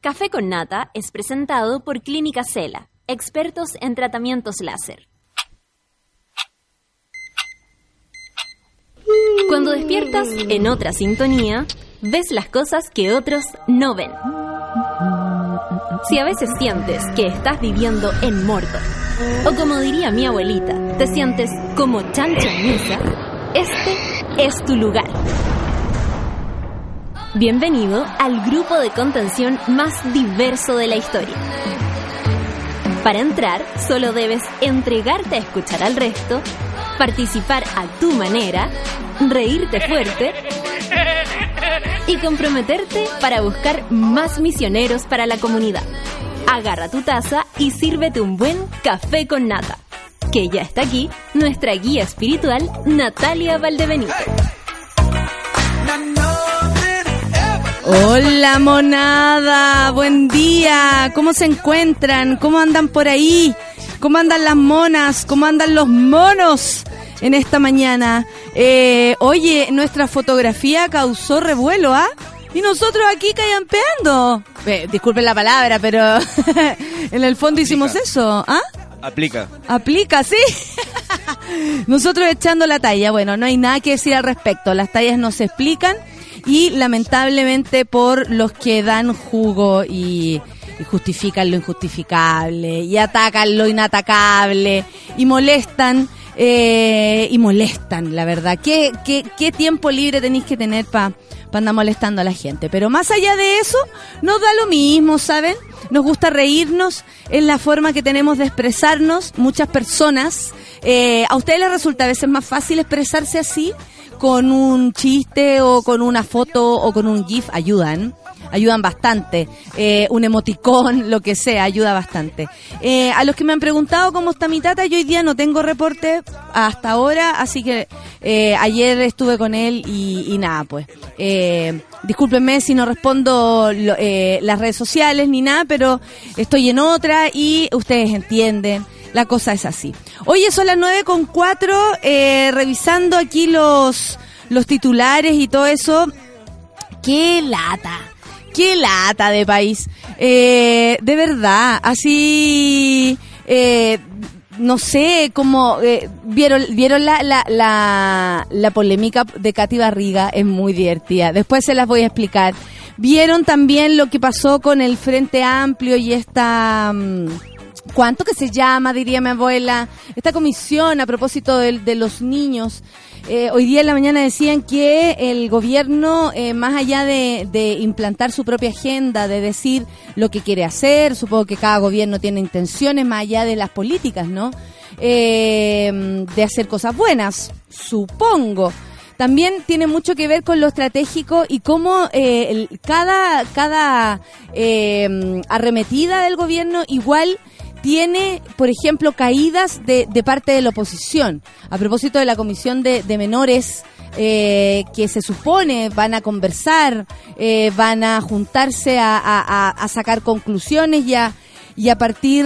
Café con Nata es presentado por Clínica Cela, expertos en tratamientos láser. Cuando despiertas en otra sintonía, ves las cosas que otros no ven. Si a veces sientes que estás viviendo en Mordor, o como diría mi abuelita, te sientes como chancho en misa, este es tu lugar. Bienvenido al grupo de contención más diverso de la historia. Para entrar, solo debes entregarte a escuchar al resto, participar a tu manera, reírte fuerte y comprometerte para buscar más misioneros para la comunidad. Agarra tu taza y sírvete un buen café con nata, que ya está aquí nuestra guía espiritual Natalia Valdebenito. Hola monada, buen día, ¿cómo se encuentran? ¿Cómo andan por ahí? ¿Cómo andan las monas? ¿Cómo andan los monos en esta mañana? Oye, nuestra fotografía causó revuelo, ¿ah? Y nosotros aquí callampeando. Disculpen la palabra, pero en el fondo hicimos eso, ¿ah? Aplica, sí. Nosotros echando la talla. Bueno, no hay nada que decir al respecto. Las tallas no se explican y lamentablemente por los que dan jugo y justifican lo injustificable y atacan lo inatacable y molestan, la verdad. ¿Qué tiempo libre tenéis que tener para andar molestando a la gente? Pero más allá de eso, nos da lo mismo, ¿saben? Nos gusta reírnos, es la forma que tenemos de expresarnos. Muchas personas, ¿a ustedes les resulta a veces más fácil expresarse así? Con un chiste o con una foto o con un GIF, ayudan bastante. Un emoticón, lo que sea, ayuda bastante. A los que me han preguntado cómo está mi tata, yo hoy día no tengo reporte hasta ahora, así que ayer estuve con él y nada, pues. Discúlpenme si no respondo las redes sociales ni nada, pero estoy en otra y ustedes entienden. La cosa es así. Oye, son las 9:04, revisando aquí los titulares y todo eso. ¡Qué lata de país! De verdad, así, no sé, como, vieron la polémica de Katy Barriga, es muy divertida. Después se las voy a explicar. Vieron también lo que pasó con el Frente Amplio y esta... ¿Cuánto que se llama, diría mi abuela? Esta comisión a propósito de los niños. Hoy día en la mañana decían que el gobierno, más allá de implantar su propia agenda, de decir lo que quiere hacer, supongo que cada gobierno tiene intenciones más allá de las políticas, ¿no? De hacer cosas buenas, supongo. También tiene mucho que ver con lo estratégico y cómo cada arremetida del gobierno igual tiene, por ejemplo, caídas de parte de la oposición. A propósito de la comisión de menores, que se supone van a conversar, van a juntarse a sacar conclusiones y a partir...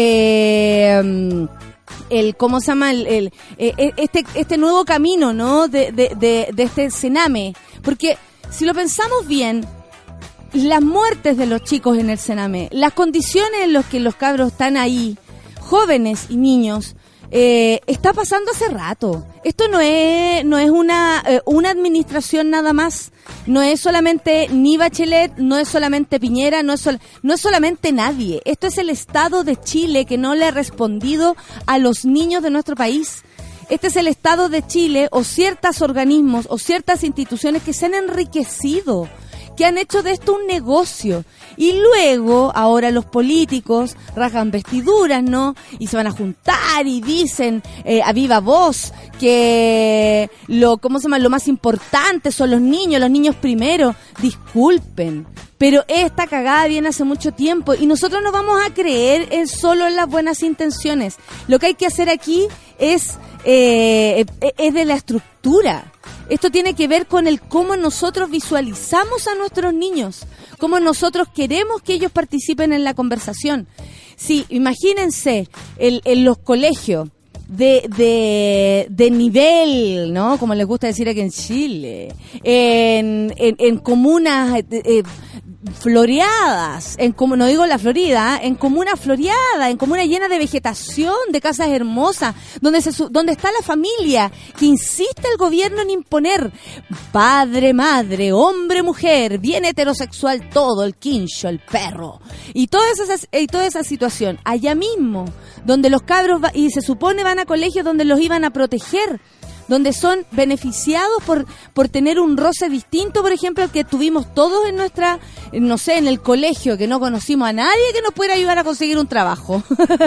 ¿cómo se llama? Este nuevo camino, ¿no? De este Sename. Porque si lo pensamos bien, las muertes de los chicos en el Sename, las condiciones en las que los cabros están ahí, jóvenes y niños, está pasando hace rato. Esto no es una administración nada más. No es solamente ni Bachelet, no es solamente Piñera, no es solamente nadie. Esto es el Estado de Chile que no le ha respondido a los niños de nuestro país. Este es el Estado de Chile o ciertos organismos o ciertas instituciones que se han enriquecido, que han hecho de esto un negocio. Y luego, ahora los políticos rasgan vestiduras, ¿no? Y se van a juntar y dicen a viva voz que lo más importante son los niños primero. Disculpen, pero esta cagada viene hace mucho tiempo y nosotros no vamos a creer solo en las buenas intenciones. Lo que hay que hacer aquí es de la estructura. Esto tiene que ver con el cómo nosotros visualizamos a nuestros niños, cómo nosotros queremos que ellos participen en la conversación. Sí, imagínense en los colegios de nivel, ¿no? Como les gusta decir aquí en Chile, en comunas floreadas, no digo la Florida, en comuna floreada, en comuna llena de vegetación, de casas hermosas, donde está la familia, que insiste el gobierno en imponer padre, madre, hombre, mujer, bien heterosexual todo, el quincho, el perro, y toda esa situación, allá mismo, donde los cabros, y se supone van a colegios donde los iban a proteger, donde son beneficiados por tener un roce distinto, por ejemplo, el que tuvimos todos en en el colegio, que no conocimos a nadie que nos pudiera ayudar a conseguir un trabajo.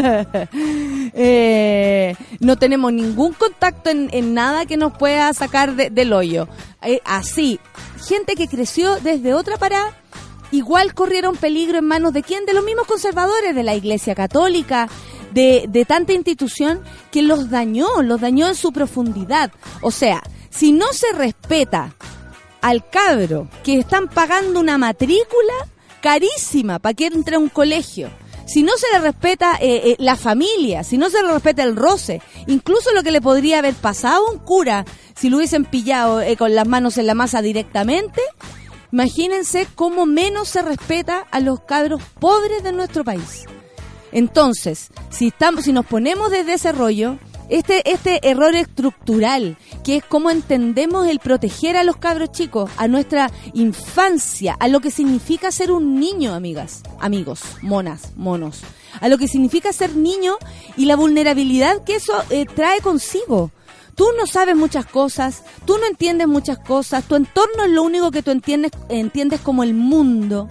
No tenemos ningún contacto en nada que nos pueda sacar del hoyo. Así, gente que creció desde otra parada, igual corrieron peligro en manos de ¿quién? De los mismos conservadores, de la Iglesia Católica, de tanta institución que los dañó en su profundidad. O sea, si no se respeta al cabro que están pagando una matrícula carísima para que entre a un colegio, si no se le respeta la familia, si no se le respeta el roce, incluso lo que le podría haber pasado a un cura si lo hubiesen pillado con las manos en la masa directamente, imagínense cómo menos se respeta a los cabros pobres de nuestro país. Entonces, si nos ponemos desde ese rollo, este error estructural, que es cómo entendemos el proteger a los cabros chicos, a nuestra infancia, a lo que significa ser un niño, amigas, amigos, monos, a lo que significa ser niño y la vulnerabilidad que eso trae consigo. Tú no sabes muchas cosas, tú no entiendes muchas cosas, tu entorno es lo único que tú entiendes como el mundo.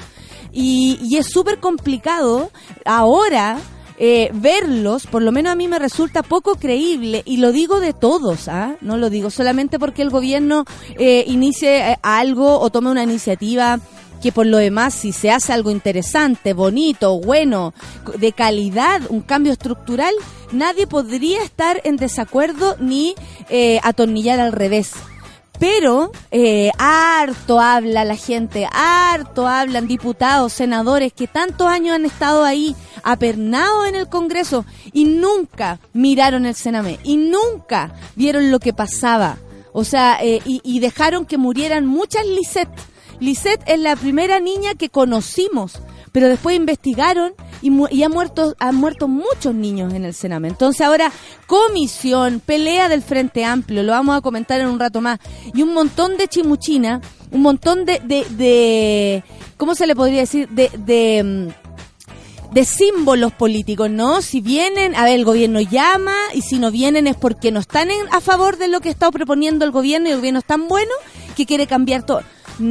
Y es súper complicado ahora verlos, por lo menos a mí me resulta poco creíble, y lo digo de todos, no lo digo solamente porque el gobierno inicie algo o tome una iniciativa que por lo demás, si se hace algo interesante, bonito, bueno, de calidad, un cambio estructural, nadie podría estar en desacuerdo ni atornillar al revés. Pero harto habla la gente, harto hablan diputados, senadores que tantos años han estado ahí apernados en el Congreso y nunca miraron el Sename y nunca vieron lo que pasaba. O sea, y dejaron que murieran muchas Lisette. Lisette es la primera niña que conocimos, pero después investigaron y han muerto muchos niños en el Sename. Entonces ahora, comisión, pelea del Frente Amplio, lo vamos a comentar en un rato más, y un montón de chimuchina, un montón de ¿cómo se le podría decir? De símbolos políticos, ¿no? Si vienen, el gobierno llama, y si no vienen es porque no están a favor de lo que está proponiendo el gobierno, y el gobierno es tan bueno que quiere cambiar todo.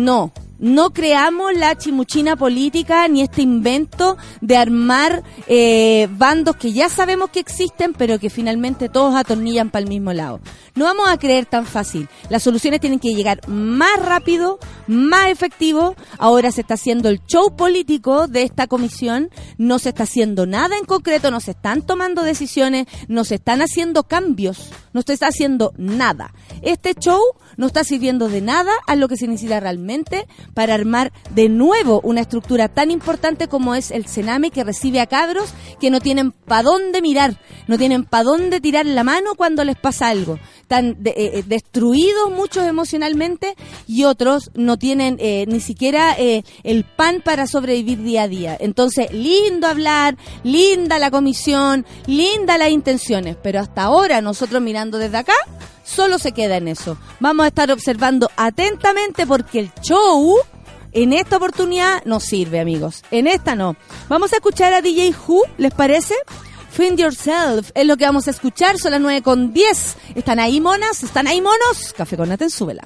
No creamos la chimuchina política ni este invento de armar bandos que ya sabemos que existen, pero que finalmente todos atornillan para el mismo lado. No vamos a creer tan fácil. Las soluciones tienen que llegar más rápido, más efectivo. Ahora se está haciendo el show político de esta comisión. No se está haciendo nada en concreto, no se están tomando decisiones, no se están haciendo cambios, no se está haciendo nada. Este show no está sirviendo de nada a lo que se necesita realmente para armar de nuevo una estructura tan importante como es el Sename, que recibe a cabros que no tienen para dónde mirar, no tienen para dónde tirar la mano cuando les pasa algo. Están destruidos muchos emocionalmente, y otros no tienen ni siquiera el pan para sobrevivir día a día. Entonces, lindo hablar, linda la comisión, linda las intenciones, pero hasta ahora nosotros mirando desde acá solo se queda en eso. Vamos a estar observando atentamente porque el show en esta oportunidad no sirve, amigos. En esta no. Vamos a escuchar a DJ Who, ¿les parece? Find Yourself es lo que vamos a escuchar. Son las 9:10. ¿Están ahí, monas? ¿Están ahí, monos? Café con Nata en Súbela.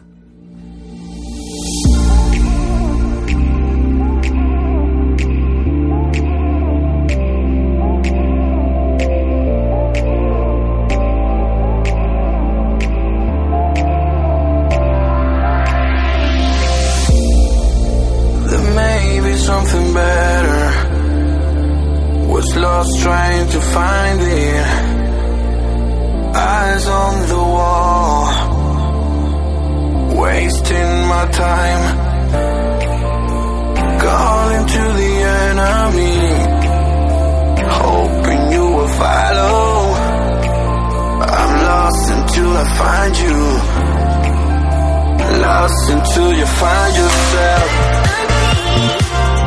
Something better was lost trying to find it. Eyes on the wall, wasting my time, calling to the enemy, hoping you will follow. I'm lost until I find you, lost until you find yourself.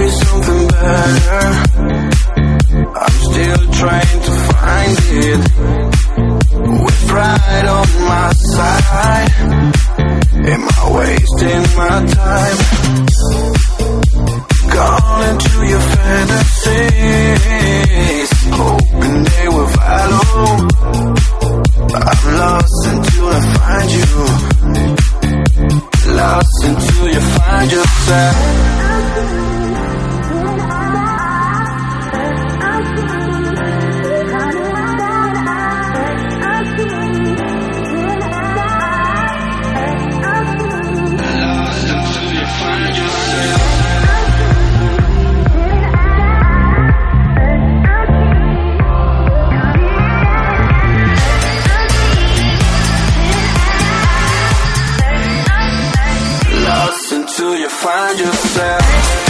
be something better. I'm still trying to find it. With pride on my side, am I wasting my time? Gone into your fantasies, hoping they will follow. I'm lost until I find you. Lost until you find yourself. Until you find yourself.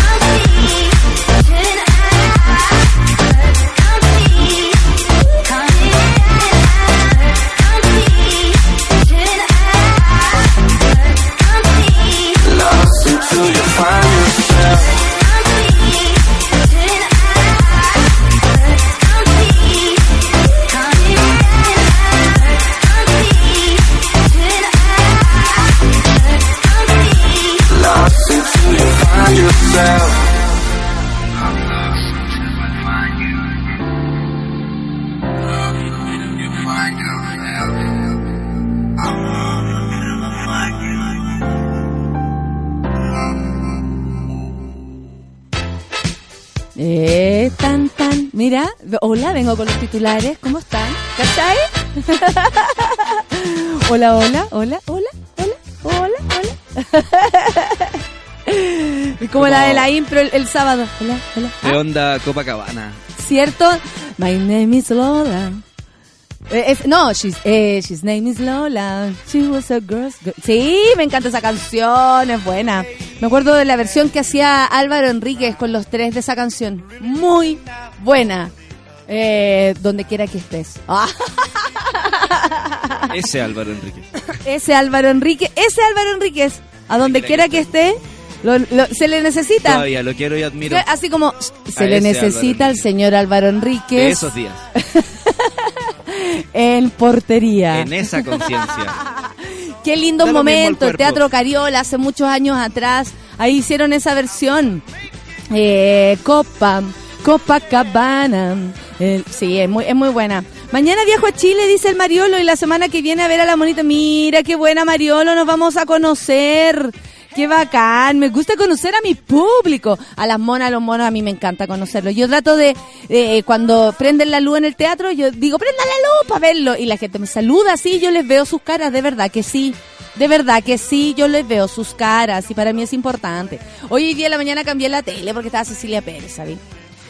Lost until you find yourself. Yourself. Tan. Mira, hola, vengo con los titulares. ¿Cómo están? ¿Cachai? Hola. Y como la de la impro el sábado. Hola. De onda Copacabana. ¿Cierto? My name is Lola. His name is Lola. She was a girl. Sí, me encanta esa canción, es buena. Me acuerdo de la versión que hacía Álvaro Enríquez con los tres de esa canción. Muy buena. Donde quiera que estés. Ese Álvaro Enríquez. Ese Álvaro Enríquez. A donde quiera que esté. Se le necesita. Todavía lo quiero y admiro. Así como se le necesita al señor Álvaro Enríquez. De esos días. En portería. En esa conciencia. Qué lindos momentos. Teatro Cariola hace muchos años atrás. Ahí hicieron esa versión. Copacabana. Sí, es muy buena. Mañana viajo a Chile, dice el Mariolo, y la semana que viene a ver a la monita. Mira, qué buena, Mariolo, nos vamos a conocer. Qué bacán, me gusta conocer a mi público. A las monas, a los monos, a mí me encanta conocerlos. Yo trato de cuando prenden la luz en el teatro, yo digo, prenda la luz para verlo. Y la gente me saluda así, yo les veo sus caras, de verdad que sí, yo les veo sus caras y para mí es importante. Hoy día de la mañana cambié la tele porque estaba Cecilia Pérez, ¿sabes?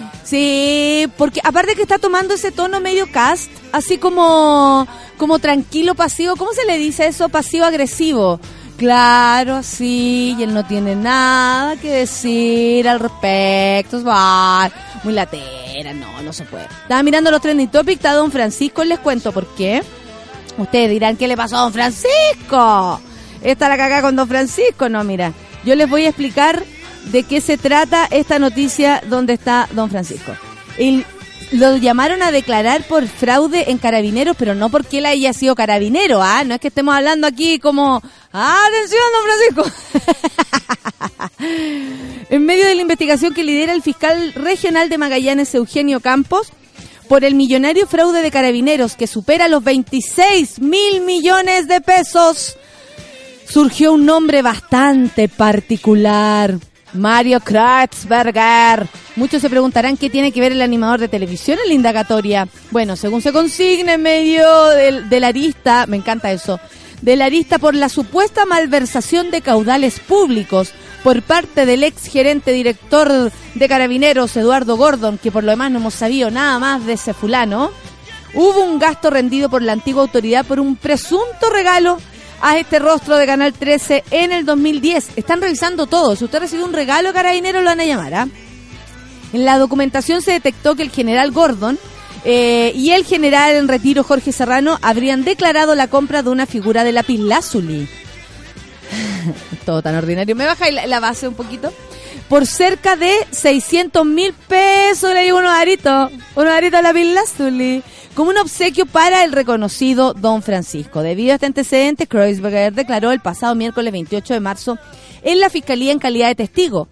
Sí, porque aparte que está tomando ese tono medio cast, así como tranquilo, pasivo, ¿cómo se le dice eso? Pasivo-agresivo. Claro, sí, y él no tiene nada que decir al respecto. Va, muy latera, no se puede. Estaba mirando los trending topics, está Don Francisco, les cuento por qué. Ustedes dirán, ¿qué le pasó a Don Francisco? ¿Está la cagada con Don Francisco? No, mira, yo les voy a explicar de qué se trata esta noticia donde está Don Francisco. Lo llamaron a declarar por fraude en Carabineros, pero no porque él haya sido carabinero, no es que estemos hablando aquí como, atención, Don Francisco. En medio de la investigación que lidera el fiscal regional de Magallanes, Eugenio Campos, por el millonario fraude de Carabineros que supera los 26.000 millones de pesos, surgió un nombre bastante particular. Mario Kratzberger. Muchos se preguntarán qué tiene que ver el animador de televisión en la indagatoria. Bueno, según se consigna en medio de la arista, me encanta eso, de la arista por la supuesta malversación de caudales públicos por parte del ex gerente director de Carabineros, Eduardo Gordon, que por lo demás no hemos sabido nada más de ese fulano, hubo un gasto rendido por la antigua autoridad por un presunto regalo a este rostro de Canal 13 en el 2010. Están revisando todo. Si usted recibió un regalo, Carabineros lo van a llamar, En la documentación se detectó que el general Gordon y el general en retiro Jorge Serrano habrían declarado la compra de una figura de lapislázuli. Todo tan ordinario. ¿Me baja la base un poquito? por cerca de 600.000 pesos, le digo unos aritos a la Pilazuli, como un obsequio para el reconocido Don Francisco. Debido a este antecedente, Kreuzberger declaró el pasado miércoles 28 de marzo en la Fiscalía en calidad de testigo.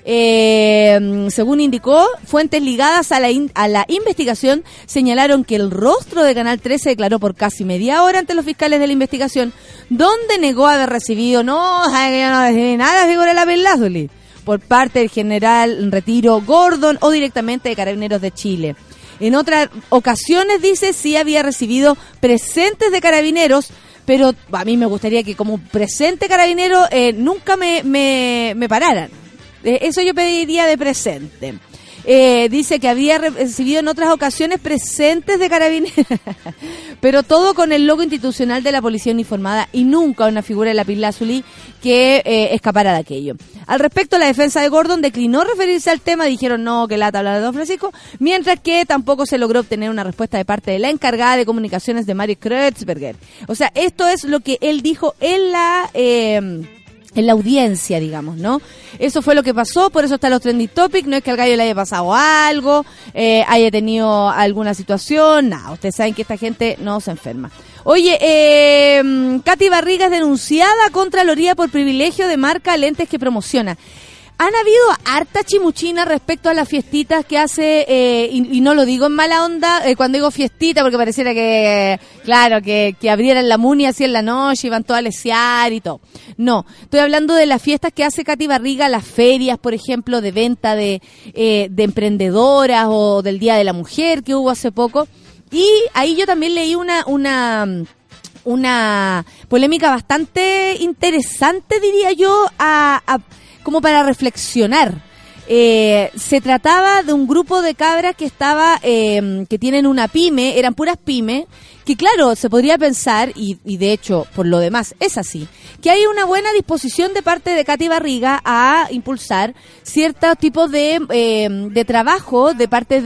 Según indicó, fuentes ligadas a la investigación señalaron que el rostro de Canal 13 declaró por casi media hora ante los fiscales de la investigación, donde negó haber recibido, no recibí nada, figura la Pilazuli, por parte del general en retiro Gordon o directamente de Carabineros de Chile. En otras ocasiones, dice, sí había recibido presentes de Carabineros, pero a mí me gustaría que como presente carabinero nunca me pararan. Eso yo pediría de presente. Dice que había recibido en otras ocasiones presentes de Carabineros, pero todo con el logo institucional de la policía uniformada y nunca una figura de la Pilazuli que escapara de aquello. Al respecto, la defensa de Gordon declinó referirse al tema, dijeron no, que lata hablar de Don Francisco, mientras que tampoco se logró obtener una respuesta de parte de la encargada de comunicaciones de Mario Kreuzberger. O sea, esto es lo que él dijo en la audiencia, digamos, ¿no? Eso fue lo que pasó, por eso están los trending topics, no es que al gallo le haya pasado algo, haya tenido alguna situación, nada, ustedes saben que esta gente no se enferma. Oye, Katy Barriga es denunciada a Contraloría por privilegio de marca lentes que promociona. Han habido harta chimuchina respecto a las fiestitas que hace, y no lo digo en mala onda, cuando digo fiestita, porque pareciera que, claro, que abrieran la Muni así en la noche, iban todas a lesear y todo. No, estoy hablando de las fiestas que hace Katy Barriga, las ferias, por ejemplo, de venta de emprendedoras o del Día de la Mujer que hubo hace poco. Y ahí yo también leí una polémica bastante interesante, diría yo, como para reflexionar. Se trataba de un grupo de cabras que que tienen una pyme, eran puras pymes, que claro, se podría pensar, y de hecho, por lo demás, es así, que hay una buena disposición de parte de Katy Barriga a impulsar ciertos tipos de trabajo de parte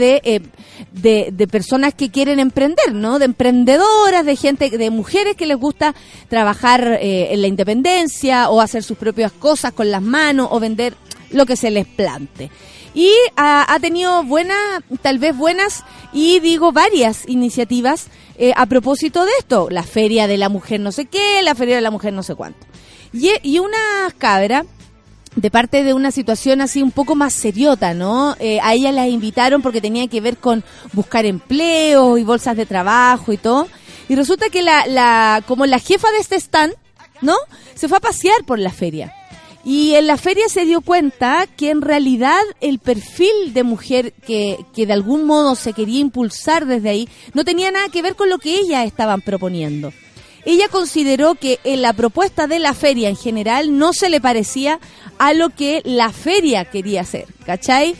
de personas que quieren emprender, ¿no? De emprendedoras, de gente, de mujeres que les gusta trabajar en la independencia o hacer sus propias cosas con las manos o vender lo que se les plante. Y ha tenido tal vez buenas, y digo varias iniciativas a propósito de esto. La feria de la mujer no sé qué, la feria de la mujer no sé cuánto. Y una cabra, de parte de una situación así un poco más seriota, ¿no? A ella las invitaron porque tenía que ver con buscar empleo y bolsas de trabajo y todo. Y resulta que como la jefa de este stand, ¿no? Se fue a pasear por la feria. Y en la feria se dio cuenta que en realidad el perfil de mujer que de algún modo se quería impulsar desde ahí no tenía nada que ver con lo que ellas estaban proponiendo. Ella consideró que en la propuesta de la feria en general no se le parecía a lo que la feria quería hacer, ¿cachai?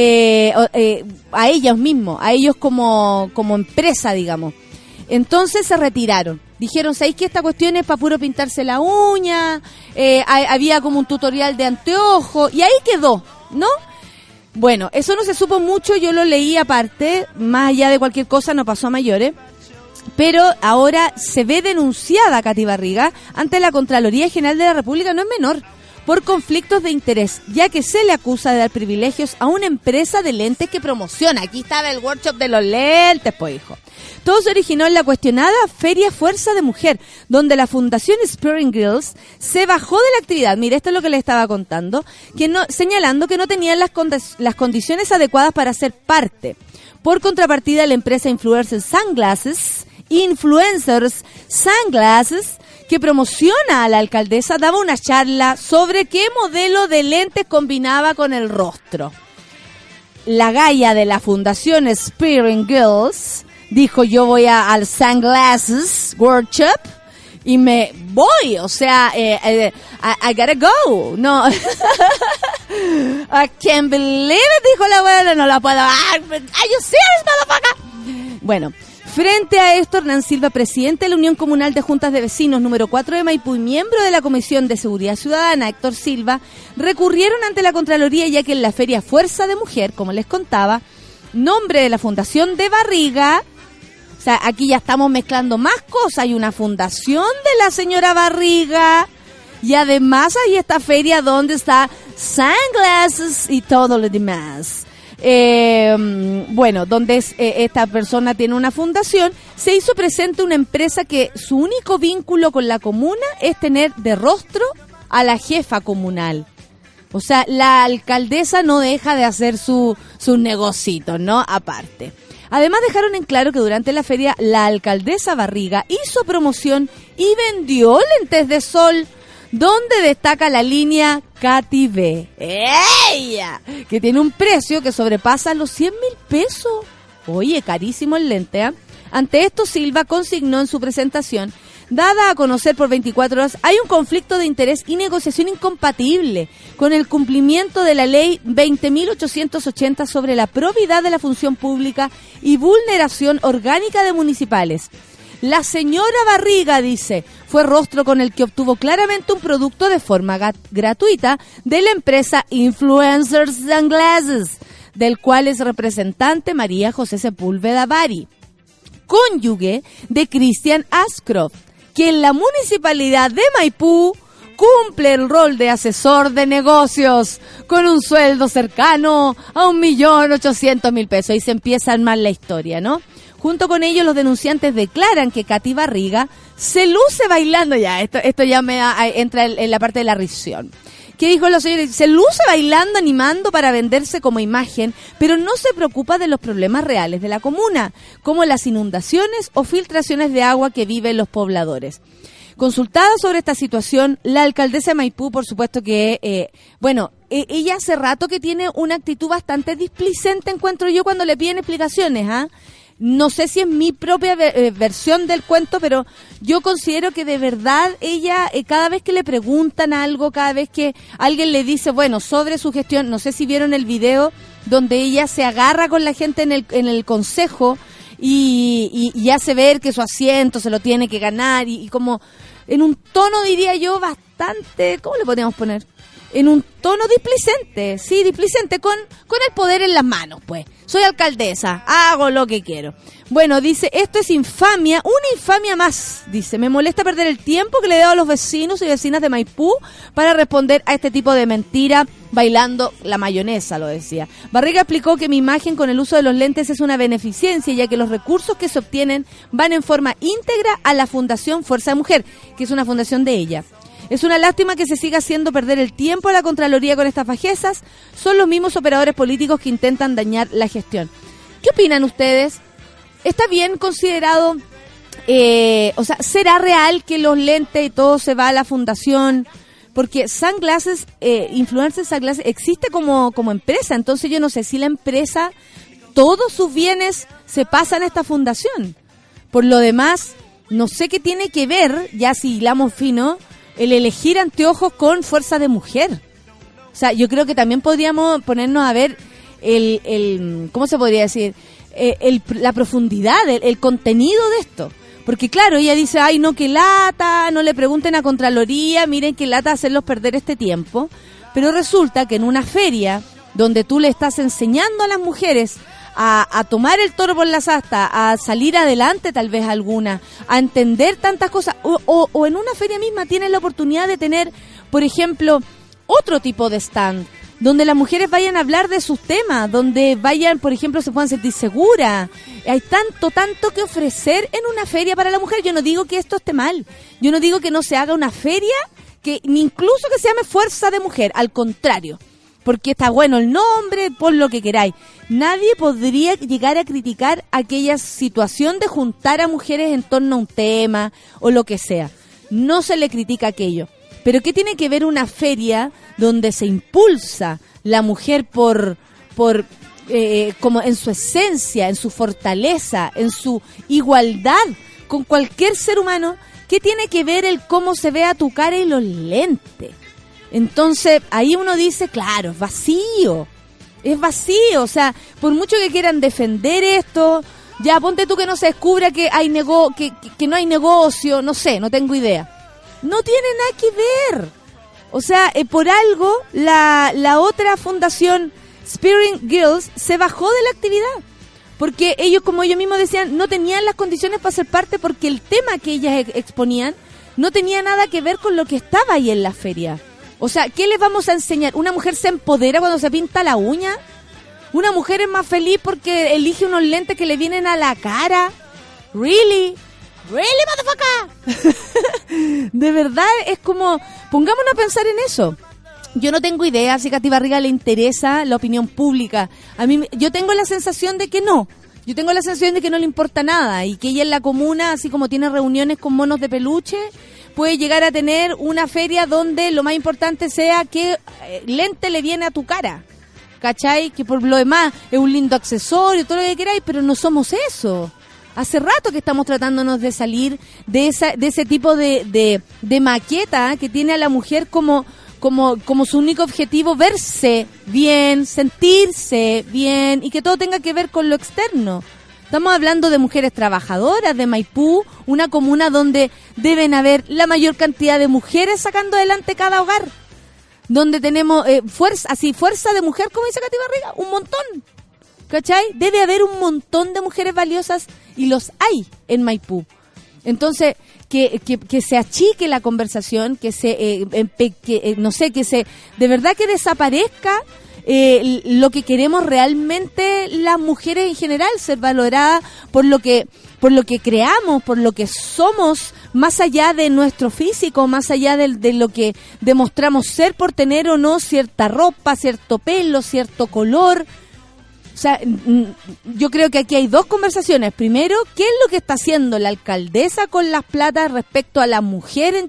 A ellos mismos, a ellos como empresa, digamos. Entonces se retiraron. Dijeron, ¿sabéis que esta cuestión es para puro pintarse la uña? Había como un tutorial de anteojo y ahí quedó, ¿no? Bueno, eso no se supo mucho, yo lo leí aparte, más allá de cualquier cosa, no pasó a mayores. Pero ahora se ve denunciada Katy Barriga ante la Contraloría General de la República, no es menor, por conflictos de interés, ya que se le acusa de dar privilegios a una empresa de lentes que promociona. Aquí estaba el workshop de los lentes, pues hijo. Todo se originó en la cuestionada Feria Fuerza de Mujer, donde la Fundación Spring Girls se bajó de la actividad. Mira, esto es lo que les estaba contando, señalando que no tenían las condiciones adecuadas para ser parte. Por contrapartida, la empresa Influencers Sunglasses, que promociona a la alcaldesa, daba una charla sobre qué modelo de lentes combinaba con el rostro. La galla de la Fundación Spring Girls dijo, yo voy al Sunglasses Workshop y me voy, o sea, I gotta go. No, I can't believe it, dijo la abuela, no la puedo. Are you serious, motherfucker? Bueno, frente a esto, Hernán Silva, presidente de la Unión Comunal de Juntas de Vecinos número 4 de Maipú y miembro de la Comisión de Seguridad Ciudadana, Héctor Silva, recurrieron ante la Contraloría, ya que en la Feria Fuerza de Mujer, como les contaba, nombre de la Fundación de Barriga, o sea, aquí ya estamos mezclando más cosas, hay una fundación de la señora Barriga, Y además hay esta feria donde está Sunglasses y todo lo demás. Bueno, donde esta persona tiene una fundación, se hizo presente una empresa que su único vínculo con la comuna es tener de rostro a la jefa comunal. O sea, la alcaldesa no deja de hacer sus negocitos, ¿no? Aparte. Además dejaron en claro que durante la feria la alcaldesa Barriga hizo promoción y vendió lentes de sol, donde destaca la línea Katy B. ¡Ella! Que tiene un precio que sobrepasa los 100,000 pesos. Oye, carísimo el lente, ¿eh? Ante esto, Silva consignó en su presentación, dada a conocer por 24 horas, hay un conflicto de interés y negociación incompatible con el cumplimiento de la ley 20.880 sobre la probidad de la función pública y vulneración orgánica de municipales. La señora Barriga, dice, fue rostro con el que obtuvo claramente un producto de forma gratuita de la empresa Influencers Sunglasses, del cual es representante María José Sepúlveda Bari, cónyuge de Cristian Ascroft, que en la municipalidad de Maipú cumple el rol de asesor de negocios con un sueldo cercano a 1.800.000 pesos. Y se empieza a armar la historia, ¿no? Junto con ellos, los denunciantes declaran que Katy Barriga se luce bailando. Ya, esto ya entra en la parte de la risión. ¿Qué dijo la señora? Se luce bailando, animando para venderse como imagen, pero no se preocupa de los problemas reales de la comuna, como las inundaciones o filtraciones de agua que viven los pobladores. Consultada sobre esta situación, la alcaldesa de Maipú, por supuesto que, ella hace rato que tiene una actitud bastante displicente, encuentro yo, cuando le piden explicaciones, ¿ah? No sé si es mi propia versión del cuento, pero yo considero que de verdad ella, cada vez que le preguntan algo, cada vez que alguien le dice, bueno, sobre su gestión, no sé si vieron el video donde ella se agarra con la gente en el consejo y hace ver que su asiento se lo tiene que ganar y como en un tono, diría yo, bastante, ¿cómo le podríamos poner? En un tono displicente, sí, displicente, con el poder en las manos, pues. Soy alcaldesa, hago lo que quiero. Bueno, dice, esto es infamia, una infamia más. Dice, me molesta perder el tiempo que le he dado a los vecinos y vecinas de Maipú para responder a este tipo de mentira, bailando la mayonesa, lo decía. Barriga explicó que mi imagen con el uso de los lentes es una beneficencia, ya que los recursos que se obtienen van en forma íntegra a la Fundación Fuerza de Mujer, que es una fundación de ella. Es una lástima que se siga haciendo perder el tiempo a la Contraloría con estas bajezas. Son los mismos operadores políticos que intentan dañar la gestión. ¿Qué opinan ustedes? ¿Está bien considerado? ¿Será real que los lentes y todo se va a la fundación? Porque Sunglasses, Influencers Sunglasses, existe como empresa. Entonces yo no sé si la empresa, todos sus bienes se pasan a esta fundación. Por lo demás, no sé qué tiene que ver, ya si hilamos fino, el elegir anteojos con fuerza de mujer. O sea, yo creo que también podríamos ponernos a ver ¿cómo se podría decir? La profundidad, el contenido de esto. Porque claro, ella dice, ay no, qué lata, no le pregunten a Contraloría, miren qué lata hacerlos perder este tiempo. Pero resulta que en una feria donde tú le estás enseñando a las mujeres a tomar el toro por las astas, a salir adelante tal vez alguna, a entender tantas cosas, o en una feria misma tienes la oportunidad de tener, por ejemplo, otro tipo de stand, donde las mujeres vayan a hablar de sus temas, donde vayan, por ejemplo, se puedan sentir seguras. Hay tanto que ofrecer en una feria para la mujer. Yo no digo que esto esté mal, yo no digo que no se haga una feria, ni incluso que se llame Fuerza de Mujer, al contrario. Porque está bueno el nombre, por lo que queráis. Nadie podría llegar a criticar aquella situación de juntar a mujeres en torno a un tema o lo que sea. No se le critica aquello. Pero ¿qué tiene que ver una feria donde se impulsa la mujer por como en su esencia, en su fortaleza, en su igualdad con cualquier ser humano? ¿Qué tiene que ver el cómo se ve a tu cara y los lentes? Entonces, ahí uno dice, claro, es vacío, o sea, por mucho que quieran defender esto, ya ponte tú que no se descubra que hay que no hay negocio, no sé, no tengo idea. No tiene nada que ver. O sea, por algo, la otra fundación, Spirit Girls, se bajó de la actividad. Porque ellos, como ellos mismos decían, no tenían las condiciones para ser parte porque el tema que ellas exponían no tenía nada que ver con lo que estaba ahí en la feria. O sea, ¿qué les vamos a enseñar? ¿Una mujer se empodera cuando se pinta la uña? ¿Una mujer es más feliz porque elige unos lentes que le vienen a la cara? ¿Really? ¿Really, motherfucker? De verdad, es como... Pongámonos a pensar en eso. Yo no tengo idea si a Katy Barriga le interesa la opinión pública. A mí, yo tengo la sensación de que no. Yo tengo la sensación de que no le importa nada y que ella en la comuna, así como tiene reuniones con monos de peluche, puede llegar a tener una feria donde lo más importante sea qué lente le viene a tu cara, ¿cachai? Que por lo demás es un lindo accesorio, todo lo que queráis, pero no somos eso. Hace rato que estamos tratándonos de salir de ese tipo de maqueta que tiene a la mujer como su único objetivo verse bien, sentirse bien y que todo tenga que ver con lo externo. Estamos hablando de mujeres trabajadoras de Maipú, una comuna donde deben haber la mayor cantidad de mujeres sacando adelante cada hogar. Donde tenemos fuerza de mujer, como dice Katy Barriga, un montón. ¿Cachai? Debe haber un montón de mujeres valiosas y los hay en Maipú. Entonces, que se achique la conversación, que de verdad que desaparezca lo que queremos realmente las mujeres en general, ser valoradas por lo que creamos, por lo que somos, más allá de nuestro físico, más allá de lo que demostramos ser por tener o no cierta ropa, cierto pelo, cierto color. O sea, yo creo que aquí hay dos conversaciones. Primero, ¿qué es lo que está haciendo la alcaldesa con las platas respecto a la mujer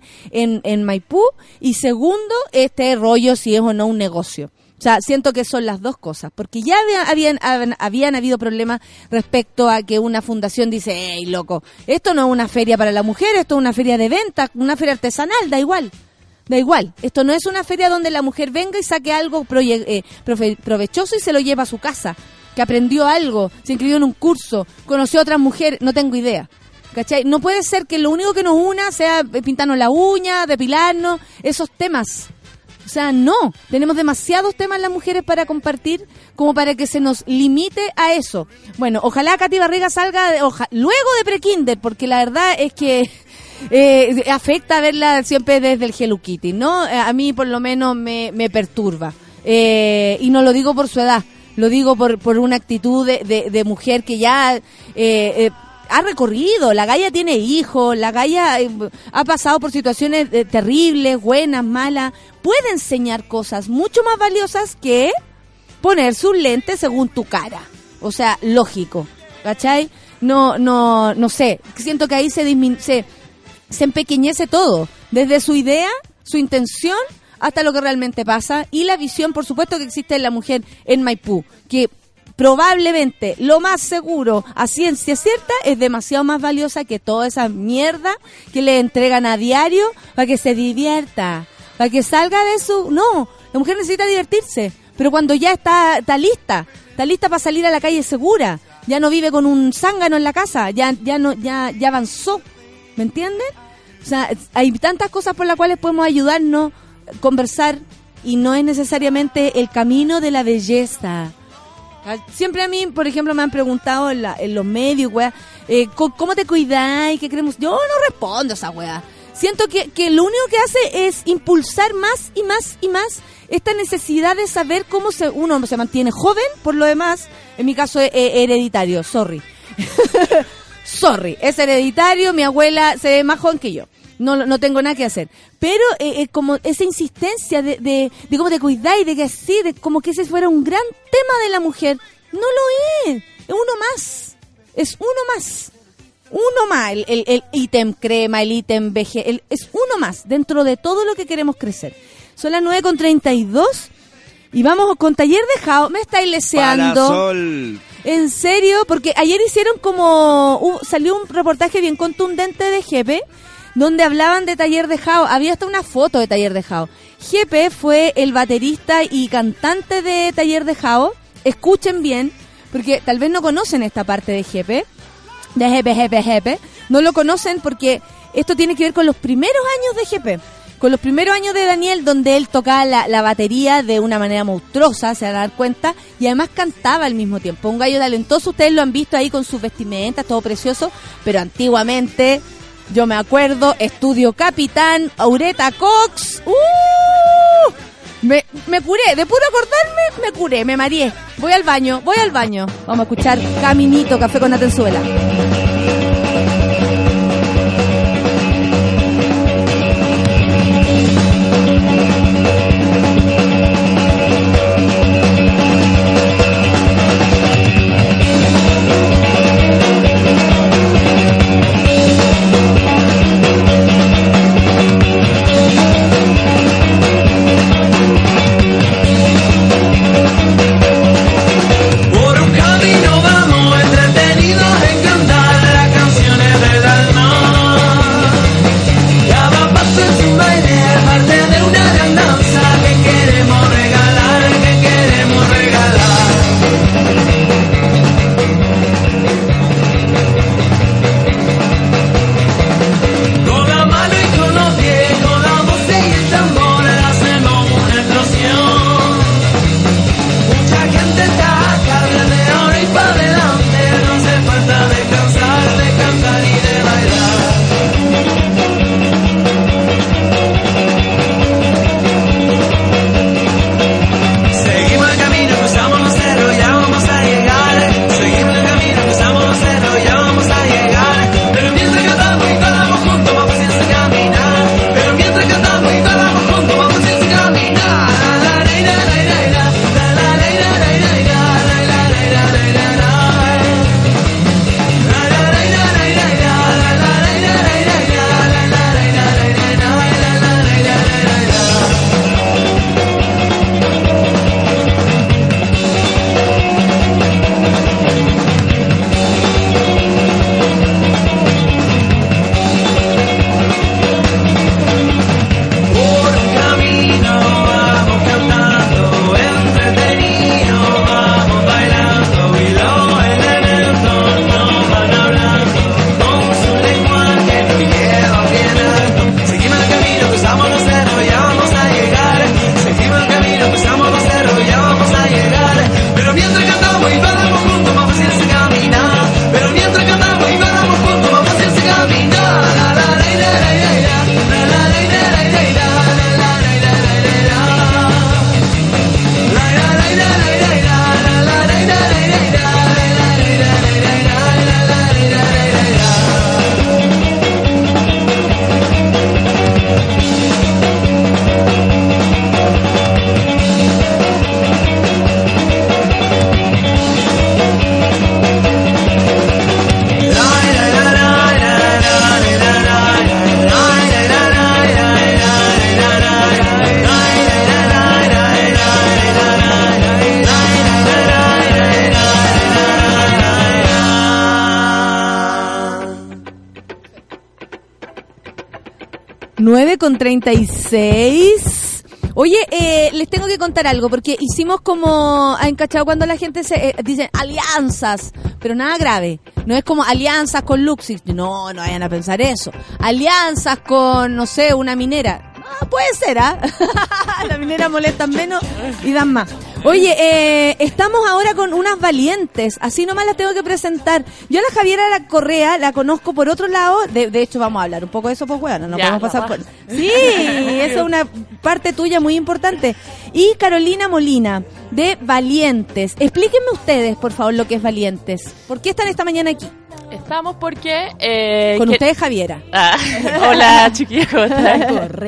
en Maipú? Y segundo, este rollo si es o no un negocio. O sea, siento que son las dos cosas, porque ya habían habido problemas respecto a que una fundación dice, hey, loco, esto no es una feria para la mujer, esto es una feria de venta, una feria artesanal, da igual. Esto no es una feria donde la mujer venga y saque algo provechoso y se lo lleva a su casa, que aprendió algo, se inscribió en un curso, conoció a otras mujeres, no tengo idea. ¿Cachai? No puede ser que lo único que nos una sea pintarnos la uña, depilarnos, esos temas. O sea, no, tenemos demasiados temas las mujeres para compartir como para que se nos limite a eso. Bueno, ojalá Katy Barriga salga luego de prekinder, porque la verdad es que afecta verla siempre desde el Hello Kitty, ¿no? A mí por lo menos me perturba. Y no lo digo por su edad, lo digo por una actitud de mujer que ya... ha recorrido, la galla tiene hijos, la galla ha pasado por situaciones terribles, buenas, malas, puede enseñar cosas mucho más valiosas que poner sus lentes según tu cara. O sea, lógico, ¿cachai? No sé, siento que ahí se empequeñece todo, desde su idea, su intención, hasta lo que realmente pasa, y la visión, por supuesto, que existe en la mujer en Maipú, que probablemente, lo más seguro, a ciencia cierta, es demasiado más valiosa que toda esa mierda que le entregan a diario para que se divierta, para que salga de su... No, la mujer necesita divertirse, pero cuando ya está lista para salir a la calle segura, ya no vive con un zángano en la casa, ya avanzó, ¿me entienden? O sea, hay tantas cosas por las cuales podemos ayudarnos, conversar, y no es necesariamente el camino de la belleza. Siempre a mí, por ejemplo, me han preguntado en los medios, weá, ¿cómo te cuidáis? ¿Qué queremos? Yo no respondo a esa weá. Siento que lo único que hace es impulsar más y más y más esta necesidad de saber cómo uno se mantiene joven, por lo demás, en mi caso es hereditario, sorry, es hereditario, mi abuela se ve más joven que yo. No tengo nada que hacer. Pero como esa insistencia de cómo te cuidáis, de que así, de como que ese fuera un gran tema de la mujer. No lo es. Es uno más. Es uno más. Uno más. El ítem crema, el ítem veje. Es uno más dentro de todo lo que queremos crecer. Son las 9:32 y vamos con Taller de Jao. Me estáis leseando. Parasol. ¿En serio? Porque ayer hicieron salió un reportaje bien contundente de Jepe, donde hablaban de Taller de Jao. Había hasta una foto de Taller de Jao. Jepe fue el baterista y cantante de Taller de Jao. Escuchen bien, porque tal vez no conocen esta parte de Jepe. De Jepe. No lo conocen porque esto tiene que ver con los primeros años de Jepe. Con los primeros años de Daniel, donde él tocaba la batería de una manera monstruosa, se van a dar cuenta, y además cantaba al mismo tiempo. Un gallo talentoso, ustedes lo han visto ahí con sus vestimentas, todo precioso, pero antiguamente... Yo me acuerdo, Estudio Capitán, Aureta Cox. Me curé, de puro acordarme, me curé, me mareé. Voy al baño. Vamos a escuchar Caminito, Café con Atenzuela. Por un camino vamos entretenidos en cantar las canciones del alma. Cada paso es un baile, parte de una gran danza que queremos regalar, que queremos regalar. Con la mano y con los pies, con la voz y el tambor hacemos una explosión. Mucha gente está acá desde ahora y para adelante, no hace falta descansar, de cantar y de bailar. Seguimos el camino, cruzamos los cerros, ya vamos a llegar. Seguimos el camino, cruzamos los cerros, ya vamos a llegar. Pero mientras cantamos y cantamos juntos, más fácil se caminar. Pero mientras cantamos y cantamos juntos, más fácil se caminar. La la la la la la, la la la la la la, la la la la la la la. La la la la la la, la la la la la la, la la la la la la, la la la la la la. Por un camino vamos cantando, entretenidos vamos bailando y los elementos nos van hablando con su lenguaje nos lleva bien alto. Seguimos el camino, cruzamos los cerros, ya vamos a llegar. Seguimos el camino, cruzamos los cerros, ya vamos a llegar. Pero mientras cantamos y bailamos juntos, más fácil se camina. Pero mientras cantamos y bailamos juntos, más fácil se camina. La la la la la la, la la la la la la, la la la la la la la. La la la la la la, la la la la la la, la la la la la la. Nueve con 36. Oye, les tengo que contar algo, porque hicimos como, ¿han cachado cuando la gente se dice alianzas? Pero nada grave. No es como alianzas con Luxix. No vayan a pensar eso. Alianzas con, no sé, una minera. Puede ser, ¿ah? La minera molestan menos y dan más. Oye, estamos ahora con unas valientes, así nomás las tengo que presentar. Yo a la Javiera Correa la conozco por otro lado, de hecho vamos a hablar un poco de eso, pues bueno, no podemos pasar por... Sí, eso es una parte tuya muy importante. Y Carolina Molina, de Valientes. Explíquenme ustedes, por favor, lo que es Valientes. ¿Por qué están esta mañana aquí? Estamos porque... Con ustedes, Javiera. Hola, chiquillos, ¿cómo están?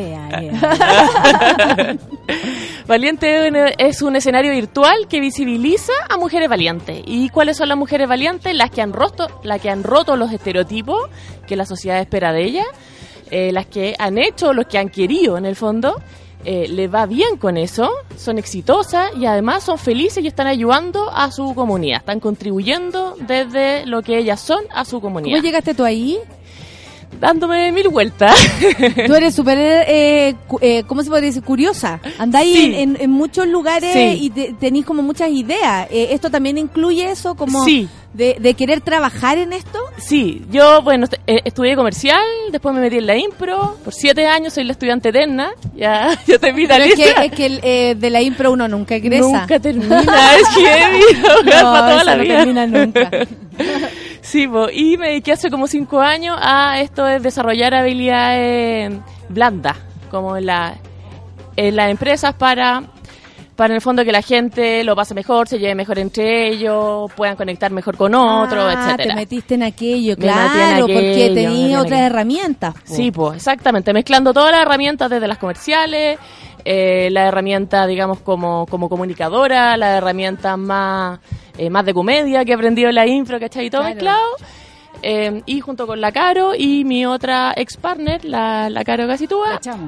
Correa. Valiente es un escenario virtual que visibiliza a mujeres valientes. ¿Y cuáles son las mujeres valientes? Las que han roto los estereotipos que la sociedad espera de ellas, las que han hecho, los que han querido, en el fondo. Les va bien con eso, son exitosas y además son felices y están ayudando a su comunidad, están contribuyendo desde lo que ellas son a su comunidad. ¿Cómo llegaste tú ahí? Dándome 1000 vueltas. Tú eres súper, ¿cómo se puede decir? Curiosa. Andáis Sí. en muchos lugares Sí. y tenéis como muchas ideas. ¿Esto también incluye eso? Como Sí. de querer trabajar en esto. Sí, yo, bueno, estudié comercial, después me metí en la impro, por 7 años soy la estudiante eterna, ya te Pero vitaliza. es que de la impro uno nunca egresa. Nunca termina, es heavy, jugar No, para toda eso la no vida. termina nunca. Sí, po, y me dediqué hace como 5 años a esto de desarrollar habilidades blandas, como en las empresas para en el fondo que la gente lo pase mejor, se lleve mejor entre ellos, puedan conectar mejor con otros, etcétera. Te metiste en aquello, Me metí en claro, aquello, porque me tenías metí en otras aquello. herramientas. Po. Sí, pues, exactamente, mezclando todas las herramientas desde las comerciales, la herramienta, digamos, como comunicadora, la herramienta más de comedia que he aprendido en la impro, ¿cachai? Y todo Claro. mezclado. Y junto con la Caro y mi otra ex partner, la Caro Casitúa. La echamos.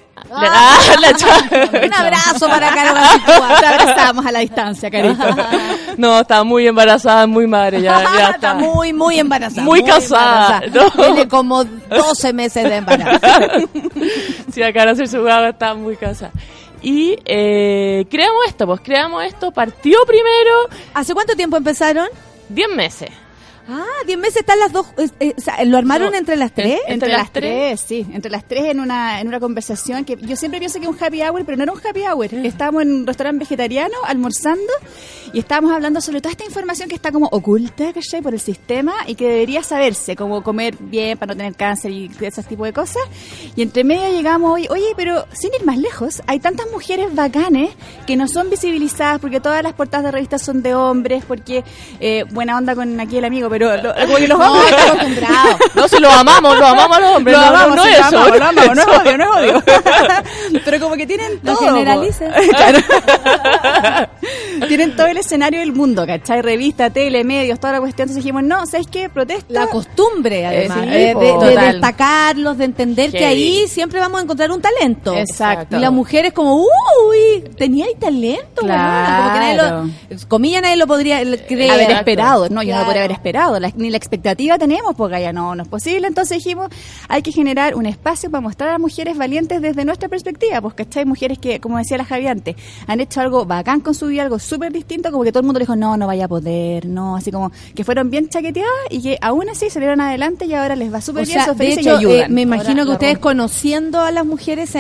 Un abrazo para Caro Casitúa. Te abrazamos a la distancia, carita. No, estaba muy embarazada, muy madre, ya Está está. muy, muy embarazada. Muy casada, embarazada. ¿no? Tiene como 12 meses de embarazo. Sí, acá no se jugaba, estaba muy casada. Y creamos esto, partió primero ¿Hace cuánto tiempo empezaron? 10 meses. 10 meses están las dos. O sea, ¿lo armaron No, entre las tres? Entre las tres. Sí, entre las tres en una conversación que yo siempre pienso que es un happy hour, pero no era un happy hour. Estábamos en un restaurante vegetariano almorzando y estábamos hablando sobre toda esta información que está como oculta, ¿cachai? Por el sistema y que debería saberse, como comer bien para no tener cáncer y ese tipo de cosas. Y entre medio llegamos hoy, oye, pero sin ir más lejos, hay tantas mujeres bacanes que no son visibilizadas porque todas las portadas de revistas son de hombres, porque buena onda con aquí el amigo, pero como que los hombres están acostumbrados. No, si los amamos a los hombres. Lo no, amamos, no sí, es lo eso. amamos, lo amamos, no es odio, no es odio. Pero como que tienen No todo. generalicen. Claro. Tienen todo el escenario del mundo, ¿cachai? Revista, tele, medios, toda la cuestión. Entonces dijimos, no, ¿sabes qué? Protesta. La costumbre, además, sí, de total. destacarlos, de entender que Heavy. ahí siempre vamos a encontrar un talento. Exacto. Y la mujer es como, uy, tenía ahí talento, weona. Como que nadie comillas, nadie lo podría creer. haber esperado, no, yo no Claro. lo podría haber esperado, ni la expectativa tenemos, porque ya no es posible. Entonces dijimos, hay que generar un espacio para mostrar a mujeres valientes desde nuestra perspectiva, pues, ¿cachai? Mujeres que, como decía la Javi antes, han hecho algo bacán con su vida, algo súper distinto, como que todo el mundo le dijo, no vaya a poder, no, así como que fueron bien chaqueteadas y que aún así salieron adelante y ahora les va súper O bien, sea, son de felices hecho, y ayudan. me imagino Ahora que la ustedes rompen. conociendo a las mujeres,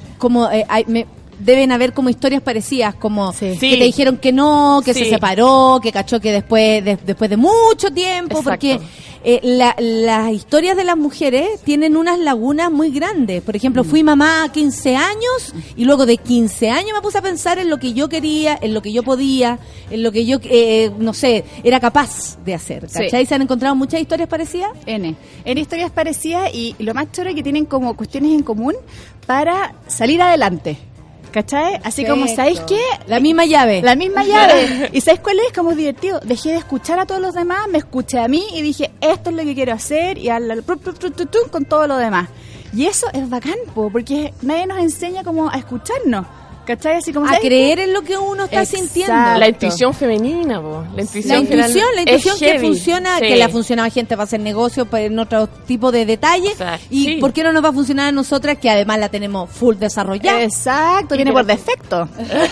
deben haber como historias parecidas, como Sí. que te dijeron que no, que Sí. se separó, que cachó que después de mucho tiempo, Exacto. porque las historias de las mujeres tienen unas lagunas muy grandes. Por ejemplo, fui mamá a 15 años y luego de 15 años me puse a pensar en lo que yo quería, en lo que yo podía, en lo que yo, no sé, era capaz de hacer. ¿Cachai? Sí. ¿Se han encontrado muchas historias parecidas? En historias parecidas y lo más choro es que tienen como cuestiones en común para salir adelante. ¿Cachai? Así como, ¿sabéis qué? La misma llave. La misma llave. ¿Y sabes cuál es? Como es divertido. Dejé de escuchar a todos los demás, me escuché a mí y dije, esto es lo que quiero hacer y con todo lo demás. Y eso es bacán, porque nadie nos enseña como a escucharnos. ¿Cachai? Así como, A ¿sabes creer qué? en lo que uno está Exacto. sintiendo. La intuición femenina, po. La intuición, La intuición es que heavy. funciona, Sí. que le ha funcionado a gente para hacer negocios, pues, en otro tipo de detalles. O sea, ¿Y sí. por qué no nos va a funcionar a nosotras, que además la tenemos full desarrollada? Exacto, viene por defecto.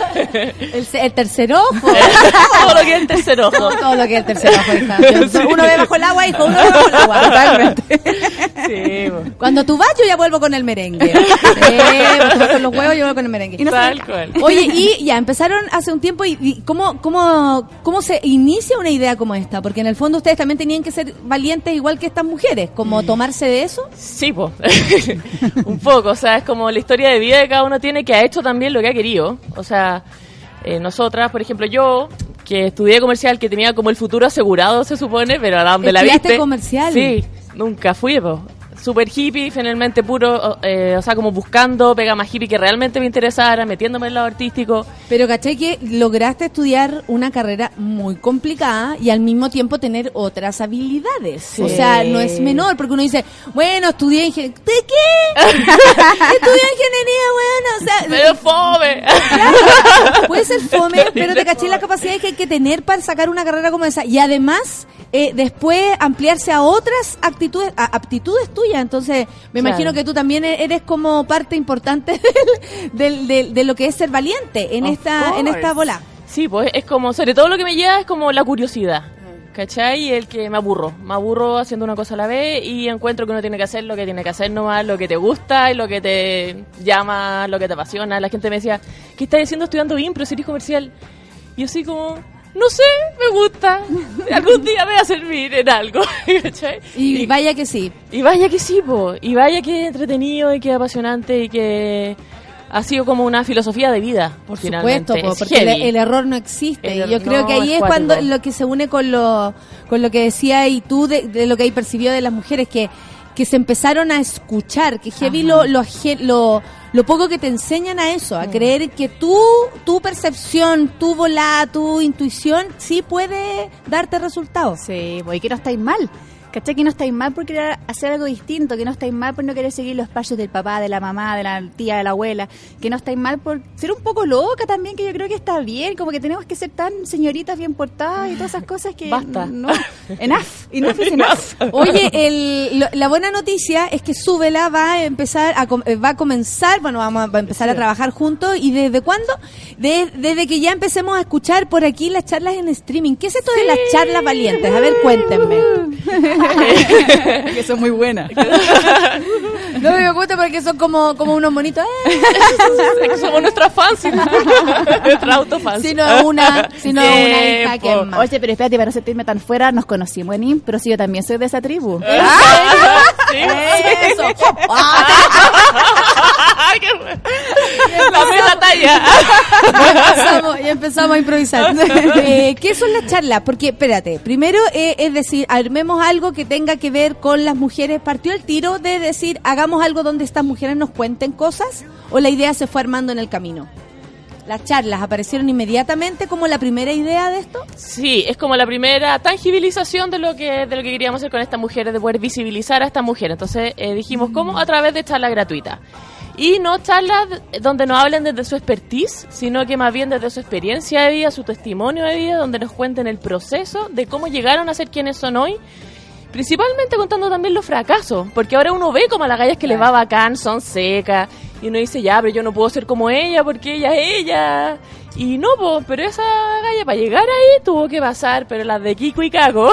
El tercer ojo. Todo lo que es el tercer ojo. Todo lo que es el tercer ojo, hija. Uno ve bajo el agua, hijo, uno ve bajo el agua. Totalmente. Sí, po. Cuando tú vas, yo ya vuelvo con el merengue. Pues tú vas con los huevos, yo vuelvo con el merengue. Tal cual. Oye, y ya empezaron hace un tiempo, y ¿cómo se inicia una idea como esta? Porque en el fondo ustedes también tenían que ser valientes igual que estas mujeres, como tomarse de eso. Sí, po. Un poco, o sea, es como la historia de vida que cada uno tiene, que ha hecho también lo que ha querido. O sea, nosotras, por ejemplo, yo, que estudié comercial, que tenía como el futuro asegurado, se supone, pero a donde la ¿Estudiaste viste... comercial? Sí, nunca fui, po. Súper hippie, finalmente puro, o sea, como buscando pega más hippie que realmente me interesara, metiéndome en el lado artístico. Pero caché que lograste estudiar una carrera muy complicada y al mismo tiempo tener otras habilidades. Sí. O sea, no es menor, porque uno dice, bueno, estudié ingeniería. ¿De qué? Estudié ingeniería, bueno, o sea... ¡Pero fome! Claro, puede ser fome, pero te caché la capacidad que hay que tener para sacar una carrera como esa. Y además, después ampliarse a otras aptitudes tuyas. Entonces, me Claro. imagino que tú también eres como parte importante de lo que es ser valiente en Of esta course. bola. Sí, pues es como, sobre todo lo que me lleva es como la curiosidad, ¿cachai? El que me aburro haciendo una cosa a la vez y encuentro que uno tiene que hacer lo que tiene que hacer nomás, lo que te gusta y lo que te llama, lo que te apasiona. La gente me decía, ¿qué estás haciendo estudiando impro si eres comercial? Y yo así como... no sé, me gusta. Algún día me va a servir en algo. ¿Cachai? Y vaya que sí. Y vaya que sí, po. Y vaya que entretenido y que apasionante y que ha sido como una filosofía de vida. Por finalmente. supuesto, Es porque heavy. el error no existe. El Y yo creo que ahí es cuático. cuando lo que se une con lo que decía y tú de lo que hay percibido de las mujeres, que se empezaron a escuchar, que heavy lo poco que te enseñan a eso, a creer que tu percepción, tu volada, tu intuición sí puede darte resultados. Sí, pues, y que no estáis mal. ¿Cachai? Que no estáis mal por querer hacer algo distinto, que no estáis mal por no querer seguir los pasos del papá, de la mamá, de la tía, de la abuela, que no estáis mal por ser un poco loca también, que yo creo que está bien, como que tenemos que ser tan señoritas bien portadas y todas esas cosas que... Basta. No, enough is enough. Oye, la buena noticia es que Súbela va a empezar va a comenzar, bueno, va a empezar a trabajar juntos. ¿Y desde cuándo? Desde que ya empecemos a escuchar por aquí las charlas en streaming. ¿Qué es esto de las charlas valientes? A ver, cuéntenme. Que son muy buenas. No me gusta porque son como unos monitos. Es que somos nuestras fans. Nuestra autofans. Sino una hija que es más. Oye, pero espérate, para no sentirme tan fuera, nos conocimos en IM, pero sí, yo también soy de esa tribu. Sí. Eso. Ay, qué bueno. La misma talla. Ya empezamos a improvisar. ¿Qué son las charlas? Porque, espérate, primero es decir, armemos algo que tenga que ver con las mujeres. ¿Partió el tiro de decir, hagamos algo donde estas mujeres nos cuenten cosas? ¿O la idea se fue armando en el camino? ¿Las charlas aparecieron inmediatamente como la primera idea de esto? Sí, es como la primera tangibilización de lo que queríamos hacer con estas mujeres, de poder visibilizar a estas mujeres. Entonces dijimos, ¿cómo? A través de charlas gratuitas. Y no charlas donde nos hablen desde su expertise, sino que más bien desde su experiencia de vida, su testimonio de vida, donde nos cuenten el proceso de cómo llegaron a ser quienes son hoy. Principalmente contando también los fracasos, porque ahora uno ve como a las gallas que les va bacán, son secas, y uno dice, ya, pero yo no puedo ser como ella porque ella es ella. Y no, pues, pero esa galla para llegar ahí tuvo que pasar, pero las de Kiko y Caco,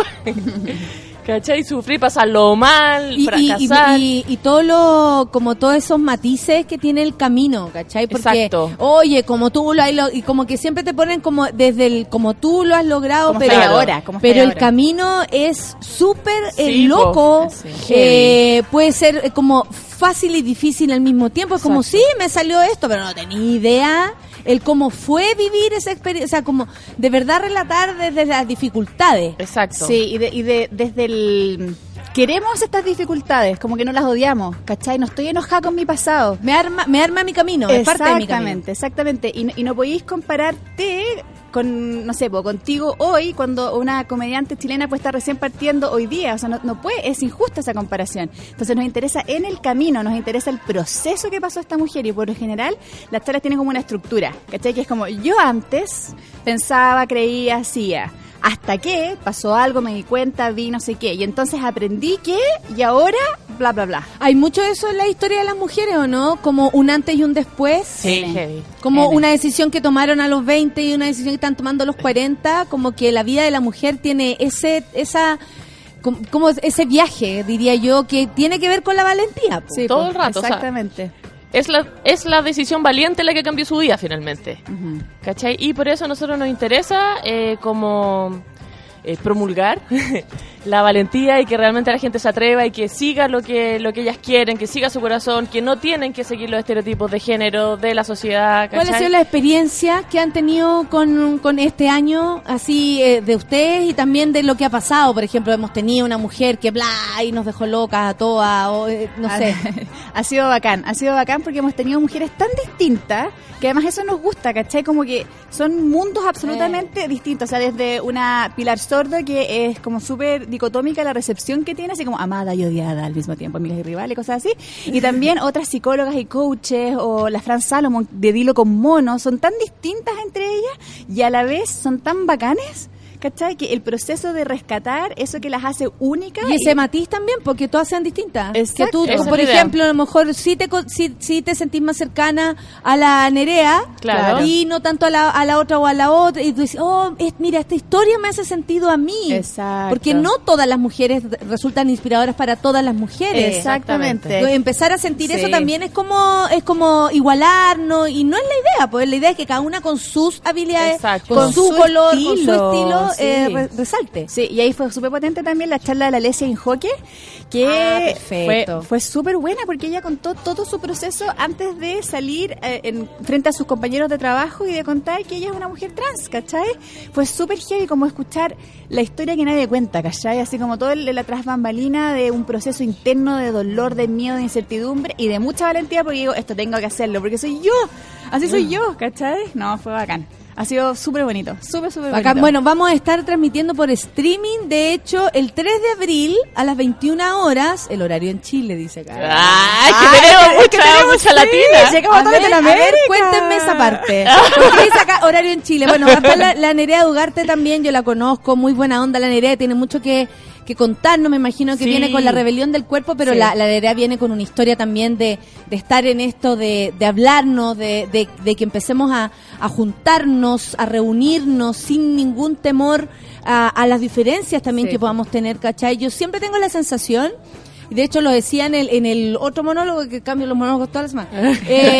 ¿cachai? Sufrir, pasarlo mal, fracasar. Y todo como todos esos matices que tiene el camino, ¿cachai? Porque, exacto. Oye, como tú lo has y como que siempre te ponen como desde como tú lo has logrado, como pero está ahora, como está pero el ahora. camino es súper Sí, loco, sí. puede ser como fácil y difícil al mismo tiempo. Es como, Exacto. sí, me salió esto, pero no tenía idea el cómo fue vivir esa experiencia, o sea, como de verdad relatar desde las dificultades. Exacto. Sí, desde el... Queremos estas dificultades, como que no las odiamos, ¿cachai? No estoy enojada con mi pasado. Me arma mi camino, es parte de mi camino. Exactamente. Y no podéis compararte con, no sé, contigo hoy, cuando una comediante chilena pues está recién partiendo hoy día. O sea, no puede, es injusta esa comparación. Entonces nos interesa en el camino, nos interesa el proceso que pasó esta mujer. Y por lo general, las charlas tienen como una estructura, ¿cachai? Que es como, yo antes pensaba, creía, hacía. Hasta que pasó algo, me di cuenta, vi no sé qué. Y entonces aprendí que, y ahora, bla, bla, bla. Hay mucho de eso en la historia de las mujeres, ¿o no? Como un antes y un después. Sí, heavy. Como una decisión que tomaron a los 20 y una decisión que están tomando a los 40. Como que la vida de la mujer tiene como ese viaje, diría yo, que tiene que ver con la valentía. Po. Sí, todo el rato, exactamente. Es la decisión valiente la que cambió su vida finalmente. ¿Cachai? Y por eso a nosotros nos interesa como promulgar la valentía y que realmente la gente se atreva y que siga lo que ellas quieren, que siga su corazón, que no tienen que seguir los estereotipos de género de la sociedad. ¿Cachai? ¿Cuál ha sido la experiencia que han tenido con este año, así de ustedes y también de lo que ha pasado? Por ejemplo, hemos tenido una mujer que bla y nos dejó locas a todas, o no sé. Ha sido bacán porque hemos tenido mujeres tan distintas que además eso nos gusta, ¿cachai? Como que son mundos absolutamente distintos, o sea, desde una Pilar Sordo que es como súper dicotómica la recepción que tiene, así como amada y odiada al mismo tiempo, amigas y rivales, cosas así, y también otras psicólogas y coaches, o la Fran Salomon de Dilo con Mono, son tan distintas entre ellas y a la vez son tan bacanes, ¿cachai? Que el proceso de rescatar eso que las hace únicas. Y ese matiz también, porque todas sean distintas. Exacto. Que tú, Esa es por la idea. ejemplo, a lo mejor sí te sentís más cercana a la Nerea, Claro. y no tanto a la otra o a la otra, y tú dices, mira, esta historia me hace sentido a mí. Exacto. Porque no todas las mujeres resultan inspiradoras para todas las mujeres. Exactamente. Entonces, empezar a sentir Sí. eso también es como igualarnos, y no es la idea, pues la idea es que cada una con sus habilidades, Exacto. con Con su su color, con su estilo, estilo, sí. resalte. Sí, y ahí fue súper potente también la charla de la Lesia Injoque, que perfecto. fue súper buena porque ella contó todo su proceso antes de salir frente a sus compañeros de trabajo y de contar que ella es una mujer trans, ¿cachai? Fue súper heavy como escuchar la historia que nadie cuenta, ¿cachai? Así como todo la tras bambalina de un proceso interno de dolor, de miedo, de incertidumbre y de mucha valentía porque digo, esto tengo que hacerlo porque soy yo, así soy yo, ¿cachai? No, fue bacán. Ha sido súper bonito, súper Acá, bonito. bueno, vamos a estar transmitiendo por streaming, de hecho, el 3 de abril a las 21 horas, el horario en Chile, dice acá. ¡Ay, que tenemos mucha latina! llegamos a toda A ver, Latinoamérica. cuéntenme esa parte. ¿Por qué dice acá horario en Chile? Bueno, acá la Nerea Dugarte también, yo la conozco, muy buena onda la Nerea, tiene mucho que contarnos, me imagino que Sí. viene con la rebelión del cuerpo, pero Sí. la Nerea viene con una historia también de estar en esto, de hablarnos, de que empecemos a juntarnos, a reunirnos sin ningún temor a las diferencias también Sí. que podamos tener, ¿cachai? Yo siempre tengo la sensación, y de hecho lo decía en el otro monólogo, que cambio los monólogos todas las semanas,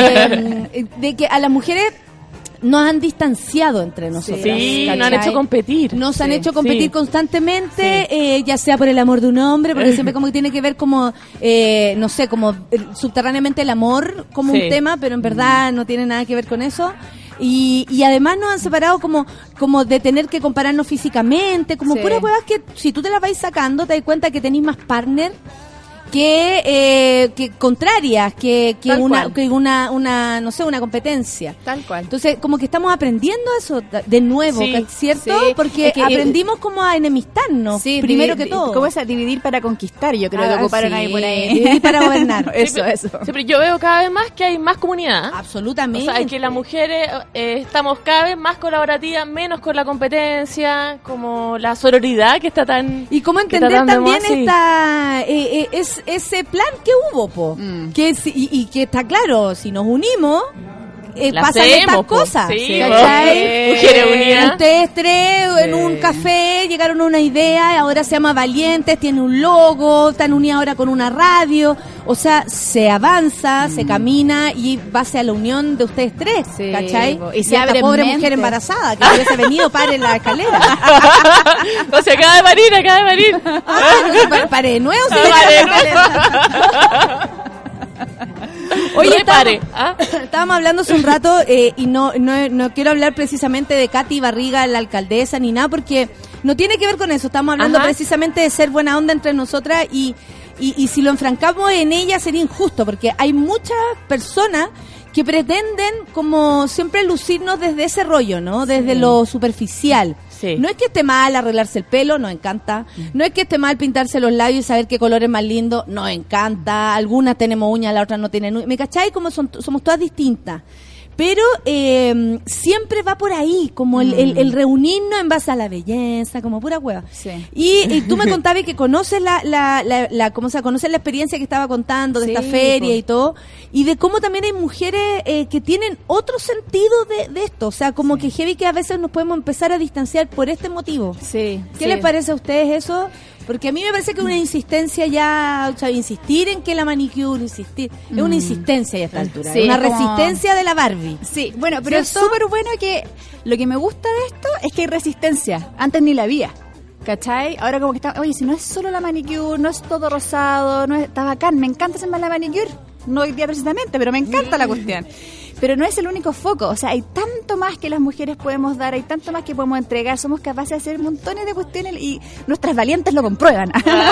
de que a las mujeres nos han distanciado entre nosotros. Sí, ¿cachai? nos han hecho competir. Nos han Sí, hecho competir sí. constantemente, ya sea por el amor de un hombre, porque siempre como que tiene que ver como, no sé, como subterráneamente el amor como Sí. un tema, pero en verdad no tiene nada que ver con eso. Y además nos han separado como de tener que compararnos físicamente, como Sí. puras huevas que si tú te las vais sacando te das cuenta que tenés más partner que contrarias, que Tal una cual. que una no sé, una competencia. Tal cual. Entonces, como que estamos aprendiendo eso de nuevo, Sí, ¿cierto? sí. Porque Es que, aprendimos como a enemistarnos, primero que todo. ¿Cómo es dividir para conquistar? Yo creo que Ah, ocuparon sí, ahí por ahí. dividir para gobernar. Eso, eso. Sí, pero yo veo cada vez más que hay más comunidad. O Absolutamente. sea, que las mujeres estamos cada vez más colaborativas, menos con la competencia, como la sororidad que está tan... Y cómo que está entender tan de moda, también sí. es ese plan que hubo, po. Mm. Y que está claro, si nos unimos, La pasan hacemos, estas po. cosas. Sí, ¿cachai? Mujeres unidas. Ustedes tres en un café llegaron a una idea, ahora se llama Valientes, tiene un logo, están unidas ahora con una radio. O sea, se avanza, se camina y base a la unión de ustedes tres, Sí, ¿cachai? po. Y Y si se esta abren pobre mentes. mujer embarazada que hubiese venido para en la escalera. O sea, acaba de parir. Pare de nuevo, sí. Oye, Repare, estábamos hablando hace un rato y no quiero hablar precisamente de Katy Barriga, la alcaldesa, ni nada, porque no tiene que ver con eso. Estamos hablando Ajá. precisamente de ser buena onda entre nosotras y si lo enfrancamos en ella sería injusto, porque hay muchas personas que pretenden como siempre lucirnos desde ese rollo, ¿no? Desde lo superficial. Sí. No es que esté mal arreglarse el pelo, nos encanta. No es que esté mal pintarse los labios y saber qué color es más lindo, nos encanta. Algunas tenemos uñas, las otras no tienen uñas. ¿Me cachai? Como somos todas distintas. Pero siempre va por ahí, como el reunirnos en base a la belleza, como pura hueva. Sí. Y tú me contabas que conoces ¿cómo se conoces la experiencia que estaba contando de Sí, esta feria pues. y todo, y de cómo también hay mujeres que tienen otro sentido de esto, o sea, como que heavy que a veces nos podemos empezar a distanciar por este motivo. Sí. ¿Qué sí. les parece a ustedes eso? Porque a mí me parece que es una insistencia ya, o sea, insistir en que la manicure, es una insistencia ya a esta altura, Sí, una como- resistencia de la Barbie. Sí, bueno, pero es ¿Cierto? súper bueno que lo que me gusta de esto es que hay resistencia. Antes ni la había. ¿Cachai? Ahora como que está, oye, si no es solo la manicure, no es todo rosado, no es, está bacán, me encanta hacer más la manicure. No hoy día precisamente, pero me encanta la cuestión. Pero no es el único foco, o sea, hay tanto más que las mujeres podemos dar, hay tanto más que podemos entregar, somos capaces de hacer montones de cuestiones y nuestras valientes lo comprueban.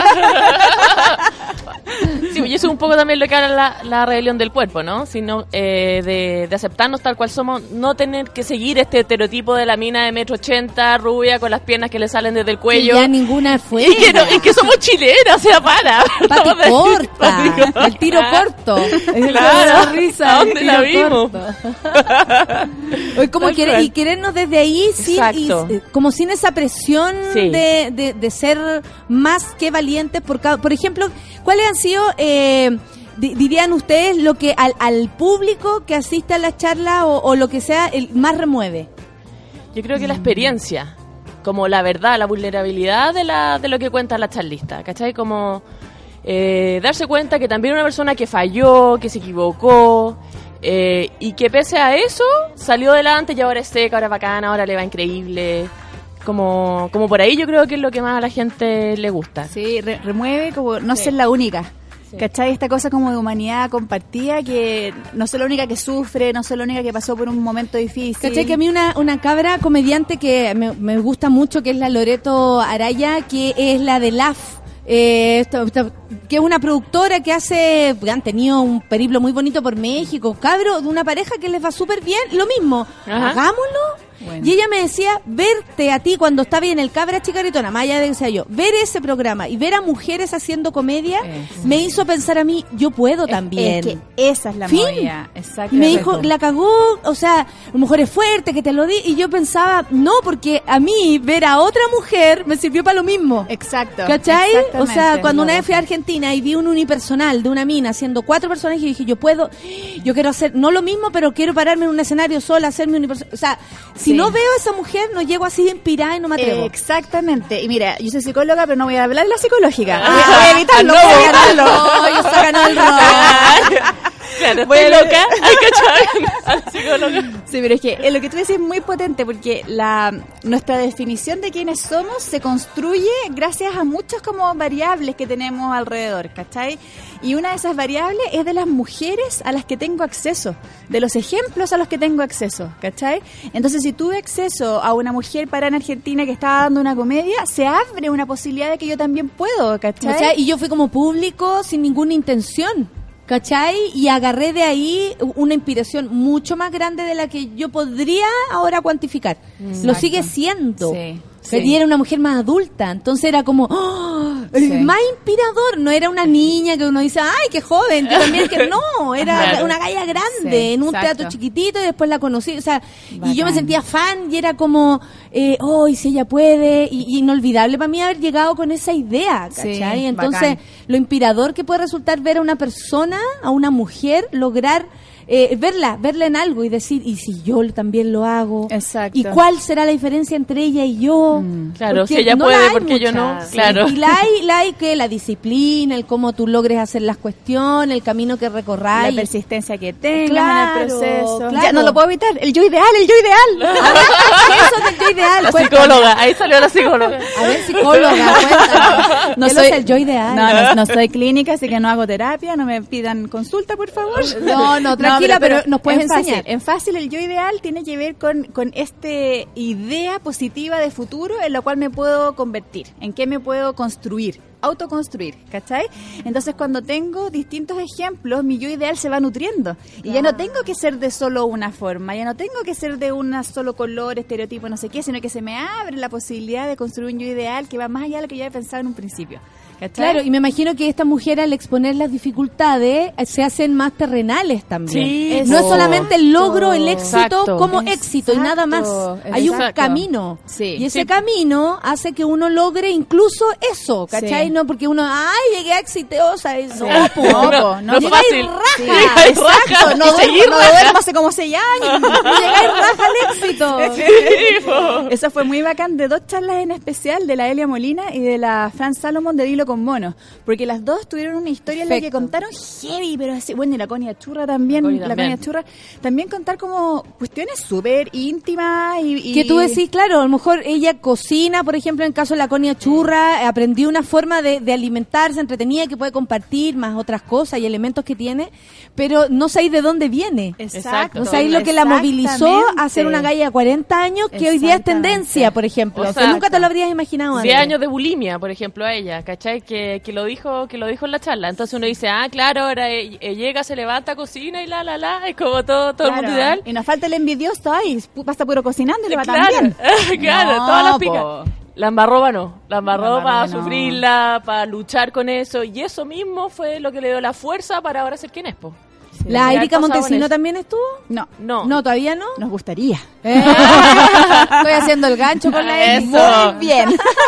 Sí, y eso es un poco también lo que habla la rebelión del cuerpo, ¿no? Sino de aceptarnos tal cual somos, no tener que seguir este estereotipo de la mina de 1,80 m, rubia, con las piernas que le salen desde el Y cuello. ya ninguna fue. Y que somos chilenas, o sea, para. Pati Vamos a decir, corta, pati el tiro corta. corto. Claro, La risa, ¿a el dónde tiro la vimos? corto. Como Tal cual. y querernos desde ahí Exacto. como sin esa presión Sí. de ser más que valientes por ejemplo, ¿cuáles han sido dirían ustedes lo que al público que asiste a la charla o lo que sea más remueve? Yo creo que la experiencia, como la verdad, la vulnerabilidad de lo que cuenta la charlista, ¿cachai? Como darse cuenta que también una persona que falló, que se equivocó, y que pese a eso salió adelante y ahora es seca, ahora es bacana, ahora le va increíble. Como por ahí yo creo que es lo que más a la gente le gusta. Sí, remueve como no ser la única. Sí. ¿Cachai? Esta cosa como de humanidad compartida, que no soy la única que sufre, no soy la única que pasó por un momento difícil. ¿Cachai? Que a mí una cabra comediante que me gusta mucho, que es la Loreto Araya, que es la de LAF, que es una productora que han tenido un periplo muy bonito por México, cabro, de una pareja que les va súper bien, lo mismo, Ajá. hagámoslo. Bueno. Y ella me decía, verte a ti cuando está bien el cabra chicaritona, más allá de que sea yo, ver ese programa y ver a mujeres haciendo comedia, me hizo pensar a mí, yo puedo también. Es que esa es la Fin. movida. Exacto. Y me dijo, la cagó, o sea, a lo mejor es fuerte, que te lo di. Y yo pensaba, no, porque a mí ver a otra mujer me sirvió para lo mismo. Exacto. ¿Cachai? O sea, Exactamente. cuando una vez fui a Argentina y vi un unipersonal de una mina haciendo 4 personajes y dije, yo quiero hacer, no lo mismo, pero quiero pararme en un escenario sola, hacer mi unipersonal. O sea, si Sí. no veo a esa mujer, no llego así de inspirada y no me atrevo. Exactamente. Y mira, yo soy psicóloga, pero no voy a hablar de la psicológica. Ah, voy a evitarlo. no, voy a evitarlo. No, yo sacan el rol. Claro, estoy loca, hay que echar al psicólogo. Sí, pero es que lo que tú decís es muy potente, porque nuestra definición de quiénes somos se construye gracias a muchas como variables que tenemos alrededor, ¿cachai? Y una de esas variables es de las mujeres a las que tengo acceso, de los ejemplos a los que tengo acceso, ¿cachai? Entonces, si tuve acceso a una mujer para en Argentina que estaba dando una comedia, se abre una posibilidad de que yo también puedo, ¿cachai? ¿Cachai? Y yo fui como público sin ninguna intención, ¿cachai? Y agarré de ahí una inspiración mucho más grande de la que yo podría ahora cuantificar. Lo sigue siendo. Sí, Pero sí. era una mujer más adulta, entonces era como Sí. más inspirador, no era una niña que uno dice, ay, qué joven, yo también, que no, era Claro. una galla grande, Sí, en un exacto. teatro chiquitito y después la conocí, o sea, y yo me Bacán. sentía fan y era como, y si ella puede, y inolvidable para mí haber llegado con esa idea, ¿cachai? Sí, Entonces, bacán. lo inspirador que puede resultar ver a una persona, a una mujer, lograr verla en algo y decir, ¿y si yo también lo hago? Exacto. ¿Y cuál será la diferencia entre ella y yo? Claro, Porque si ella no puede, la hay porque yo no. muchas. Claro. Y la hay que la disciplina, el cómo tú logres hacer las cuestiones, el camino que La recorráis. persistencia que tengas Claro, en el proceso. claro. Ya no lo puedo evitar. El yo ideal. Eso es el yo ideal. La cuéntame. psicóloga, ahí salió la psicóloga. A ver, psicóloga, cuéntame. No ¿Qué soy es el yo ideal? No soy clínica, así que no hago terapia, no me pidan consulta, por favor. No, tranquila, pero nos puedes en fácil, enseñar. En fácil, el yo ideal tiene que ver con esta idea positiva de futuro en la cual me puedo convertir, en qué me puedo construir, autoconstruir, ¿cachai? Entonces, cuando tengo distintos ejemplos, mi yo ideal se va nutriendo. Y ya no tengo que ser de solo una forma, ya no tengo que ser de un solo color, estereotipo, no sé qué, sino que se me abre la posibilidad de construir un yo ideal que va más allá de lo que yo había pensado en un principio. ¿Cachai? Claro, y me imagino que estas mujeres al exponer las dificultades se hacen más terrenales también. Sí, no es po. solamente el logro, el éxito Exacto. como éxito y nada más. Hay un exacto. camino. Sí. Y ese Sí. camino hace que uno logre incluso eso, ¿cachai? Sí. No porque uno, ay, llegué exitosa. Y no, No, po. po, no es Llegáis fácil. raja. Sí, Llegáis exacto, raja no y duermo, seguir no raja. duermo hace como 6 años. Llegáis raja al éxito. Sí, po. Eso fue muy bacán de 2 charlas en especial, de la Elia Molina y de la Fran Salomon de Dilo con Mono, porque las dos tuvieron una historia en la que Perfecto. contaron heavy, pero así, bueno, y la Conia Churra también, La Connie también. también contar como cuestiones súper íntimas y... Que tú decís, claro, a lo mejor ella cocina, por ejemplo, en el caso de la Conia Churra, aprendió una forma de alimentarse entretenida que puede compartir, más otras cosas y elementos que tiene, pero no sabéis de dónde viene. Exacto. No sabéis lo que la movilizó a ser una galla de 40 años que hoy día es tendencia, por ejemplo. O sea, Exacto. nunca te lo habrías imaginado antes. 10 años de bulimia, por ejemplo, a ella, ¿cachai? Que lo dijo en la charla. Entonces uno dice, claro, ahora llega, se levanta, cocina y la, es como todo el Claro, mundo ideal. Y nos falta el envidioso, pasa puro cocinando y le va Claro, tan bien. claro, No, todas las po. picas. La embarró no, la embarró La para embarró no. sufrirla, para luchar con eso, y eso mismo fue lo que le dio la fuerza para ahora ser quien es, po. ¿La Hay Erika cosas Montesino buenas. también estuvo? No, No. No, ¿todavía no? nos gustaría. Estoy haciendo el gancho con la Eso. Erika. Muy bien.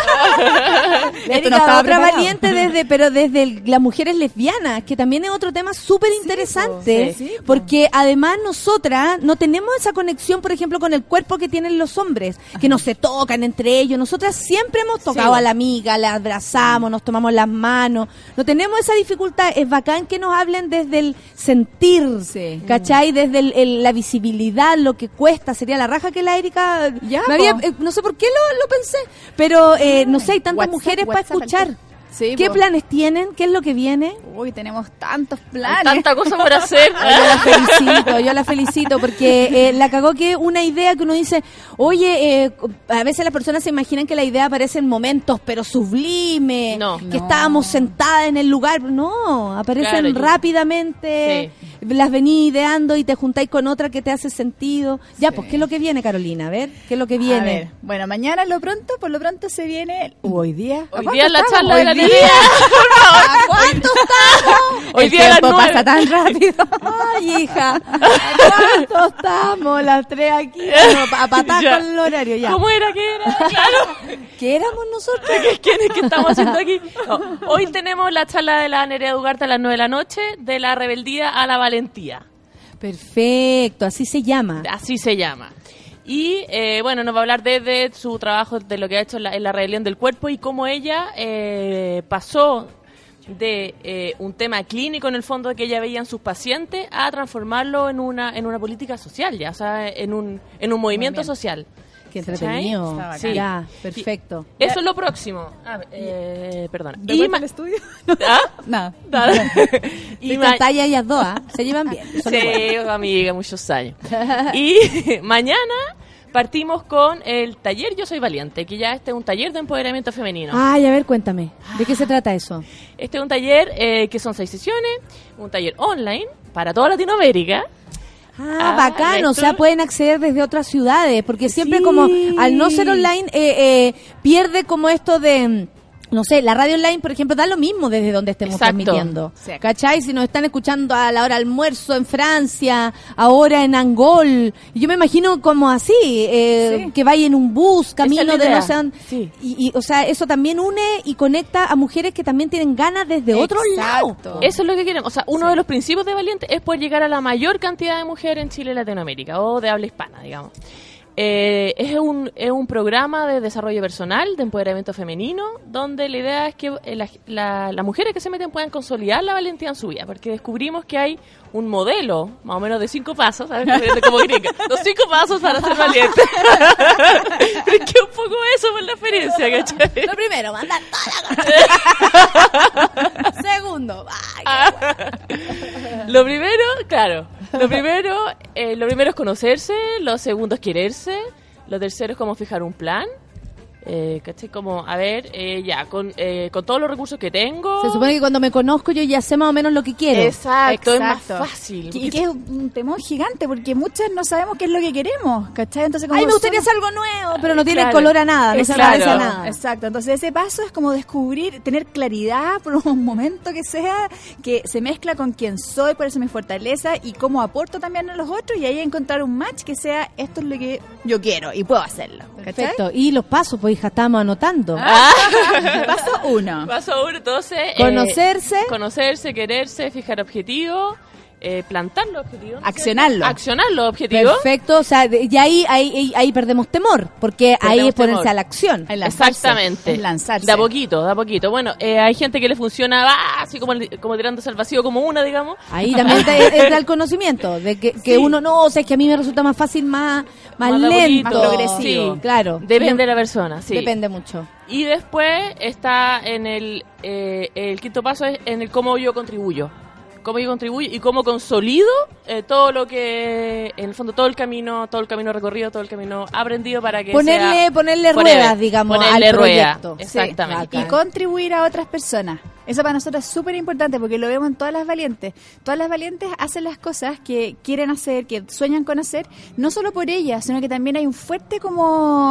La Esto Erika, no estaba otra preparado. valiente desde las mujeres lesbianas, que también es otro tema súper interesante, Sí, porque además nosotras no tenemos esa conexión, por ejemplo, con el cuerpo que tienen los hombres, que no se tocan entre ellos. Nosotras siempre hemos tocado Sí. a la amiga, la abrazamos, nos tomamos las manos. No tenemos esa dificultad. Es bacán que nos hablen desde el sentir, Sí. ¿cachai? Desde la visibilidad, lo que cuesta. Sería la raja que la Erika... Ya, no sé por qué lo pensé, pero no sé, hay tantas WhatsApp, mujeres para WhatsApp, escuchar. Sí, ¿Qué po. planes tienen? ¿Qué es lo que viene? Uy, tenemos tantos Hay planes. tanta cosa por hacer. Yo la felicito porque la cagó que una idea que uno dice, oye, a veces las personas se imaginan que la idea aparece en momentos, pero sublime, No. que No. estábamos sentadas en el lugar. No, aparecen Claro, yo- rápidamente, las venís ideando y te juntáis con otra que te hace sentido. Ya, pues, ¿qué es lo que viene, Carolina? A ver, ¿qué es lo que viene? A ver, bueno, mañana por lo pronto se viene. Hoy día. ¿A Hoy cuánto día la estamos? charla de la Hoy día. niña. ¿A cuánto estamos? Hoy El día a las tiempo 9. pasa tan rápido. Ay, hija, ¿a cuánto estamos las tres aquí? Bueno, a patar Ya. con el horario ya. ¿Cómo era que era? Claro. ¿Qué éramos nosotros? ¿Quién es que estamos haciendo aquí? No, hoy tenemos la charla de la Nerea Ugarte a las 9 de la noche, de la rebeldía a la valentía. Perfecto, así se llama. Así se llama. Y bueno, nos va a hablar desde su trabajo, de lo que ha hecho en la rebelión del cuerpo y cómo ella pasó de un tema clínico en el fondo que ella veía en sus pacientes a transformarlo en una política social, ya, o sea, en un movimiento social. Qué entretenido. Está bacán. Sí. Ya, perfecto. Eso es lo próximo. perdona. ¿De vuelta al estudio? ¿Ah? No. Nada. Y Y ma- talla ellas dos, ¿ah? Se llevan bien. Son Sí, iguales. amiga, muchos años. Y mañana partimos con el taller Yo Soy Valiente, que ya este es un taller de empoderamiento femenino. Ay, a ver, cuéntame. ¿De qué se trata eso? Este es un taller que son 6 sesiones, un taller online para toda Latinoamérica. Bacán, o esto- sea, pueden acceder desde otras ciudades, porque siempre Sí. como al no ser online pierde como esto de, no sé, la radio online, por ejemplo, da lo mismo desde donde estemos Exacto. transmitiendo. Sí. ¿Cachai? Si nos están escuchando a la hora de almuerzo en Francia, ahora en Angol, y yo me imagino como así, Sí. que vaya en un bus, camino Esa es la de no idea. sé dónde. Sí. Y, o sea, eso también une y conecta a mujeres que también tienen ganas desde otro lado. Exacto. Eso es lo que queremos. O sea, uno de los principios de Valiente es poder llegar a la mayor cantidad de mujeres en Chile y Latinoamérica, o de habla hispana, digamos. Es un programa de desarrollo personal, de empoderamiento femenino, donde la idea es que las mujeres que se meten puedan consolidar la valentía en su vida, porque descubrimos que hay un modelo, más o menos de 5 pasos, ¿sabes? Como gringa, los 5 pasos para ser valiente. Es que un poco eso por la experiencia, ¿cachai? Lo primero, mandar toda la Segundo, Lo primero, claro, lo primero es conocerse, lo segundo es quererse, lo tercero es como fijar un plan, ¿cachai? Como, a ver, con todos los recursos que tengo. se supone que cuando me conozco yo ya sé más o menos lo que quiero. Exacto, es más Exacto. fácil. Y que es un temor gigante, porque muchas no sabemos qué es lo que queremos, ¿cachai? Entonces, como Ay, me gustaría son- hacer algo nuevo, pero no tiene Claro. color a nada, no se Claro. parece a nada. Exacto, entonces ese paso es como descubrir, tener claridad por un momento que sea, que se mezcla con quién soy, por eso mi fortaleza y cómo aporto también a los otros, y ahí encontrar un match que sea esto es lo que yo quiero y puedo hacerlo. ¿cachai? Perfecto. Y los pasos, pues hija, estamos anotando. Paso 1. Paso uno, entonces. Conocerse. Quererse, fijar objetivos, plantar los objetivos. ¿no? Accionarlo. Accionar los objetivos. Perfecto, o sea, y ahí perdemos temor, porque ahí Perdemos es ponerse temor. a la acción. El lanzarse, Exactamente. el lanzarse. De a poquito. Bueno, hay gente que le funciona así como tirándose al vacío como una, digamos. Ahí también entra el conocimiento, de que Sí. uno no, o sea, es que a mí me resulta más fácil, más Más de a lento. poquito. Más progresivo. Sí. Claro. Depende de la persona, sí. Depende mucho. Y después está en el quinto paso, es en el cómo yo contribuyo. Cómo yo contribuyo y cómo consolido todo lo que, en el fondo, todo el camino recorrido, todo el camino aprendido para que Ponerle ruedas, digamos, ponerle al ruedas, proyecto. exactamente. Sí, Y contribuir a otras personas. Eso para nosotros es súper importante porque lo vemos en todas las valientes. Todas las valientes hacen las cosas que quieren hacer, que sueñan con hacer, no solo por ellas, sino que también hay un fuerte como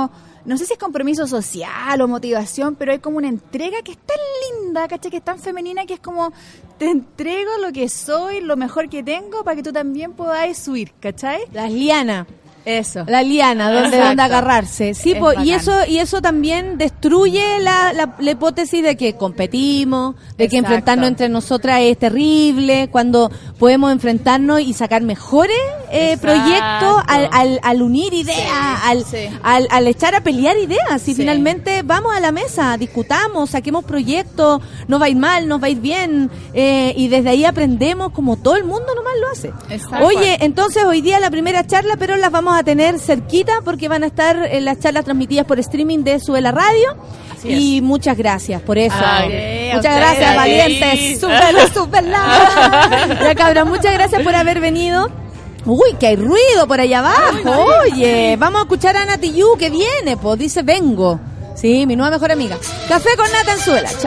no sé si es compromiso social o motivación, pero hay como una entrega que es tan linda, ¿cachai? Que es tan femenina, que es como, te entrego lo que soy, lo mejor que tengo, para que tú también podáis subir, ¿cachai? Las lianas. Eso. La liana, donde agarrarse. Sí, y eso también destruye la hipótesis de que competimos, de que enfrentarnos entre nosotras es terrible, cuando podemos enfrentarnos y sacar mejores proyectos al unir ideas, al echar a pelear ideas. Y finalmente vamos a la mesa, discutamos, saquemos proyectos, nos va a ir mal, nos va a ir bien, y desde ahí aprendemos como todo el mundo nomás lo hace. Exacto. Oye, entonces hoy día la primera charla, pero las vamos a tener cerquita porque van a estar las charlas transmitidas por streaming de Sube la Radio. Así y muchas gracias por eso. Muchas a gracias, ustedes. valientes. Súbela. Ya, cabra, muchas gracias por haber venido. Uy, que hay ruido por allá abajo. Oye, vamos a escuchar a Nati Yu que viene, pues dice vengo. Sí, mi nueva mejor amiga. Café con Nata en Suela. Chao.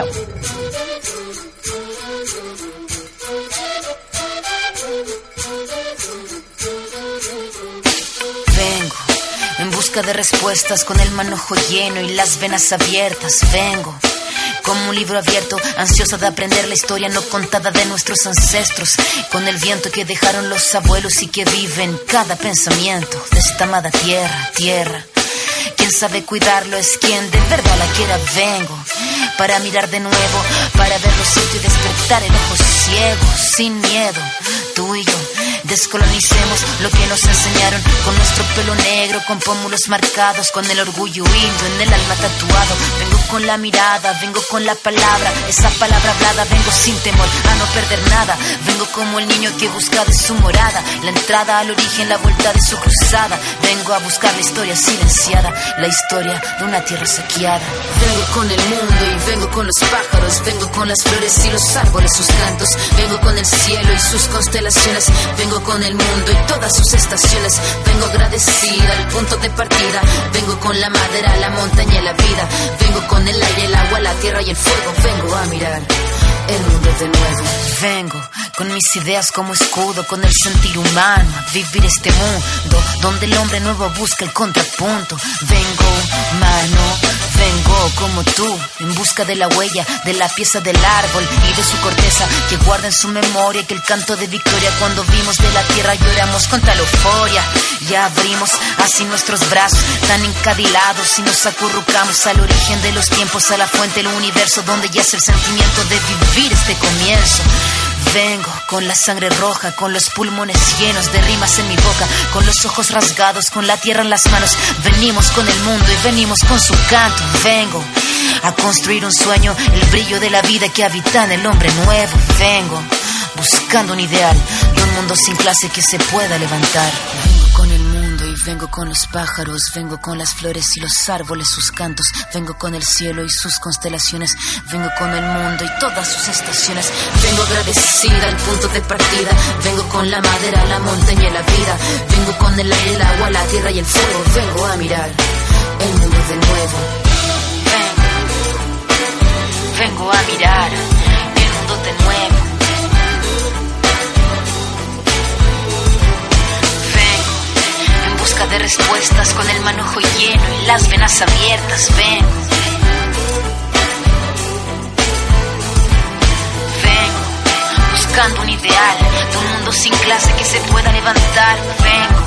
Vengo en busca de respuestas con el manojo lleno y las venas abiertas. Vengo como un libro abierto, ansiosa de aprender la historia no contada de nuestros ancestros, con el viento que dejaron los abuelos y que vive en cada pensamiento de esta amada tierra. Quien sabe cuidarlo es quien de verdad la quiera. Vengo para mirar de nuevo, para ver lo cierto y despertar el ojo ciego, sin miedo. Tú y yo descolonicemos lo que nos enseñaron, con nuestro pelo negro, con pómulos marcados, con el orgullo indio en el alma tatuado. Vengo con la mirada, vengo con la palabra, esa palabra hablada. Vengo sin temor a no perder nada. Vengo como el niño que busca de su morada, la entrada al origen, la vuelta de su cruzada. Vengo a buscar la historia silenciada, la historia de una tierra saqueada. Vengo con el mundo y vengo con los pájaros, vengo con las flores y los árboles, sus cantos. Vengo con el cielo y sus constelaciones, vengo con el mundo y todas sus estaciones. Vengo agradecida al punto de partida, vengo con la madera, la montaña y la vida. Vengo con el aire, el agua, la tierra y el fuego. Vengo a mirar el mundo de nuevo. Vengo con mis ideas como escudo, con el sentir humano, a vivir este mundo donde el hombre nuevo busca el contrapunto. Vengo como tú, en busca de la huella, de la pieza del árbol y de su corteza, que guarda en su memoria que el canto de victoria cuando vimos de la tierra lloramos contra la euforia. Ya abrimos así nuestros brazos tan encadilados y nos acurrucamos al origen de los tiempos, a la fuente del universo donde yace el sentimiento de vivir este comienzo. Vengo con la sangre roja, con los pulmones llenos de rimas en mi boca, con los ojos rasgados, con la tierra en las manos. Venimos con el mundo y venimos con su canto. Vengo a construir un sueño, el brillo de la vida que habita en el hombre nuevo. Vengo buscando un ideal y un mundo sin clase que se pueda levantar. Vengo con el mundo y vengo con los pájaros, vengo con las flores y los árboles, sus cantos. Vengo con el cielo y sus constelaciones, vengo con el mundo y todas sus estaciones. Vengo agradecida al punto de partida, vengo con la madera, la montaña y la vida. Vengo con el aire, el agua, la tierra y el fuego. Vengo a mirar el mundo de nuevo. Vengo a mirar el mundo de nuevo. De respuestas con el manojo lleno y las venas abiertas. Vengo buscando un ideal de un mundo sin clase que se pueda levantar. Vengo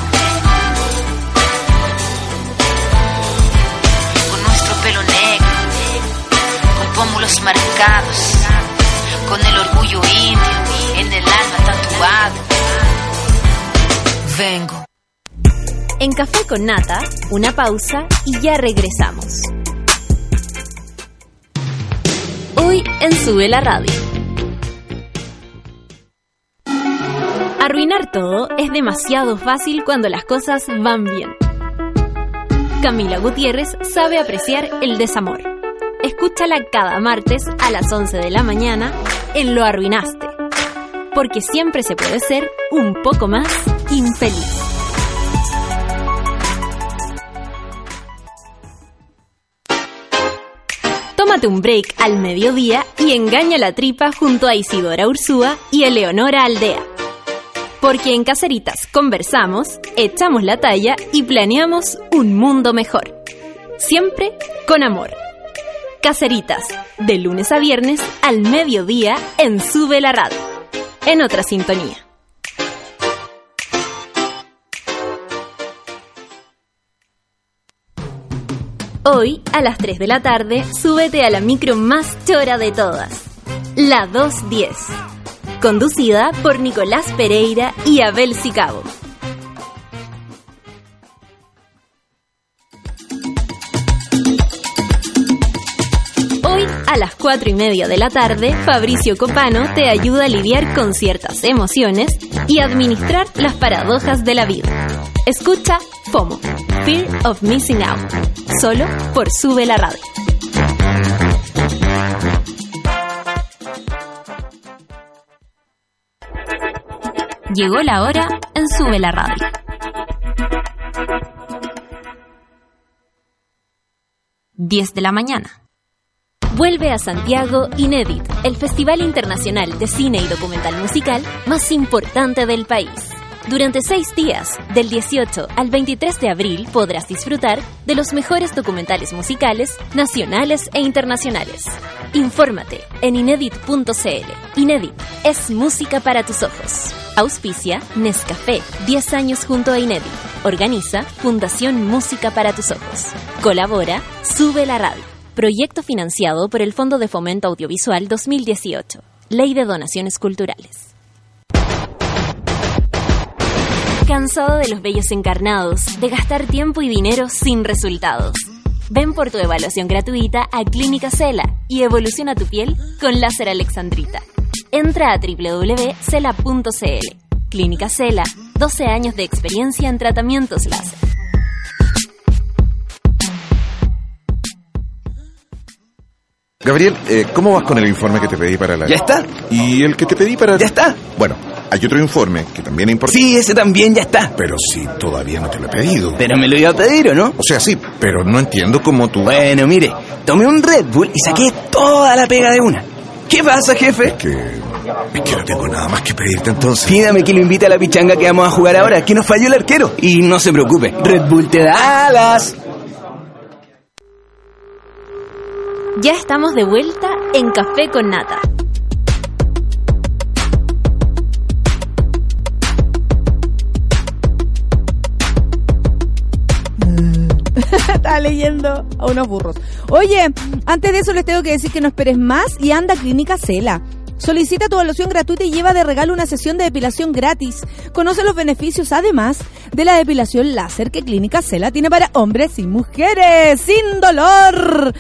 con nuestro pelo negro, con pómulos marcados, con el orgullo indio en el alma tatuado. Vengo. En Café con Nata, una pausa y ya regresamos. Hoy en Sube la Radio. Arruinar todo es demasiado fácil cuando las cosas van bien. Camila Gutiérrez sabe apreciar el desamor. Escúchala cada martes a las 11 de la mañana en Lo Arruinaste. Porque siempre se puede ser un poco más infeliz. Tómate un break al mediodía y engaña la tripa junto a Isidora Ursúa y Eleonora Aldea. Porque en Caseritas conversamos, echamos la talla y planeamos un mundo mejor. siempre con amor. Caseritas, de lunes a viernes al mediodía en Sube la Radio, en otra sintonía. Hoy, a las 3 de la tarde, súbete a la micro más chora de todas, la 210, conducida por Nicolás Pereira y Abel Sicabo. Hoy, a las 4:30 de la tarde, Fabricio Copano te ayuda a lidiar con ciertas emociones y administrar las paradojas de la vida. Escucha FOMO, Fear of Missing Out, solo por Sube la Radio. Llegó la hora en Sube la Radio. Diez de la mañana. Vuelve a Santiago Inédit, el Festival Internacional de Cine y Documental Musical más importante del país. Durante 6 días, del 18 al 23 de abril, podrás disfrutar de los mejores documentales musicales, nacionales e internacionales. Infórmate en Inédit.cl. Inédit es música para tus ojos. Auspicia Nescafé, 10 años junto a Inédit. Organiza Fundación Música para tus ojos. Colabora Sube la Radio. Proyecto financiado por el Fondo de Fomento Audiovisual 2018. Ley de Donaciones Culturales. ¿Cansado de los vellos encarnados, de gastar tiempo y dinero sin resultados? Ven por tu evaluación gratuita a Clínica Cela y evoluciona tu piel con láser alexandrita. Entra a www.cela.cl. Clínica Cela, 12 años de experiencia en tratamientos láser. Gabriel, ¿cómo vas con el informe que te pedí para la... ¿Ya está? ¿Y el que te pedí para... ¿Ya está? Bueno, hay otro informe que también es importante. Sí, ese también ya está. Pero sí, todavía no te lo he pedido. Pero me lo iba a pedir, ¿o no? O sea, sí, pero no entiendo cómo tú... Bueno, mire, tomé un Red Bull y saqué toda la pega de una. ¿Qué pasa, jefe? Es que no tengo nada más que pedirte entonces. Pídame que lo invite a la pichanga que vamos a jugar ahora, que nos falló el arquero. Y no se preocupe, Red Bull te da alas. Ya estamos de vuelta en Café con Nata. Estaba leyendo a unos burros. Oye, antes de eso les tengo que decir que no esperes más y anda a Clínica Cela. Solicita tu evaluación gratuita y lleva de regalo una sesión de depilación gratis. Conoce los beneficios, además, de la depilación láser que Clínica Cela tiene para hombres y mujeres, sin dolor.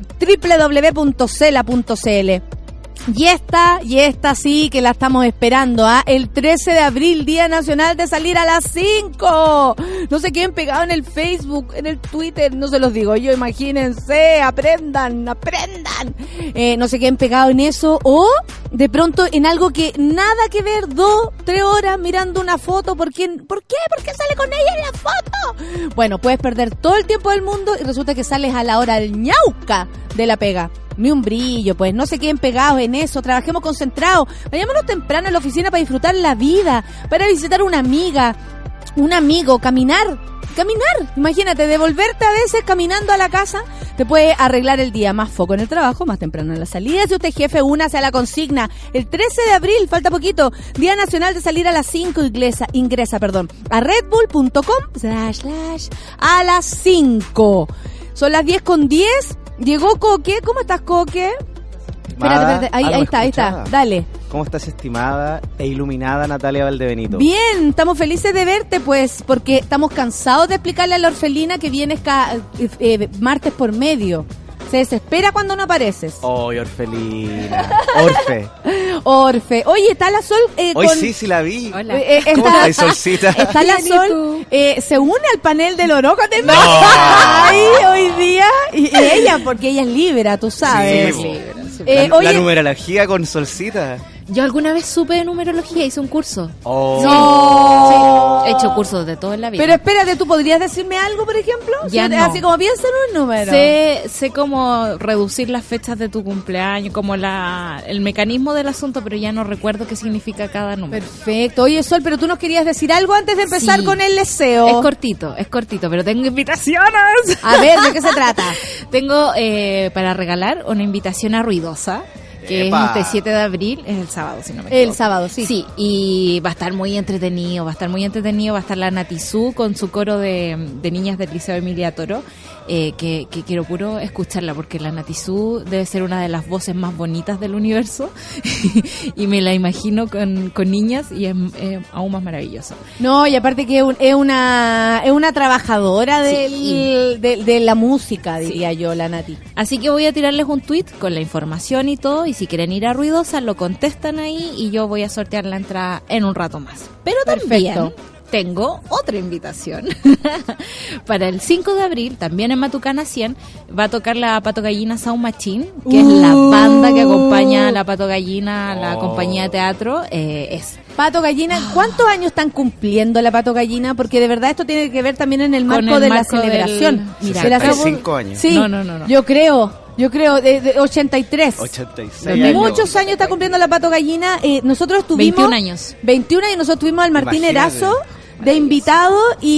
www.cela.cl. Y esta sí que la estamos esperando, ¿ah? El 13 de abril, Día Nacional de Salir a las 5. No se queden pegados en el Facebook, en el Twitter, no se los digo yo, imagínense, aprendan. No se queden pegados en eso, o de pronto en algo que nada que ver, 2-3 horas mirando una foto. ¿Por qué? ¿Por qué sale con ella en la foto? Bueno, puedes perder todo el tiempo del mundo y resulta que sales a la hora del ñauca de la pega. Ni un brillo, pues. No se queden pegados en eso. Trabajemos concentrados. Vayámonos temprano a la oficina para disfrutar la vida, para visitar una amiga, un amigo, caminar. Imagínate, devolverte a veces caminando a la casa te puede arreglar el día. Más foco en el trabajo, más temprano en la salida. Si usted es jefe, únase a la consigna. El 13 de abril, falta poquito, Día Nacional de Salir a las 5. Ingresa a redbull.com/ a las 5. Son las 10:10. Llegó Coque. ¿Cómo estás, Coque? Espérate. Ahí está. Dale. ¿Cómo estás, estimada e iluminada Natalia Valdebenito? Bien, estamos felices de verte, pues, porque estamos cansados de explicarle a la orfelina que vienes martes por medio. Se desespera cuando no apareces. Oye, orfelina. Orfe. Oye, está la Sol Hoy sí la vi. Hola. ¿Cómo estás, Solcita? Está la Sol, se une al panel del Oroco de No. Ay, hoy día. Y ella, porque ella es Libra, tú sabes. Sí, oye, la numerología con Solcita. Yo alguna vez supe de numerología, hice un curso. ¡No! Sí, he hecho cursos de todo en la vida. Pero espérate, ¿tú podrías decirme algo, por ejemplo? Ya no. Así como piensa en un número. Sé cómo reducir las fechas de tu cumpleaños, como el mecanismo del asunto, pero ya no recuerdo qué significa cada número. Perfecto. Oye, Sol, pero tú nos querías decir algo antes de empezar con el deseo. Es cortito, pero tengo invitaciones. A ver, ¿de qué se trata? Tengo para regalar una invitación a Ruidosa, que ¡Epa! es este 7 de abril, es el sábado, si no me equivoco. El sábado, sí. Sí, y va a estar muy entretenido, va a estar la Natizú con su coro de niñas del Liceo Emilia Toro, que quiero puro escucharla, porque la Natizú debe ser una de las voces más bonitas del universo, y me la imagino con niñas, y es aún más maravilloso. No, y aparte que es una trabajadora de la música, diría yo, la Nati. Así que voy a tirarles un tweet con la información y todo, y si quieren ir a Ruidosa, lo contestan ahí y yo voy a sortear la entrada en un rato más. Pero también tengo otra invitación. Para el 5 de abril, también en Matucana 100, va a tocar la Pato Gallina Sound Machine, que es la banda que acompaña a la Pato Gallina, la compañía de teatro. Pato Gallina, ¿cuántos años están cumpliendo la Pato Gallina? Porque de verdad esto tiene que ver también en el marco de la celebración. Mira, 65 años. Sí, no. Yo creo, de 83. 86 Muchos años está cumpliendo la Pato Gallina. Nosotros tuvimos 21 años. 21 años, nosotros tuvimos al Martín Imagínate. Erazo de invitado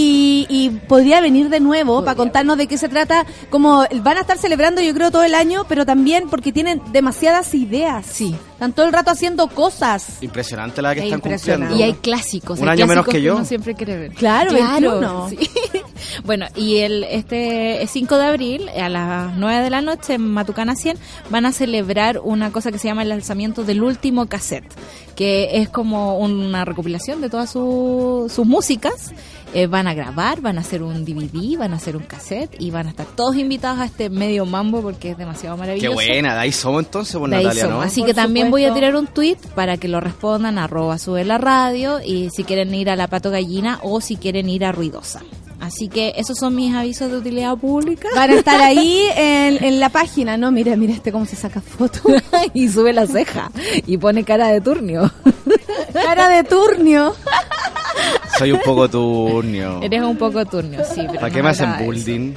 y podría venir de nuevo para contarnos de qué se trata. Como van a estar celebrando, yo creo, todo el año, pero también porque tienen demasiadas ideas. Sí. Están todo el rato haciendo cosas. Impresionante la que Es están impresionante. cumpliendo. Y hay clásicos. Un hay año menos clásicos que yo. uno siempre quiere ver. Claro, 21. Sí. Bueno, y este 5 de abril, a las 9 de la noche, en Matucana 100, van a celebrar una cosa que se llama el lanzamiento del último cassette, que es como una recopilación de todas sus músicas. Van a grabar, van a hacer un DVD, van a hacer un cassette y van a estar todos invitados a este medio mambo porque es demasiado Qué maravilloso. buena, de ahí somos entonces, por De ahí Natalia, somos. ¿no? Así Por que también supuesto. voy a tirar un tweet para que lo respondan @sube la radio, y si quieren ir a la Pato Gallina o si quieren ir a Ruidosa. Así que esos son mis avisos de utilidad pública. Van a estar ahí en la página, ¿no? Mira cómo se saca foto. Y sube la ceja y pone cara de turnio. Cara de turnio. Soy un poco turnio. Eres un poco turnio, sí. Pero ¿Para no qué me hacen agrada bullying?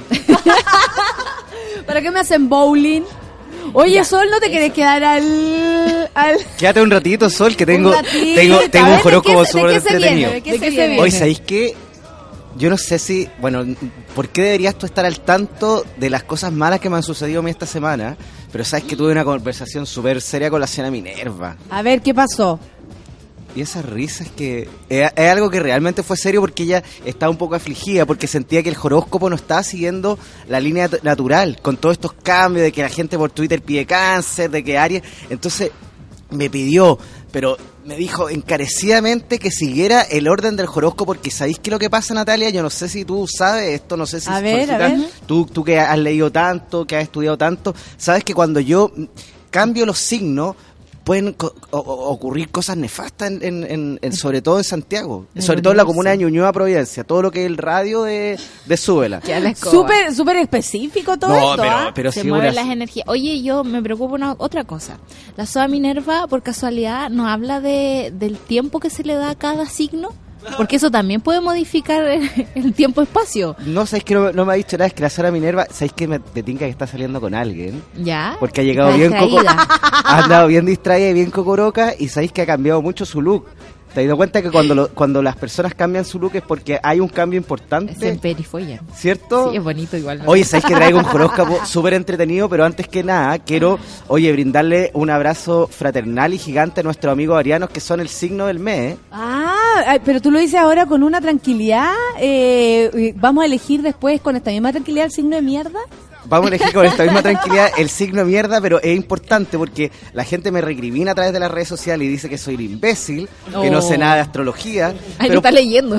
¿Para qué me hacen bowling? Oye, Sol, ¿no te querés quedar al...? Quédate un ratito, Sol, que tengo Un ratito. un A ver, horóscopo ¿de qué súper se viene? entretenido. ¿De qué se viene? Hoy, ¿sabéis qué? Yo no sé si... Bueno, ¿por qué deberías tú estar al tanto de las cosas malas que me han sucedido a mí esta semana? Pero sabes que tuve una conversación súper seria con la señora Minerva. A ver, ¿qué pasó? Y esas risas que... Es algo que realmente fue serio porque ella estaba un poco afligida porque sentía que el horóscopo no estaba siguiendo la línea natural con todos estos cambios de que la gente por Twitter pide cáncer, de que Aries... Entonces me pidió, pero me dijo encarecidamente que siguiera el orden del horóscopo porque ¿sabéis qué es lo que pasa, Natalia? Yo no sé si tú sabes esto, no sé si... A ver. Tú que has leído tanto, que has estudiado tanto, sabes que cuando yo cambio los signos pueden ocurrir cosas nefastas sobre todo en Santiago, sobre todo en la comuna de Ñuñoa, Providencia, todo lo que es el radio de Súbela. Súper específico todo esto, pero se sí mueven las energías. Oye, yo me preocupo otra cosa. La Soa Minerva, por casualidad, nos habla del tiempo que se le da a cada signo. Porque eso también puede modificar el tiempo-espacio. No, ¿sabéis que no me ha dicho nada? Es que la Sara Minerva, ¿sabéis que me tinca que está saliendo con alguien? ¿Ya? Porque ha llegado Está bien distraída. ha andado bien distraída y bien cocoroca, y sabéis que ha cambiado mucho su look. ¿Te has dado cuenta que cuando las personas cambian su look es porque hay un cambio importante? Se emperifollan. ¿Cierto? Sí, es bonito igual. ¿no? Oye, sabéis que traigo un horóscopo súper entretenido, pero antes que nada quiero, brindarle un abrazo fraternal y gigante a nuestros amigos arianos que son el signo del mes. Pero tú lo dices ahora con una tranquilidad. Vamos a elegir después con esta misma tranquilidad el signo de mierda. Vamos a elegir con esta misma tranquilidad el signo de mierda, pero es importante porque la gente me recrimina a través de las redes sociales y dice que soy un imbécil, que no sé nada de astrología. Ay, pero lo está leyendo.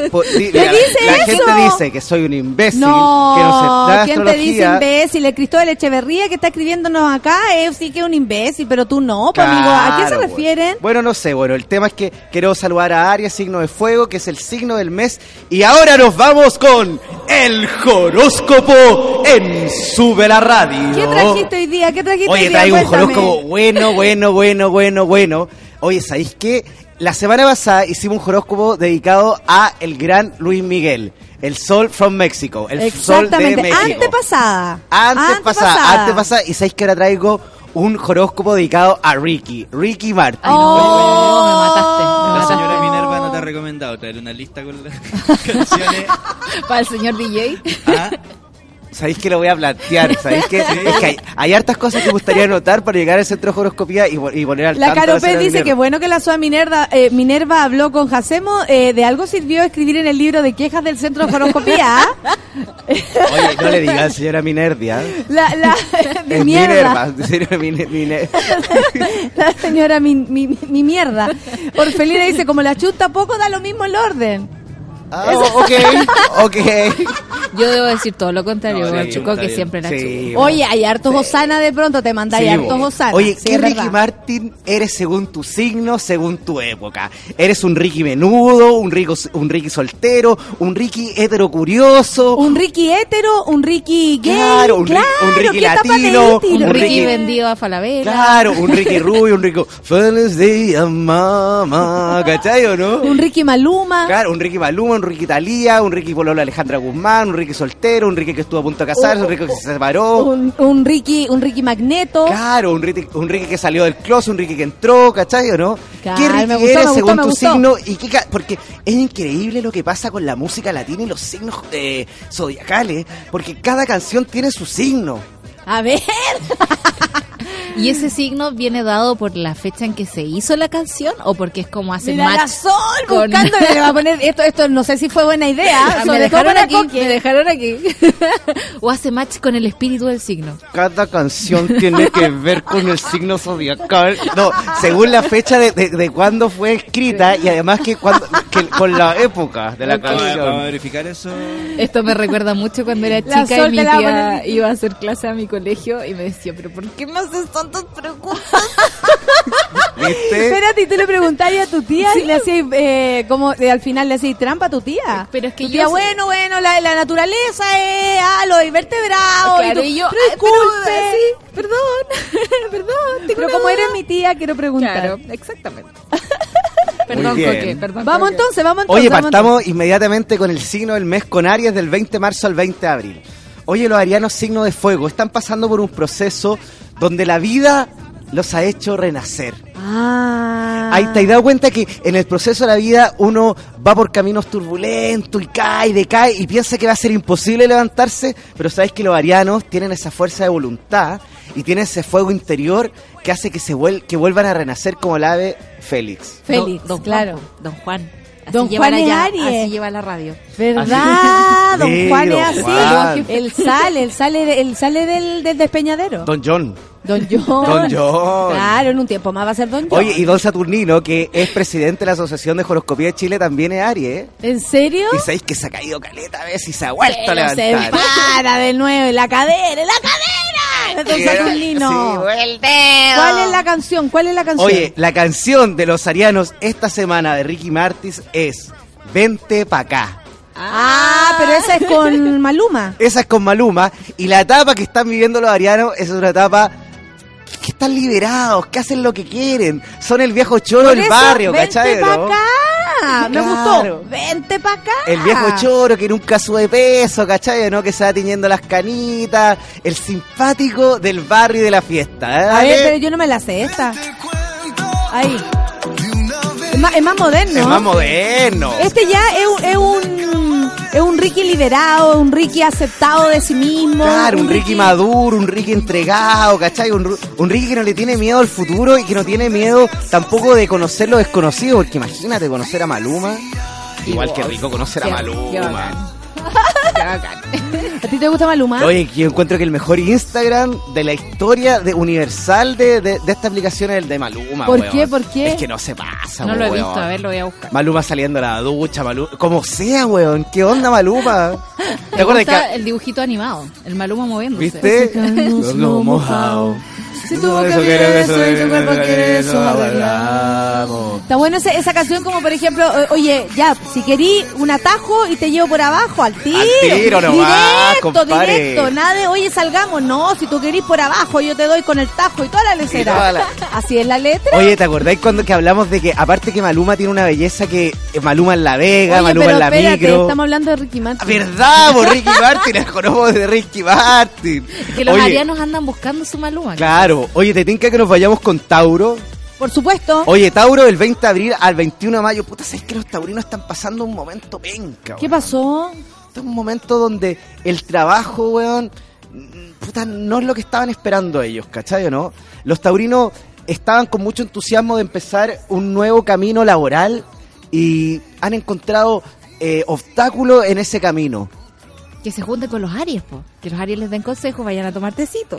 La gente dice que soy un imbécil, que no sé nada de ¿quién te dice astrología. imbécil? El Cristóbal Echeverría que está escribiéndonos acá, sí que es un imbécil, pero tú no, pues, amigo, ¿a qué se Claro, refieren? Bueno, no sé, el tema es que quiero saludar a Aries, signo de fuego, que es el signo del mes, y ahora nos vamos con el horóscopo en Sube la Radio. ¿Qué trajiste hoy día? ¿Qué trajiste Oye, hoy día? traigo un Cuéntame. horóscopo bueno. Oye, ¿sabéis qué? La semana pasada hicimos un horóscopo dedicado a el gran Luis Miguel, el Sol from Mexico, el Sol de México. Antepasada. Y ¿sabéis que ahora traigo un horóscopo dedicado a Ricky Martin? Me mataste. La señora Minerva no te ha recomendado traer una lista con las canciones. Para el señor DJ. ¿Sabéis que lo voy a plantear? ¿Sabéis que? Es que hay hartas cosas que me gustaría anotar para llegar al centro de horoscopía y poner al La tanto. Caro Pérez dice que bueno que la Soa Minerva habló con Jacemo. ¿De algo sirvió escribir en el libro de quejas del centro de horoscopía? Oye, no le digas señora Minervia. De mierda. La señora mi mierda. Orfelina dice, como la chuta poco, da lo mismo el orden. Ok. Yo debo decir todo lo contrario, No, Chuco, que siempre la chupa. Oye, hay hartos Osana de pronto, te mandáis hartos Osana. Oye, sí, ¿qué Ricky Martin eres según tu signo, según tu época? ¿Eres un Ricky menudo, un Ricky soltero, un Ricky hetero curioso? Un Ricky hetero, un Ricky gay. Claro, un Ricky latino. Un Ricky vendido a Falabella. Claro, un Ricky rubio, un Ricky Feliz Día Mamá, ¿cachai o no? Un Ricky Maluma. Claro, un Ricky Maluma, un Ricky Talía, un Ricky Pololo Alejandra Guzmán, un Ricky soltero, un Ricky que estuvo a punto de casarse, un Ricky que se separó. Un Ricky Magneto. Claro, un Ricky que salió del closet, un Ricky que entró, ¿cachai o no? Claro, ¿Qué Ricky me gustó, eres me según gustó, tu me gustó. signo? Porque es increíble lo que pasa con la música latina y los signos zodiacales, porque cada canción tiene su signo. A ver. ¿Y ese signo viene dado por la fecha en que se hizo la canción o porque es como hace Mira match la Sol con... buscando, le va a poner esto no sé si fue buena idea. me Sobre todo dejaron para aquí, Coque. me dejaron aquí. O hace match con el espíritu del signo. Cada canción tiene que ver con el signo zodiacal. No, según la fecha de cuándo fue escrita y además que con la época de la canción. Vamos a verificar eso. Esto me recuerda mucho cuando era La chica Sol y mi te la va a tía poner. iba a hacer clase a mi colegio y me decía, pero ¿por qué me haces tantas preguntas? ¿Viste? Espérate, y tú le preguntarías a tu tía y le hacías, al final le hacías trampa a tu tía. Pero es que tu yo tía, sé- bueno, la naturaleza es los invertebrados. Claro, y y yo, pero ay, disculpe. Perdón. Pero como eres mi tía, quiero preguntar. Claro, exactamente. Perdón, bien. Coque, perdón. Vamos Coque. entonces. Oye, partamos inmediatamente con el signo del mes con Aries del 20 de marzo al 20 de abril. Oye, los arianos signo de fuego están pasando por un proceso donde la vida los ha hecho renacer. Ahí te has dado cuenta que en el proceso de la vida uno va por caminos turbulentos y decae y piensa que va a ser imposible levantarse, pero sabes que los arianos tienen esa fuerza de voluntad y tienen ese fuego interior que hace que vuelvan a renacer como el ave Félix. Don claro. Juan, Don Juan. Así Don lleva Juan la es ya- Aries. Así lleva la radio. ¿Verdad? Don Sí, Juan es Don así. Juan. Él sale del despeñadero. Don John. Don John. Don John. Claro, en un tiempo más va a ser Don John. Oye, y Don Saturnino, que es presidente de la Asociación de Horoscopía de Chile, también es Aries, ¿eh? ¿En serio? Y sabéis que se ha caído caleta a veces y se ha vuelto a Pero se levantar. para de nuevo, en la cadera, de Don Saturnino. Sí, vuelve. ¿Cuál es la canción? Oye, la canción de los arianos esta semana de Ricky Martin es Vente pa' acá. Pero esa es con Maluma. Esa es con Maluma. Y la etapa que están viviendo los arianos es una etapa que están liberados, que hacen lo que quieren. Son el viejo choro Por del eso, barrio, vente ¿cachai? pa' ¿no? acá. Me Claro. gustó. Vente pa' acá. El viejo choro que nunca sube peso, ¿cachai? ¿No? Que se va tiñendo las canitas. El simpático del barrio y de la fiesta. ¿eh? A ver, pero yo no me la sé esta. Ahí. Es más moderno. Es más moderno. Este ya es un Ricky liberado, un Ricky aceptado de sí mismo. Claro, un Ricky maduro, un Ricky entregado, ¿cachai? Un Ricky que no le tiene miedo al futuro y que no tiene miedo tampoco de conocer lo desconocido, porque imagínate conocer a Maluma. Igual que rico conocer a Qué Maluma. bacán. ¿A ti te gusta Maluma? Oye, yo encuentro que el mejor Instagram de la historia universal de esta aplicación es el de Maluma. ¿Por weón. qué? ¿Por qué? Es que no se pasa, No lo he weón. visto, a ver, lo voy a buscar. Maluma saliendo a la ducha, Maluma, como sea, weón. ¿Qué onda, Maluma? ¿Te Me acuerdas gusta que el dibujito animado, el Maluma moviéndose. ¿Viste? Lo mojado. Si tu boca quiere eso y tu cuerpo quiere eso, hablamos. Está bueno esa canción, como por ejemplo, oye, ya, si querí un atajo y te llevo por abajo, al tiro nomás, directo, nada de, oye, salgamos. No, si tú querís por abajo, yo te doy con el tajo y toda la lecera. Así es la letra. Oye, ¿te acordáis cuando que hablamos de que, aparte que Maluma tiene una belleza que Maluma en La Vega, oye, Maluma en la micro? Estamos hablando de Ricky Martin. ¿Verdad? Por Ricky Martin, el jorobo de Ricky Martin. Que los arianos andan buscando su Maluma. Claro. Oye, ¿te tinca que nos vayamos con Tauro? Por supuesto. Oye, Tauro, del 20 de abril al 21 de mayo. Puta, ¿sabes que los taurinos están pasando un momento penca? ¿Qué pasó? Este es un momento donde el trabajo, weón, puta, no es lo que estaban esperando ellos, ¿cachai o no? Los taurinos estaban con mucho entusiasmo de empezar un nuevo camino laboral y han encontrado obstáculos en ese camino. Que se junten con los Aries, po. Que los Aries les den consejos, vayan a tomar tecito.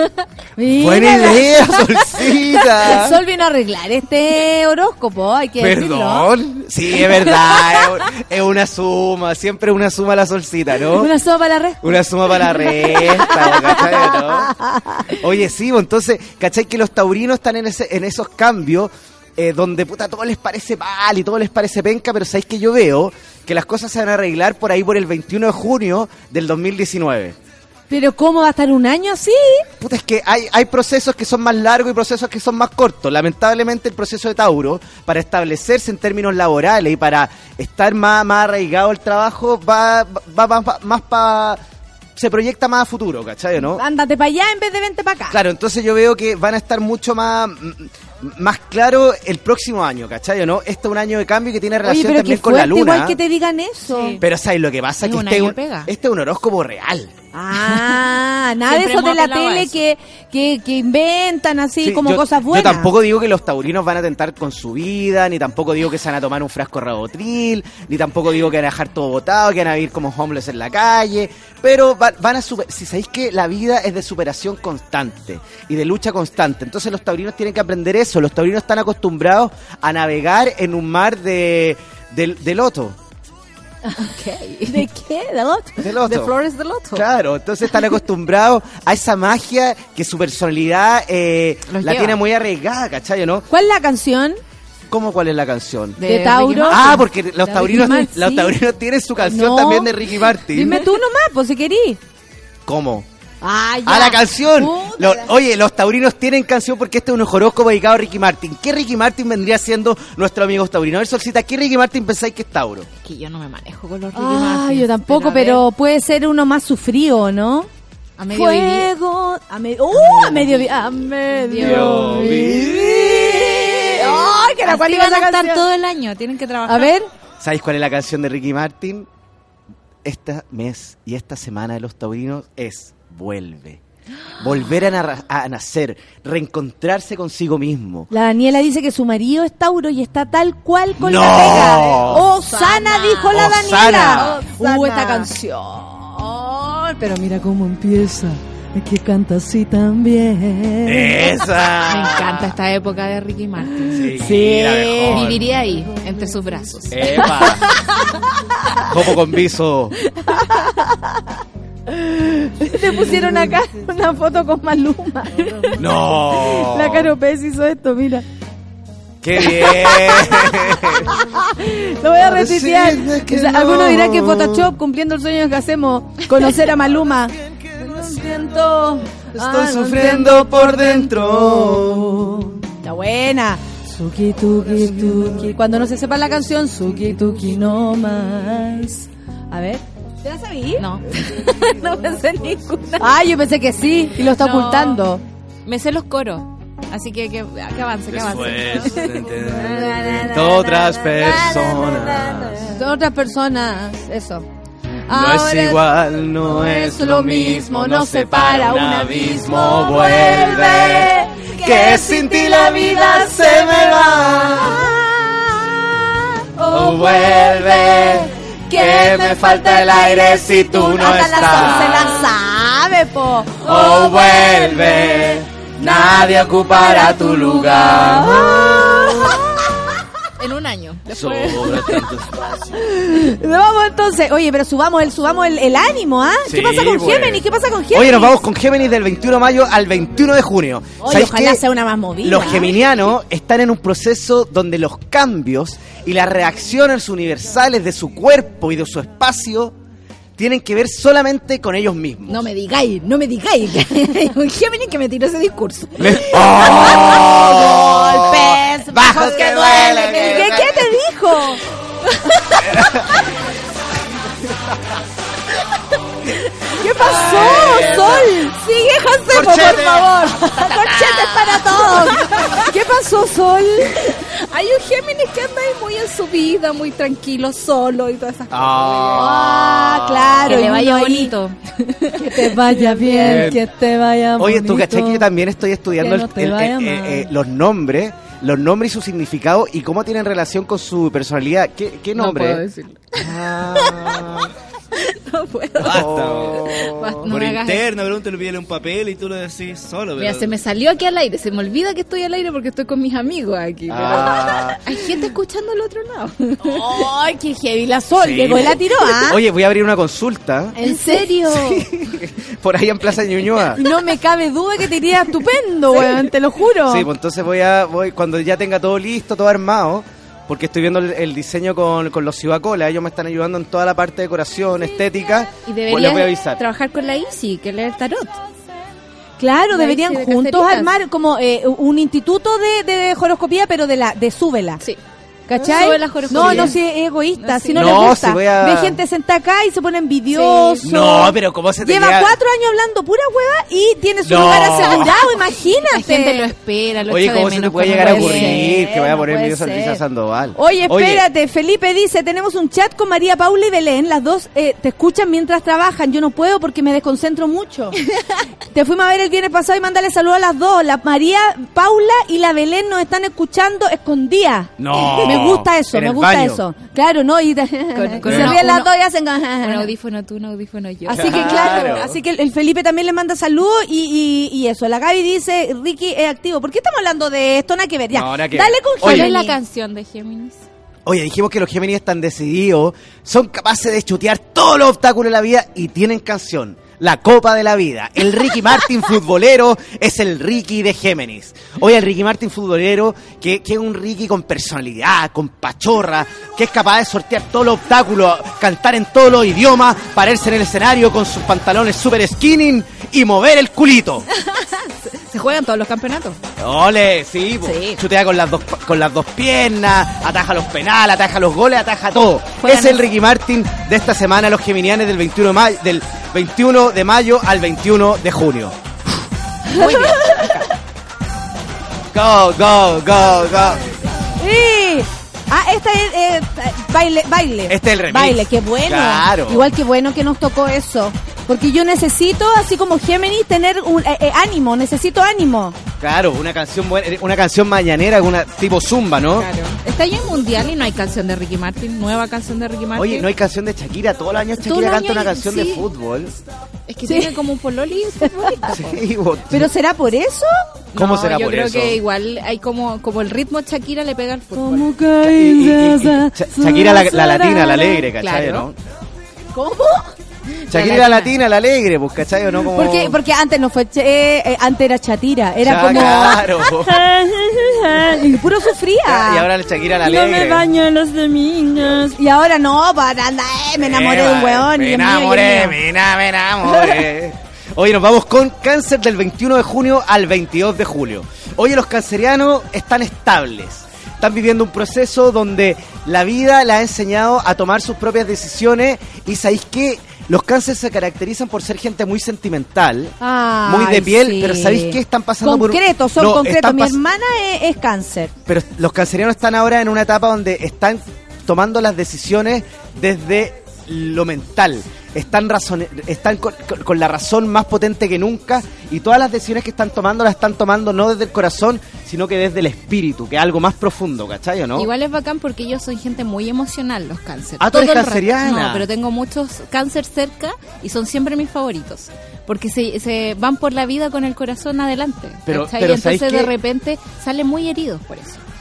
Buena idea, Solcita. El Sol vino a arreglar este horóscopo, hay que decirlo. Perdón. Sí, es verdad. Es una suma. Siempre una suma la Solcita, ¿no? Una suma para la resta. Una suma para la resta, ¿cachai? ¿No? Oye, sí, entonces, ¿cachai? Que los taurinos están en esos cambios donde, puta, todo les parece mal y todo les parece penca, pero ¿sabéis que yo veo que las cosas se van a arreglar por ahí por el 21 de junio del 2019? ¿Pero cómo va a estar un año así? Puta, es que hay procesos que son más largos y procesos que son más cortos. Lamentablemente el proceso de Tauro, para establecerse en términos laborales y para estar más arraigado el trabajo, va más para... se proyecta más a futuro, ¿cachai? ¿No? Ándate para allá en vez de vente para acá. Claro, entonces yo veo que van a estar mucho más claro el próximo año, ¿cachai? ¿No? Este es un año de cambio que tiene relación también con la luna. Igual que te digan eso. Sí. Pero ¿sabes lo que pasa? Que este es un horóscopo real. Ah, nada de eso de la tele que inventan así, sí, como cosas buenas. Yo tampoco digo que los taurinos van a atentar con su vida, ni tampoco digo que se van a tomar un frasco de Rabotril, ni tampoco digo que van a dejar todo botado, que van a vivir como homeless en la calle, pero van a si sabéis que la vida es de superación constante y de lucha constante, entonces los taurinos tienen que aprender eso. Los taurinos están acostumbrados a navegar en un mar de loto. Okay. ¿De qué? ¿De loto? De loto. De flores de loto. Claro, entonces están acostumbrados a esa magia que su personalidad la tiene muy arriesgada, ¿cachai? ¿No? ¿Cuál es la canción? ¿Cómo cuál es la canción? De Tauro. Ah, porque los taurinos tienen su canción también de Ricky Martin. Dime tú nomás, pues si querís. ¿Cómo? Ah, ya. La canción. Oye, los taurinos tienen canción porque este es un horóscopo dedicado a Ricky Martin. ¿Qué Ricky Martin vendría siendo nuestro amigo taurino? A ver, Solcita, ¿qué Ricky Martin pensáis que es Tauro? Es que yo no me manejo con los Ricky Martin. Yo tampoco, pero puede ser uno más sufrido, ¿no? A medio fuego, a medio vivir. ¡Ay, que la cual iba a cantar todo el año! Tienen que trabajar. A ver. ¿Sabéis cuál es la canción de Ricky Martin? Este mes y esta semana de los taurinos es Vuelve. Volver a nacer, reencontrarse consigo mismo. La Daniela dice que su marido es Tauro y está tal cual con la pega. Osana, dijo la Daniela. Esta canción. Pero mira cómo empieza. Es que canta así también. ¡Esa! Me encanta esta época de Ricky Martin. Sí. Viviría ahí, entre sus brazos. ¡Epa! Como con viso. Te pusieron acá una foto con Maluma. No. La Caro Pérez hizo esto, mira. ¡Qué bien! Lo voy a retuitear. Algunos dirán que Photoshop, cumpliendo el sueño que hacemos, conocer a Maluma. Estoy sufriendo por dentro. Está buena. Suki tuki tuki. Cuando no se sepa la canción, Suki tuki no más. A ver. ¿Te la sabí? No. No pensé en ninguna. Yo pensé que sí, y lo está ocultando. Me sé los coros. Así que avance, que avance. Otras personas. Otras personas, eso. No es igual, no es lo mismo, no separa un abismo. Vuelve, que sin ti la vida se me va. Oh, vuelve, que me falta el aire si tú no estás. Hasta las 11 la sabe, po. Oh, vuelve, nadie ocupará tu lugar. En un año. Vamos entonces. Oye, pero subamos el ánimo, ¿ah? Sí, ¿Qué pasa con pues. Géminis? ¿Qué pasa con Géminis? Oye, nos vamos con Géminis del 21 de mayo al 21 de junio. Oye, ¿Sabéis ojalá qué? sea una más movida. Los geminianos están en un proceso donde los cambios y las reacciones universales de su cuerpo y de su espacio tienen que ver solamente con ellos mismos. No me digáis. Un Géminis que me tiró ese discurso. Golpes bajos que duelen. ¿Qué te dijo? ¿Qué pasó, Sol? Sigue, José, por favor. Corchetes para todos. ¿Qué pasó, Sol? Hay un Géminis que anda ahí muy en su vida, muy tranquilo, solo y todas esas cosas. Claro. Que le y vaya uno ahí, bonito. Que te vaya bien, que te vaya bonito. Oye, tú caché que yo también estoy estudiando Que no te vaya mal. los nombres y su significado y cómo tienen relación con su personalidad. ¿Qué nombre? No puedo decirlo. No puedo. Basta. No Por me hagas interno, pregúntale, pídele un papel y tú lo decís solo. Mira, pero- se me salió aquí al aire. Se me olvida que estoy al aire porque estoy con mis amigos aquí. Pero hay gente escuchando al otro lado. Ay, qué heavy la Sol. Sí. Llegó y la tiró, ¿ah? Oye, voy a abrir una consulta ¿En serio? por ahí en Plaza Ñuñoa. No me cabe duda que te iría estupendo, weón, te lo juro. Sí, pues entonces voy cuando ya tenga todo listo, todo armado, porque estoy viendo el diseño con los Cibacola, ellos me están ayudando en toda la parte de decoración, estética. Y Pues les voy a deberías avisar. trabajar con la Isi, que lee el tarot. Claro, La deberían Ixi de juntos Casteritas. armar como un instituto de horoscopía, pero de súbela. Sí. ¿Cachai? Súbela horoscopía. No, si es egoísta, No, si sí. no, No, les gusta. si voy a- Ve gente sentada acá y se pone envidioso. No, pero ¿cómo se te Lleva queda? 4 años hablando pura hueva y tiene su No. lugar asegurado, imagínate. La gente lo espera, lo Oye, echa de ¿cómo se te menos puede cuando llegar a puede ocurrir ser. que vaya a no poner puede envidioso a ser. Lisa Sandoval? Oye, espérate, Felipe dice, tenemos un chat con María Paula y Belén, las dos te escuchan mientras trabajan, yo no puedo porque me desconcentro mucho. Te fuimos a ver el viernes pasado y mándale saludos a las dos, la María Paula y la Belén nos están escuchando escondidas. No. Me gusta eso, En me el gusta baño. eso. Claro, ¿no? Y con se uno- ríen las uno- dos y hacen... Un audífono tú, un audífono yo. Así que claro, Claro. así que el Felipe también le manda saludos y eso. La Gaby dice, Ricky es activo. ¿Por qué estamos hablando de esto? Nada que ver, ya. No, nada que Dale ver. con ¿Cuál Oye. es Géminis. la canción de Géminis? Oye, dijimos que los Géminis están decididos, son capaces de chutear todos los obstáculos de la vida y tienen canción. La Copa de la Vida. El Ricky Martin futbolero es el Ricky de Géminis. Oye, el Ricky Martin futbolero, que es un Ricky con personalidad, con pachorra, que es capaz de sortear todos los obstáculos, cantar en todos los idiomas, pararse en el escenario con sus pantalones super skinny y mover el culito. ¿Se juegan todos los campeonatos? Ole, sí, po. Sí. Chutea con las dos piernas, ataja los penales, ataja los goles, ataja todo. Juegan Es el Ricky Martin de esta semana, los geminianes del 21 de mayo al 21 de junio. Muy bien. Go, go, go, go. Sí. Esta es baile. Este es el remix. Baile, qué bueno. Claro. Igual que bueno que nos tocó eso. Porque yo necesito, así como Géminis, tener un ánimo. Necesito ánimo. Claro, una canción buena, una canción mañanera, tipo zumba, ¿no? Claro. Está ya en mundial y no hay canción de Ricky Martin, nueva canción de Ricky Martin. Oye, no hay canción de Shakira, todos los años Todos Shakira los canta una años, canción sí. de fútbol. Es que Sí. tiene como un pololi futbolista. po. Sí, bo- ¿Pero será por eso? ¿Cómo No, será yo por creo eso? que igual hay como el ritmo Shakira le pega al fútbol. Como Shakira la latina, la alegre, ¿cachai? Claro. ¿No? ¿Cómo? Shakira la latina, la alegre, pues, ¿cachai? ¿O no? Como... Porque antes no fue, antes era Chatira, era Ya, como... claro. y puro sufría. Y ahora la Shakira la alegre. los domingos. Y ahora no, para andar, me enamoré de un weón. Me Dios mío, enamoré, Dios mío. me enamoré. Oye, nos vamos con Cáncer del 21 de junio al 22 de julio. Oye, los cancerianos están estables. Están viviendo un proceso donde la vida les ha enseñado a tomar sus propias decisiones. Y ¿sabéis qué? Los cánceres se caracterizan por ser gente muy sentimental, Ay, muy de piel, sí. pero ¿sabéis qué? Están pasando Concretos, por... son No, concretos. están Mi pas- hermana es cáncer. Pero los cancerianos están ahora en una etapa donde están tomando las decisiones desde lo mental. Están con la razón más potente que nunca, y todas las decisiones que están tomando las están tomando no desde el corazón, sino que desde el espíritu, que es algo más profundo, ¿cachai o no? Igual es bacán porque ellos son gente muy emocional, los cánceres. Ah, tú eres Todo el rato. canceriana. No, pero tengo muchos cáncer cerca y son siempre mis favoritos. Porque se van por la vida con el corazón adelante. Pero ¿cachai? ¿sabéis Entonces de qué? repente salen muy heridos por eso.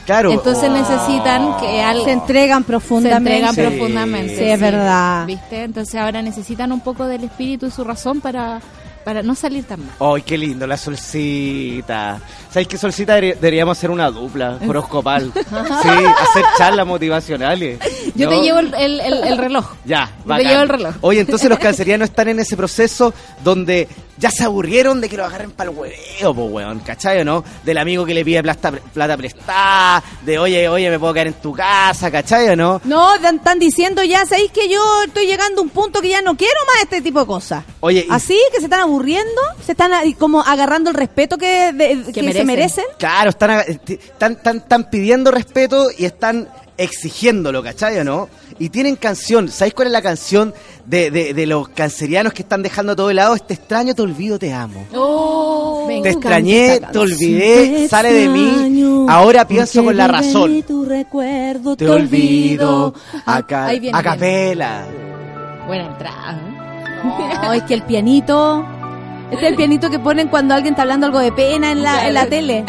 Claro. Entonces necesitan que se entregan profundamente. Se entregan profundamente. Sí, es verdad. ¿Viste? Entonces ahora necesitan un poco del espíritu y su razón para no salir tan mal. ¡Ay, qué lindo! La Solcita. ¿Sabes qué, Solcita? Deberíamos hacer una dupla horoscopal. Sí, hacer charlas motivacionales. Yo te llevo el reloj. Ya, Yo te llevo el reloj. Oye, entonces los cancerianos están en ese proceso donde ya se aburrieron de que lo agarren para el hueveo, po, weón, ¿cachai o no? Del amigo que le pide plata prestada, de oye, me puedo quedar en tu casa, ¿cachai o no? No, están diciendo ya, ¿sabéis que yo estoy llegando a un punto que ya no quiero más este tipo de cosas? Oye, así que se están aburriendo, se están como agarrando el respeto que se merecen. Claro, están pidiendo respeto y están exigiéndolo, ¿cachai o no? Y tienen canción. ¿Sabéis cuál es la canción de los cancerianos que están dejando todo de lado? Te extraño, te olvido, te amo. Te extrañé, te olvidé, sale de mí. Ahora pienso con la razón. Tu recuerdo, te olvido. A viene, capela. Buena entrada. No, es que el pianito. Este es el pianito que ponen cuando alguien está hablando algo de pena en la tele.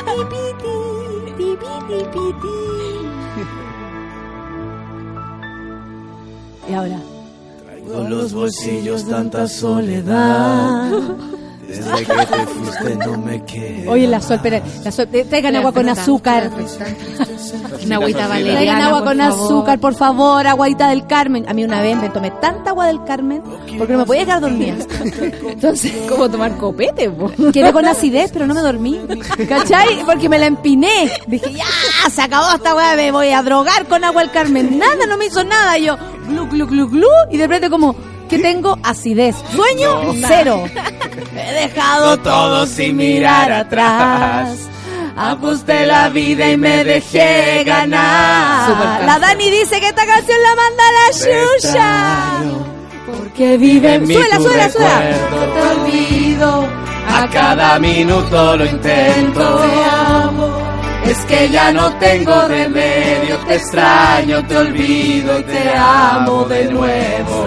Y ahora. Traigo en los bolsillos tanta soledad. Desde que te fuiste no me queda. Oye, la Sol, traigan agua con azúcar. Una agüita valeriana. Traigan agua con azúcar, por favor, agüita del Carmen. A mí una vez me tomé tanta agua del Carmen porque no me podía quedar dormida. Entonces, ¿cómo tomar copete, po? Quedé con acidez, pero no me dormí. ¿Cachai? Porque me la empiné. Dije, ya, se acabó esta weá, me voy a drogar con agua del Carmen. Nada, no me hizo nada. Y yo, glu, glu, glu, glu. Y de repente como, ¿qué tengo? Acidez. Sueño, cero. He dejado todo sin mirar atrás. Aposté la vida y me dejé ganar. La Dani dice que esta canción la manda la Xuxa. Porque vive en mí. Suela. Te olvido. A cada minuto lo intento. Te amo. Es que ya no tengo remedio. Te extraño, te olvido. Te amo de nuevo.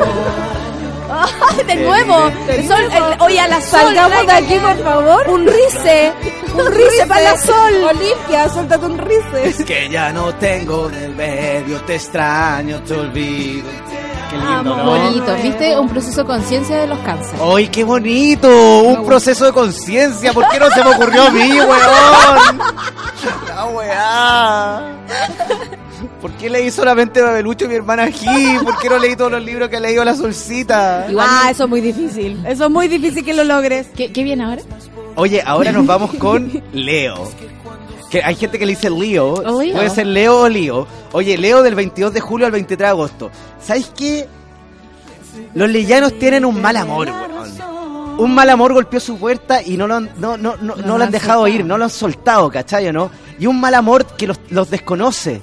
De nuevo. Oye, a la Sol, salgamos de aquí, por favor. Un rice para la Sol. Olimpia, suéltate un rice. Es que ya no tengo del medio, te extraño, te olvido. Qué lindo, ¿no? Bonito, ¿viste? Un proceso de conciencia de los cánceres. ¡Ay, qué bonito! Un proceso de conciencia. ¿Por qué no se me ocurrió a mí, weón? La weá. ¿Por qué leí solamente Babelucho y mi hermana G? ¿Por qué no leí todos los libros que ha leído la Solcita? Eso es muy difícil. Eso es muy difícil que lo logres. ¿Qué viene ahora? Oye, ahora nos vamos con Leo. Que hay gente que le dice Leo. Puede ser Leo o Lío. Oye, Leo del 22 de julio al 23 de agosto. ¿Sabes qué? Los leyanos tienen un mal amor, weón. Un mal amor golpeó su puerta y no lo han dejado ir, no lo han soltado, ¿cachai o no? Y un mal amor que los desconoce.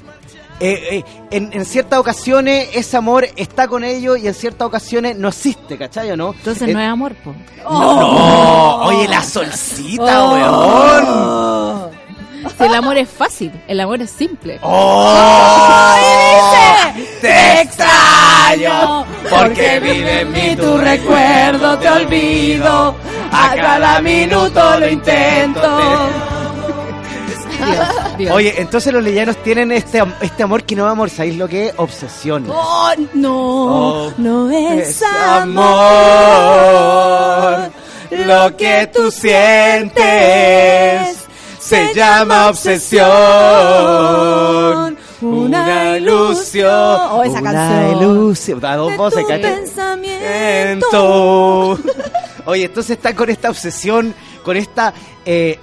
En ciertas ocasiones ese amor está con ellos y en ciertas ocasiones no existe, ¿cachai o no? Entonces no es amor, po. No, oye, la Solcita, weón. Si el amor es fácil, el amor es simple. Dice, te extraño, porque vive en mí tu recuerdo, te olvido, a cada minuto lo intento. Dios. Oye, entonces los leyanos tienen este amor que no es amor, ¿sabéis lo que es? Obsesión. No es amor lo que tú sientes. Se llama obsesión, una ilusión. Esa canción. Una ilusión. A dos voces, pensamiento. Oye, entonces está con esta obsesión, con esta es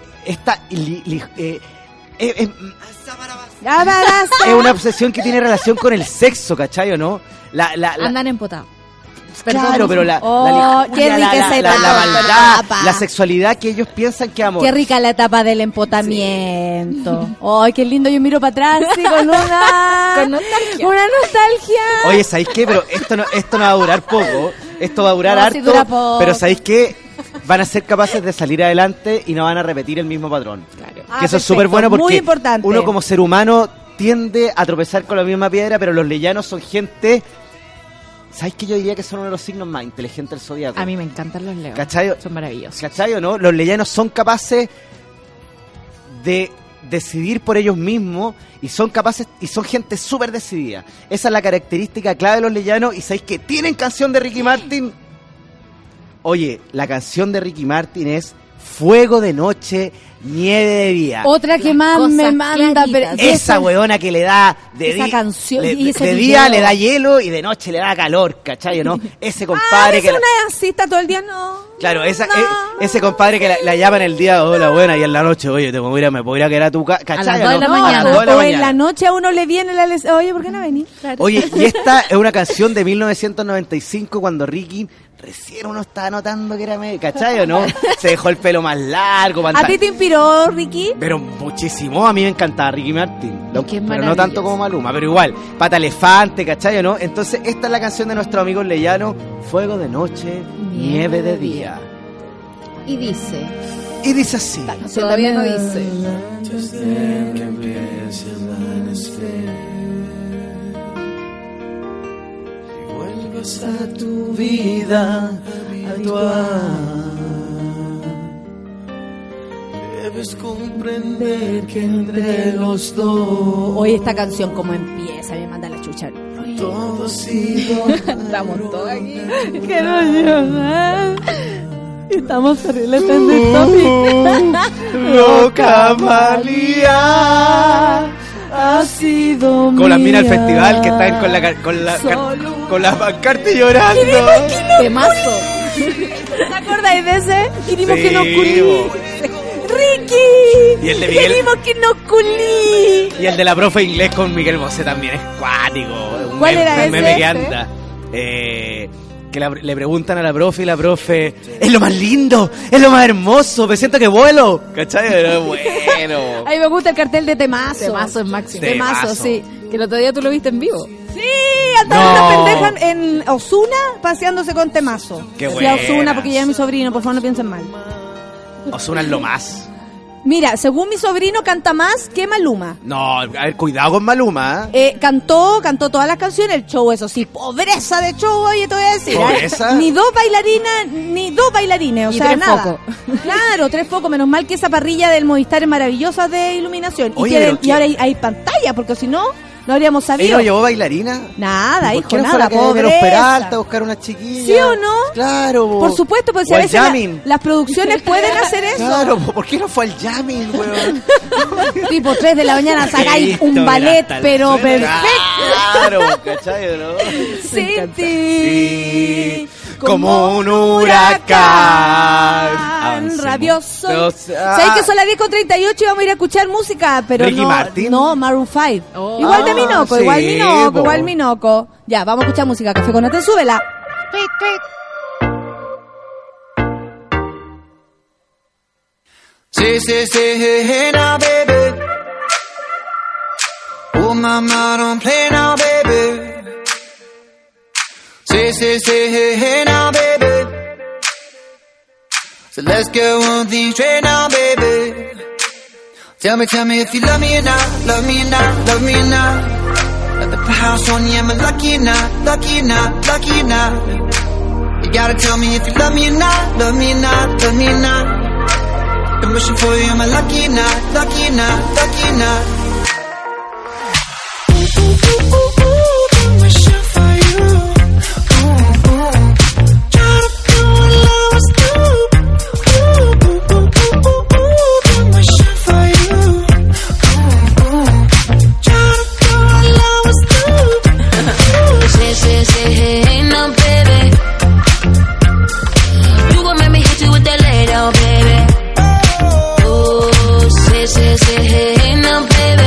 una obsesión que tiene relación con el sexo, ¿cachai o no? Andan empotados. Claro, pero la maldad, la sexualidad que ellos piensan que amor. Qué rica la etapa del empotamiento. Ay, qué lindo, yo miro para atrás sí, con una nostalgia. Oye, ¿sabéis qué? Pero esto no va a durar poco. Esto va a durar harto. Sí dura poco. Pero ¿sabéis qué? Van a ser capaces de salir adelante y no van a repetir el mismo patrón. Claro. Que eso es súper bueno porque uno como ser humano tiende a tropezar con la misma piedra, pero los leyanos son gente... ¿Sabes que yo diría que son uno de los signos más inteligentes del zodiaco? A mí me encantan los leones. ¿Cachai? Son maravillosos. ¿Cachai o no? Los leyanos son capaces de decidir por ellos mismos y son capaces y son gente súper decidida. Esa es la característica clave de los leyanos. Y sabéis que tienen canción de Ricky Martin. Oye, la canción de Ricky Martin es Fuego de noche, nieve de día. Otra que más me manda. Esa weona que le da de esa canción, de día le da hielo y de noche le da calor, ¿cachai? ¿No? Ese compadre que una así está todo el día, no. Claro, ese compadre que la llama en el día, hola, buena, y en la noche, oye, me podría quedar a tu casa, ¿cachai? A las 2 de la mañana. O en la noche a uno le viene oye, ¿por qué no venís? Claro. Oye, y esta es una canción de 1995 cuando Ricky recién uno estaba notando que era medio, ¿cachai o no? Se dejó el pelo más largo. ¿A ti te inspiró, Ricky? Pero muchísimo, a mí me encantaba Ricky Martin. Pero no tanto como Maluma, pero igual, Pata Elefante, ¿cachai o no? Entonces, esta es la canción de nuestro amigo Leyano, Fuego de noche, nieve de día. Y dice así. Todavía no dice. A tu vida habitual, debes comprender que entre los dos. Hoy esta canción como empieza, me manda la chucha. Todo ha sido. Estamos todos aquí. Quiero llorar. Estamos terribles en topic. Loca María ha sido con las minas del mía. festival que están con la pancarta llorando. Temazo. ¿Te acordáis de ese? Queremos Sí, que nos culí. bo. Ricky. Y el de Miguel. Queremos que nos culí. Y el de la profe inglés con Miguel Bosé también es cuático. ¿Cuál era ese? Un meme que anda. Que le preguntan a la profe y la profe, es lo más lindo, es lo más hermoso, me siento que vuelo. ¿Cachai? Pero bueno. A mí me gusta el cartel de Temazo. Temazo es máximo. Temazo, sí. Que el otro día tú lo viste en vivo. Sí, andaba una pendeja en Ozuna paseándose con Temazo. Qué Fui a Ozuna buenas. porque ya es mi sobrino, por favor no piensen mal. Ozuna es lo más. Mira, según mi sobrino canta más que Maluma. No, a ver, cuidado con Maluma. Cantó todas las canciones, el show, eso sí, pobreza de show, oye, te voy a decir. ¿Pobreza? Ni dos bailarines, o Y sea, 3 nada. focos. Claro, 3 focos, menos mal que esa parrilla del Movistar es maravillosa de iluminación. Oye, Y ahora hay pantalla, porque si no, no habríamos ¿Ella sabido. no llevó bailarina? Nada, ¿Por hijo, qué no fue nada, a la calle de los pobreza. Peralta a buscar una chiquilla? ¿Sí o no? Claro, bo. Por supuesto, pues si O a al veces jamming. las producciones pueden hacer eso. Claro, ¿por qué no fue al jamming, weón? Tipo 3 de la mañana sacáis Listo, un ballet, hasta el pero suelo. perfecto. Claro, ¿cachai, no? Sin ti, Sí, como un huracán. Avancemos. rabioso. Entonces, ¿Sabes que son las 10:38 y vamos a ir a escuchar música? Pero Ricky no, Martin. no, Maroon 5. Oh. Igual de Minoco, sí, igual Minoco, po. igual Minoco. Ya, vamos a escuchar música. Café con Nata, súbela. Say, hey, now, baby. Oh, mama, don't play now, baby. Say, hey, now, baby. So let's go on things straight now, baby. Tell me if you love me or not, love me or not, love me or not. Let the house on you, am I lucky or not, lucky or not, lucky or not? You gotta tell me if you love me or not, love me or not, love me or not. Been wishing for you, am I lucky or not, lucky or not, lucky or not? Been wishing for you. Try to do what love was do. Been wishing for you. Try to do what love was do. Say, hey, now, baby. You gon' make me hit you with that lay down, baby. Say, hey, now, baby.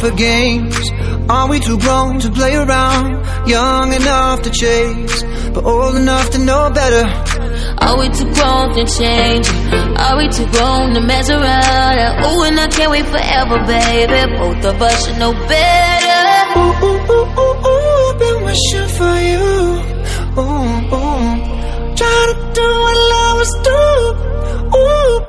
for games? Are we too grown to play around? Young enough to chase, but old enough to know better. Are we too grown to change? Are we too grown to mess around? Ooh, and I can't wait forever, baby. Both of us should know better. Ooh, ooh, ooh, ooh, ooh, been wishing for you. Ooh, ooh. Try to do what lovers do. Ooh.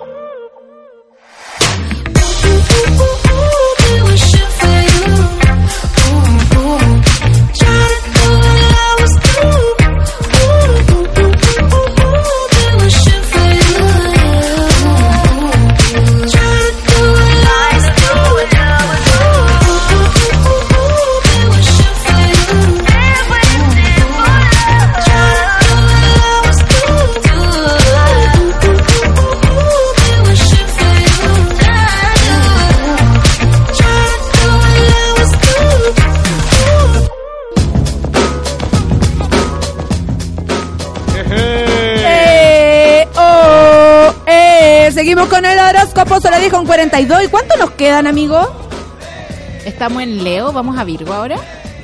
Seguimos con el horóscopo, se lo dijo en 42. ¿Y cuánto nos quedan, amigo? Estamos en Leo, vamos a Virgo ahora.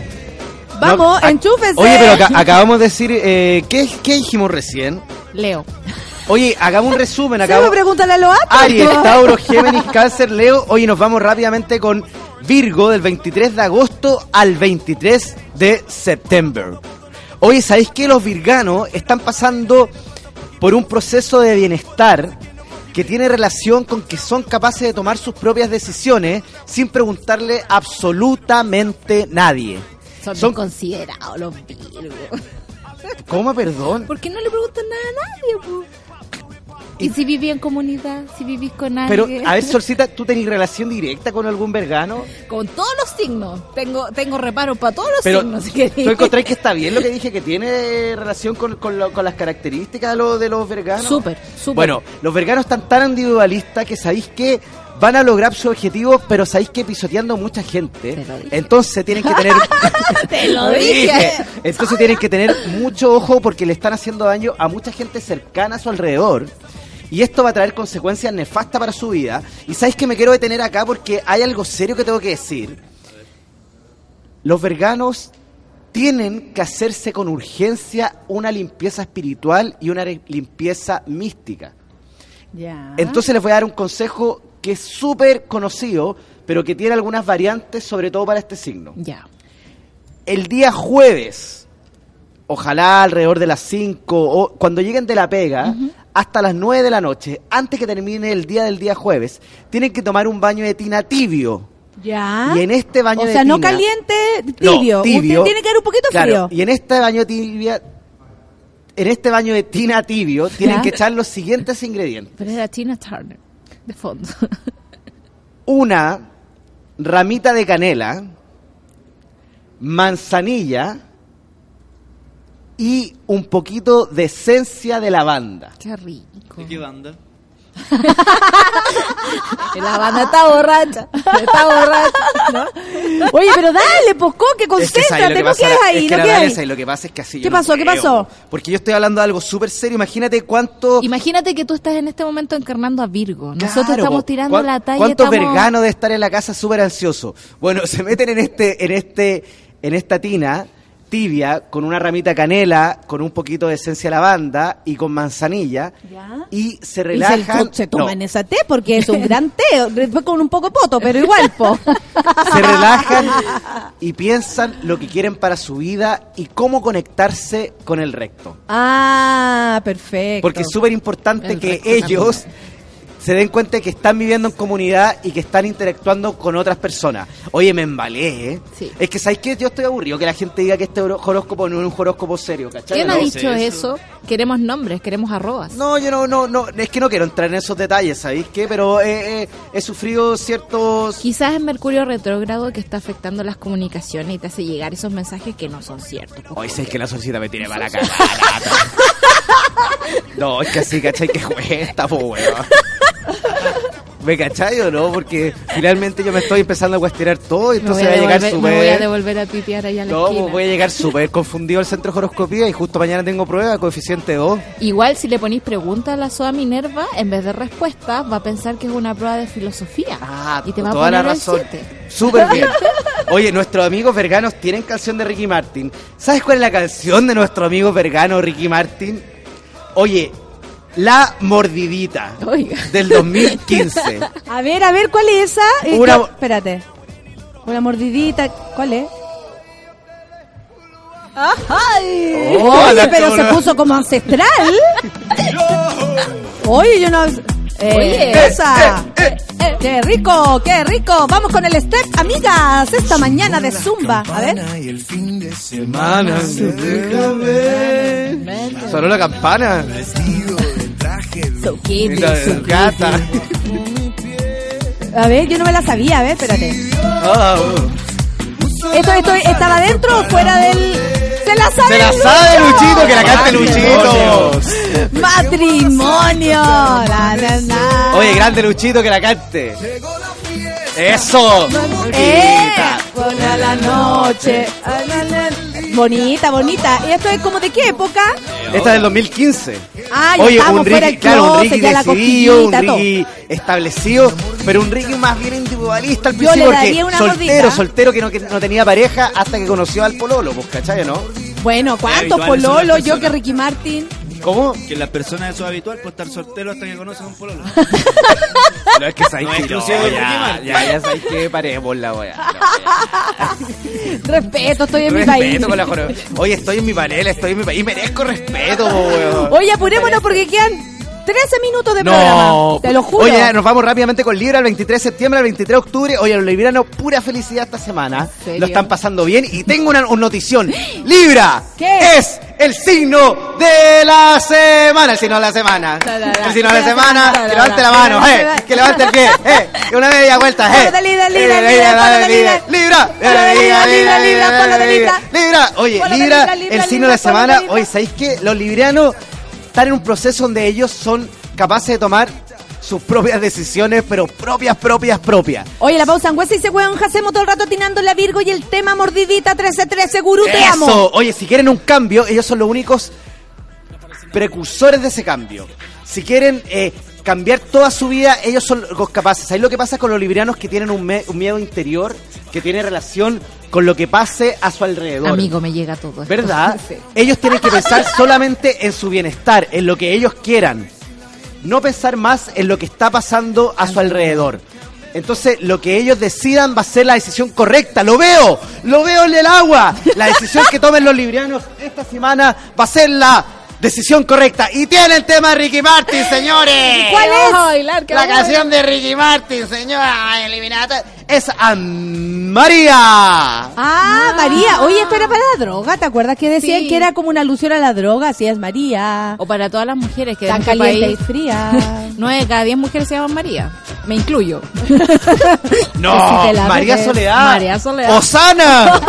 Vamos, enchúfese. Oye, pero acabamos de decir, ¿qué dijimos recién? Leo. Oye, hagamos un resumen. Me pregúntale a los astros. Aries, Tauro, Géminis, Cáncer, Leo. Oye, nos vamos rápidamente con Virgo del 23 de agosto al 23 de septiembre. Oye, ¿sabéis que los virganos están pasando por un proceso de bienestar que tiene relación con que son capaces de tomar sus propias decisiones sin preguntarle absolutamente nadie? Son considerados los Virgos. ¿Cómo, perdón? ¿Por qué no le preguntan nada a nadie, po? ¿Y si vivís en comunidad? ¿Si vivís con alguien? Pero, a ver, Solcita, ¿tú tenés relación directa con algún virgano? Con todos los signos. Tengo reparos para todos los signos. Si ¿tú encontrás que está bien lo que dije, que tiene relación con las características de los virganos? Súper. Bueno, los virganos están tan individualistas que sabéis que van a lograr sus objetivos, pero sabéis que pisoteando mucha gente. Entonces tienen que tener... Te lo dije. Entonces tienen que tener mucho ojo porque le están haciendo daño a mucha gente cercana a su alrededor. Y esto va a traer consecuencias nefastas para su vida. Y sabéis que me quiero detener acá porque hay algo serio que tengo que decir. Los virganos tienen que hacerse con urgencia una limpieza espiritual y una limpieza mística. Ya. Entonces les voy a dar un consejo que es súper conocido, pero que tiene algunas variantes, sobre todo para este signo. Ya. El día jueves, ojalá alrededor de las 5, o cuando lleguen de la pega, hasta las 9 de la noche, antes que termine el día del día jueves, tienen que tomar un baño de tina tibio. Ya. Y en este baño de tina... O sea, no caliente, tibio. No, tibio. Tiene que haber un poquito frío. Y en este baño de tina tibio, tienen que echar los siguientes ingredientes. Pero era Tina Turner, de fondo. Una ramita de canela, manzanilla y un poquito de esencia de lavanda. Qué rico. ¿De qué banda? La banda está borracha, ¿no? Oye, pero dale, Posco, que concéntrate, no quedes ahí, Lo que pasa es que así ¿Qué pasó? Porque yo estoy hablando de algo súper serio. Imagínate que tú estás en este momento encarnando a Virgo. Nosotros estamos tirando la talla. ¿Cuántos verganos de estar en la casa súper ansiosos? Bueno, se meten en esta tina tibia, con una ramita de canela, con un poquito de esencia de lavanda y con manzanilla. ¿Ya? Y se relajan. Y se toman esa té porque es un gran té, después con un poco poto, pero igual, Se relajan y piensan lo que quieren para su vida y cómo conectarse con el recto. Ah, perfecto. Porque es súper importante que ellos se den cuenta de que están viviendo en comunidad y que están interactuando con otras personas. Oye, me embalé, ¿eh? Sí. Es que, ¿sabes qué? Yo estoy aburrido que la gente diga que este horóscopo no es un horóscopo serio, ¿cachai? ¿Quién ha dicho eso? Queremos nombres, queremos arrobas. No, yo no, es que no quiero entrar en esos detalles, ¿sabéis qué? Pero he sufrido ciertos... Quizás es Mercurio retrógrado que está afectando las comunicaciones y te hace llegar esos mensajes que no son ciertos. Oye, ¿sabes que la sociedad me tiene mala cara? No, es que así, ¿cachai? Que cuesta, po, weón. ¿Me cachai o no? Porque finalmente yo me estoy empezando a cuestionar todo y entonces voy a llegar súper... Me voy a devolver a tuitear allá a la esquina. Voy a llegar súper confundido al centro de horoscopía y justo mañana tengo prueba, coeficiente 2. Igual si le ponís preguntas a la SOA Minerva, en vez de respuestas, va a pensar que es una prueba de filosofía. Y te va a toda poner la el razón. 7. Súper bien. Oye, nuestros amigos veganos tienen canción de Ricky Martin. ¿Sabes cuál es la canción de nuestro amigo vegano Ricky Martin? Oye, La Mordidita. Oiga. Del 2015. A ver, ¿cuál es esa? Espérate. Una mordidita, ¿cuál es? ¡Ay! Oye, pero se puso como ancestral. Oye, yo no... esa. ¡Qué rico, qué rico! Vamos con el step, amigas, esta mañana de Zumba. A ver. Y el fin de semana. Sonó la campana. So cute, so gata. A ver, yo no me la sabía, a ver, espérate. ¿Esto estaba dentro o fuera del...? ¡Se la sabe! ¡Se la sabe, Luchito! ¡Que la cante Luchito! ¡Matrimonio! Oye, grande Luchito, que la cante. ¡Eso! Buena la noche. Bonita, bonita. ¿Y esto es como de qué época? Esta es del 2015. Oye, un Ricky, claro, un Ricky decidido, un Ricky establecido, pero un Ricky más bien individualista al principio, porque soltero que no tenía pareja hasta que conoció al pololo, pues, ¿cachai, no? Bueno, ¿cuántos pololos? Yo que Ricky Martin. ¿Cómo? Que la persona es habitual por estar soltero hasta que conoce a un pololo. No es que sabéis que ya sabéis que paremos la wea. Respeto, estoy en mi país. Con la Oye, estoy en mi panel, y merezco respeto, weón. Oye, apurémonos porque quedan 13 minutos de programa, te lo juro. Oye, nos vamos rápidamente con Libra el 23 de septiembre al 23 de octubre. Oye, los libranos, pura felicidad esta semana. Lo están pasando bien. Y tengo una notición. Libra es el signo de la semana. El signo de la semana. El signo de la semana. Que levante la mano, que levante el pie, que una media vuelta, Libra. Oye, Libra, el signo de la semana. Oye, ¿sabéis qué? Los librianos están en un proceso donde ellos son capaces de tomar sus propias decisiones, pero propias. Oye, la pausa en Huesa y se hueón, hacemos todo el rato atinando la Virgo y el tema mordidita 1313, gurú, te amo. Oye, si quieren un cambio, ellos son los únicos precursores de ese cambio. Si quieren cambiar toda su vida, ellos son los capaces. ¿Sabes lo que pasa con los librianos que tienen un miedo interior que tiene relación con lo que pase a su alrededor? Amigo, me llega todo esto. ¿Verdad? Sí. Ellos tienen que pensar solamente en su bienestar, en lo que ellos quieran. No pensar más en lo que está pasando a su alrededor. Entonces, lo que ellos decidan va a ser la decisión correcta. ¡Lo veo en el agua! La decisión que tomen los librianos esta semana va a ser la decisión correcta. Y tiene el tema de Ricky Martin, señores. ¿Cuál es? La canción de Ricky Martin, señora. Eliminada es María. María. Oye, esto era para la droga. ¿Te acuerdas que decían que era como una alusión a la droga? Así es María. O para todas las mujeres que tan caliente y fría. 9 de cada 10 mujeres se llaman María. Me incluyo. No, si María Soledad. María Soledad. Osana.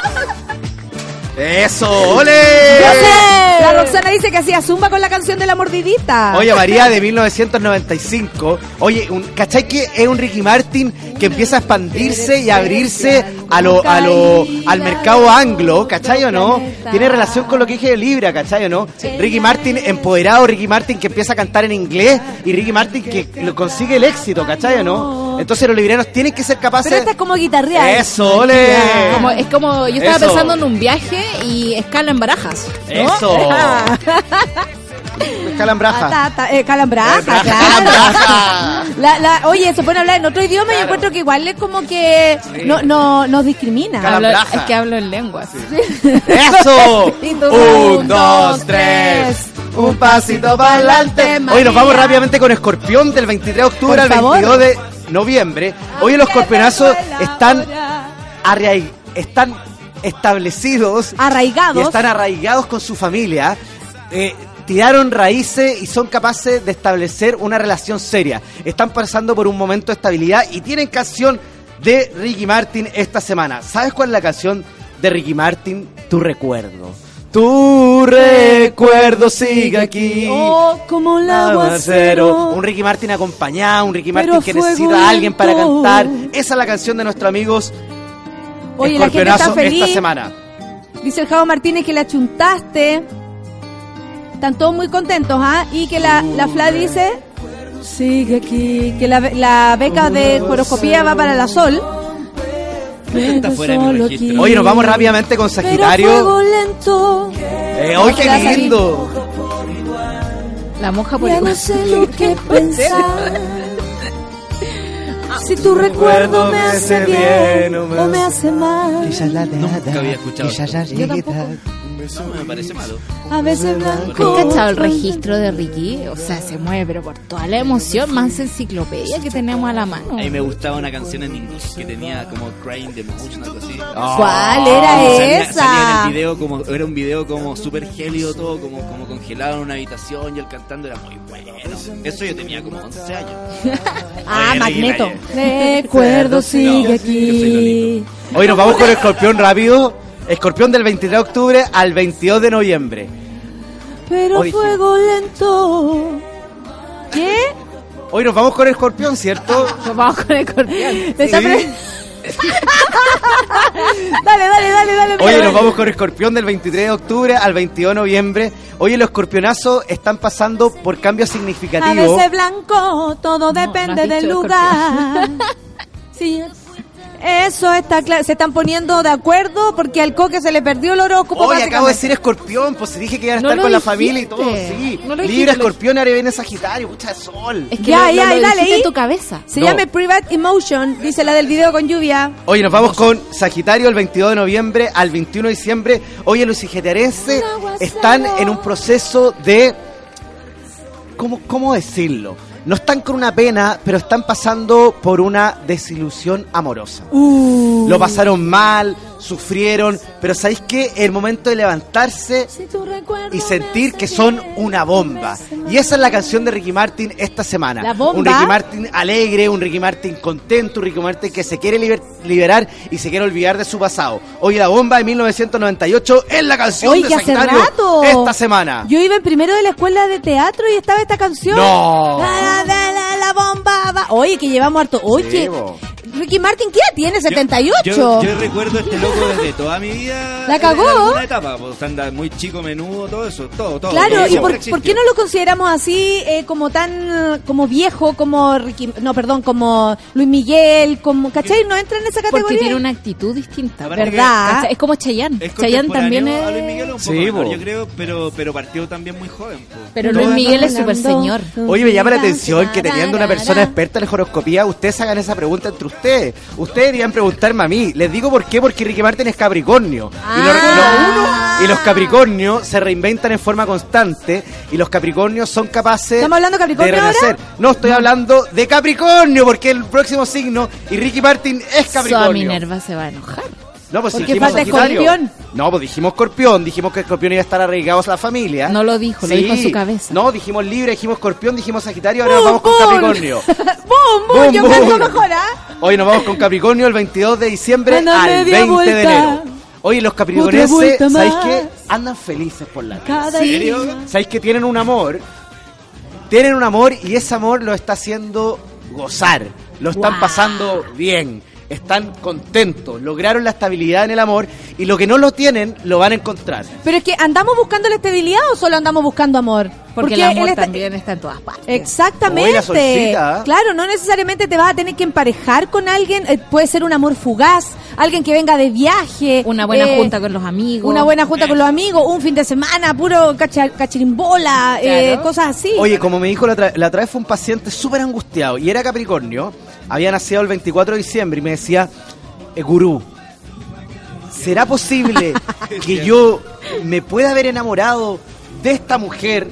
¡Eso, ole! La Roxana dice que hacía zumba con la canción de la mordidita. Oye, María de 1995. Oye, ¿cachai que es un Ricky Martin que empieza a expandirse y a abrirse al mercado anglo? ¿Cachai o no? Tiene relación con lo que dije de Libra, ¿cachai o no? Ricky Martin empoderado, Ricky Martin que empieza a cantar en inglés y Ricky Martin que lo consigue el éxito, ¿cachai o no? Entonces los librianos tienen que ser capaces... Pero esta es como guitarrear. ¡Eso, ole! Es como yo estaba pensando en un viaje y escala en Barajas, ¿no? ¡Eso! Calambraja. Calambraja, claro. Oye, se pone a hablar en otro idioma y yo encuentro que igual es como que no nos discrimina. Es que hablo en lenguas. ¡Eso! 1, 2, 3. Un pasito para adelante. Hoy nos vamos rápidamente con Escorpión del 23 de octubre al 22 de noviembre. Hoy los escorpionazos están establecidos, arraigados, y están arraigados con su familia. Tiraron raíces y son capaces de establecer una relación seria. Están pasando por un momento de estabilidad y tienen canción de Ricky Martin esta semana. ¿Sabes cuál es la canción de Ricky Martin? Tu recuerdo. Tu recuerdo sigue aquí. Oh, como el aguacero. Un Ricky Martin acompañado, un Ricky Martin Pero que fuego necesita a alguien para lento. cantar. Esa es la canción de nuestros amigos Oye, la gente Escorpionazo está feliz. esta semana. Dice el Javo Martínez que la chuntaste. Están todos muy contentos, ¿ah? Y que la Fla dice, sigue aquí, que la beca de horoscopía va para la Sol. Está fuera de mi registro. Oye, nos vamos rápidamente con Sagitario. Pero fuego lento. ¡Hoy qué lindo! La monja por Ya igual. no sé lo que pensar. Si tu recuerdo me hace bien o me hace mal. Nunca había escuchado esto. Yo tampoco. Eso me parece malo. A veces blanco. ¿Has cachado el registro de Ricky? O sea, se mueve, pero por toda la emoción, más enciclopedia que tenemos a la mano. A mí me gustaba una canción en inglés que tenía como Crying the Motion, algo así. ¿Cuál era esa? Salía en el video como, era un video como súper gélido todo, como congelado en una habitación y él cantando era muy bueno. Eso yo tenía como 11 años. Ah, Oye, Magneto. Ricky, Recuerdo sigue aquí. Hoy nos vamos con Escorpión rápido. Escorpión del 23 de octubre al 22 de noviembre. Pero Hoy- fuego lento. ¿Qué? Hoy nos vamos con Escorpión, ¿cierto? Nos vamos con el escorpión. Te está Sí. Dale. Oye, nos vamos con Escorpión del 23 de octubre al 22 de noviembre. Oye, los escorpionazos están pasando por cambios A significativos. veces blanco, todo depende has del dicho lugar. Sí, eso está claro. Se están poniendo de acuerdo porque al Coque se le perdió el horóscopo. Oye, acabo de básicamente. decir Escorpión, pues dije que iban a No estar lo con la dijiste. familia y todo, sí. No lo Libra, dijiste, lo Escorpión, ahora viene Sagitario, mucha sol. Es que Ya, lo dale dijiste ahí. en tu cabeza. Se No. llama Private Emotion, dice la del video con lluvia. Oye, nos vamos con Sagitario el 22 de noviembre al 21 de diciembre. Oye, los sagitarienses están en un proceso de... ¿Cómo decirlo? No están con una pena, pero están pasando por una desilusión amorosa. Lo pasaron mal, sufrieron, pero ¿sabéis qué? El momento de levantarse y sentir que son una bomba. Y esa es la canción de Ricky Martin esta semana. ¿La bomba? Un Ricky Martin alegre, un Ricky Martin contento, un Ricky Martin que se quiere liberar y se quiere olvidar de su pasado. Oye, La Bomba de 1998 es la canción Oye, de que hace Sagitario rato. esta semana. Yo iba en primero de la escuela de teatro y estaba esta canción. No. La bomba va. Oye, que llevamos harto. Oye, bo. Ricky Martin, ¿qué edad tiene? 78. Yo recuerdo a este loco desde toda mi vida. La cagó. En alguna etapa, pues anda muy chico, menudo, todo eso, todo. Claro, todo ¿y siempre por existió. qué no lo consideramos así, como tan, como viejo, como Ricky, no, perdón, como Luis Miguel, como, ¿cachai? No entra en esa categoría. Porque tiene una actitud distinta. Aparte ¿verdad? ¿Cachai? Es como Chayanne. Es Chayanne también contemporáneo es... a Luis Miguel un poco Sí, menor, bo. yo creo, pero partió también muy joven. Po. Pero Luis Miguel es súper señor. Oye, me llama la atención que teniendo una persona experta en horoscopía, ustedes hagan esa pregunta entre ustedes. Ustedes deberían preguntarme a mí. Les digo por qué, porque Ricky Martin es Capricornio. Y los Capricornios se reinventan en forma constante y los Capricornios son capaces ¿Estamos hablando de Capricornio de renacer. No, estoy hablando de Capricornio, porque es el próximo signo y Ricky Martin es Su Capricornio. Minerva se va a enojar. No, pues Porque dijimos falta Sagitario. Escorpión. No, pues dijimos Escorpión, dijimos que Escorpión iba a estar arraigado a la familia. No lo dijo, lo dijo en su cabeza. No, dijimos Libre, dijimos Escorpión, dijimos Sagitario, ahora nos vamos con Capricornio. ¡Bum! Yo Bum, canto bum. mejor, ¿ah? Hoy nos vamos con Capricornio el 22 de diciembre Anda al media 20 vuelta. de enero. Oye, los Otra capricornienses, vuelta ¿sabéis más. qué? Andan felices por la vida. Cada ¿En serio? día. ¿Sabéis que tienen un amor? Tienen un amor y ese amor lo está haciendo gozar. Lo están pasando bien. Están contentos. Lograron la estabilidad en el amor y lo que no lo tienen lo van a encontrar. Pero es que, ¿andamos buscando la estabilidad o solo andamos buscando amor? Porque el amor él está- también está en todas partes. Oye, Exactamente. la solcita. Claro, no necesariamente te vas a tener que emparejar con alguien. Puede ser un amor fugaz, alguien que venga de viaje. Una buena junta con los amigos. Una buena junta con los amigos, un fin de semana, puro cachirimbola, Claro. cosas así. Oye, como me dijo la otra vez, fue un paciente súper angustiado y era Capricornio, había nacido el 24 de diciembre y me decía, gurú, ¿será posible que yo me pueda haber enamorado de esta mujer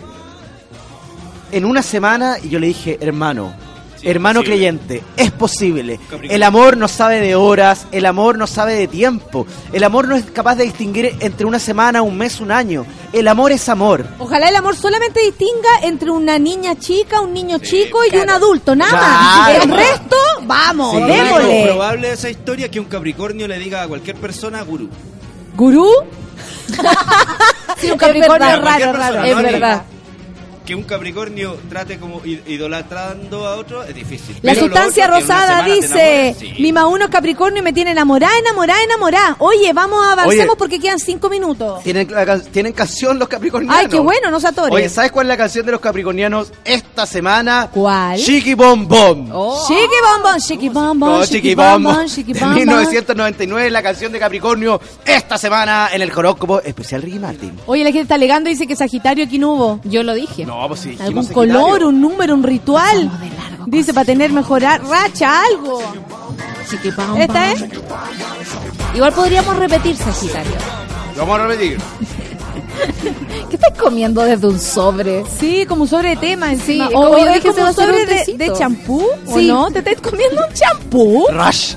en una semana? Y yo le dije, hermano creyente, es posible. Capricornio. El amor no sabe de horas, el amor no sabe de tiempo, el amor no es capaz de distinguir entre una semana, un mes, un año. El amor es amor. Ojalá el amor solamente distinga entre una niña chica, un niño chico y un adulto, nada Claro. más. El resto, vamos, Sí. Lo único démosle. probable de esa historia es que un Capricornio le diga a cualquier persona gurú. ¿Gurú? Sí, un Capricornio Es es verdad. raro. Es verdad. Que un Capricornio trate como idolatrando a otro es difícil. La Pero lo sustancia otro, que en una rosada semana te dice, enamores, sí. mi ma 1 es Capricornio y me tiene enamorada. Oye, avancemos Oye. porque quedan 5 minutos. Tienen canción los capricornianos. Ay, qué bueno, no se atore. Oye, ¿sabes cuál es la canción de los capricornianos esta semana? ¿Cuál? Chiqui Bom Bom. Chiqui Bom Bom, No, Chiqui Bom Bom, de Chiqui Bom Bom. 1999, la canción de Capricornio esta semana en el horóscopo especial Ricky Martin. Oye, la gente está alegando y dice que Sagitario aquí no hubo. Yo lo dije. No, pues sí. ¿Algún dijimos color, Sagitario. un número, un ritual? Dice, para tener mejorar racha, algo. Chiquipam, ¿Esta pam. es? Igual podríamos repetir, Sagitario. Lo vamos a repetir. ¿Qué estás comiendo desde un sobre? Sí, como un sobre de tema encima. Sí, o como yo es dije, como se va a un hacer sobre un tecito. de champú, ¿o Sí. no? ¿Te estás comiendo un champú? Rush.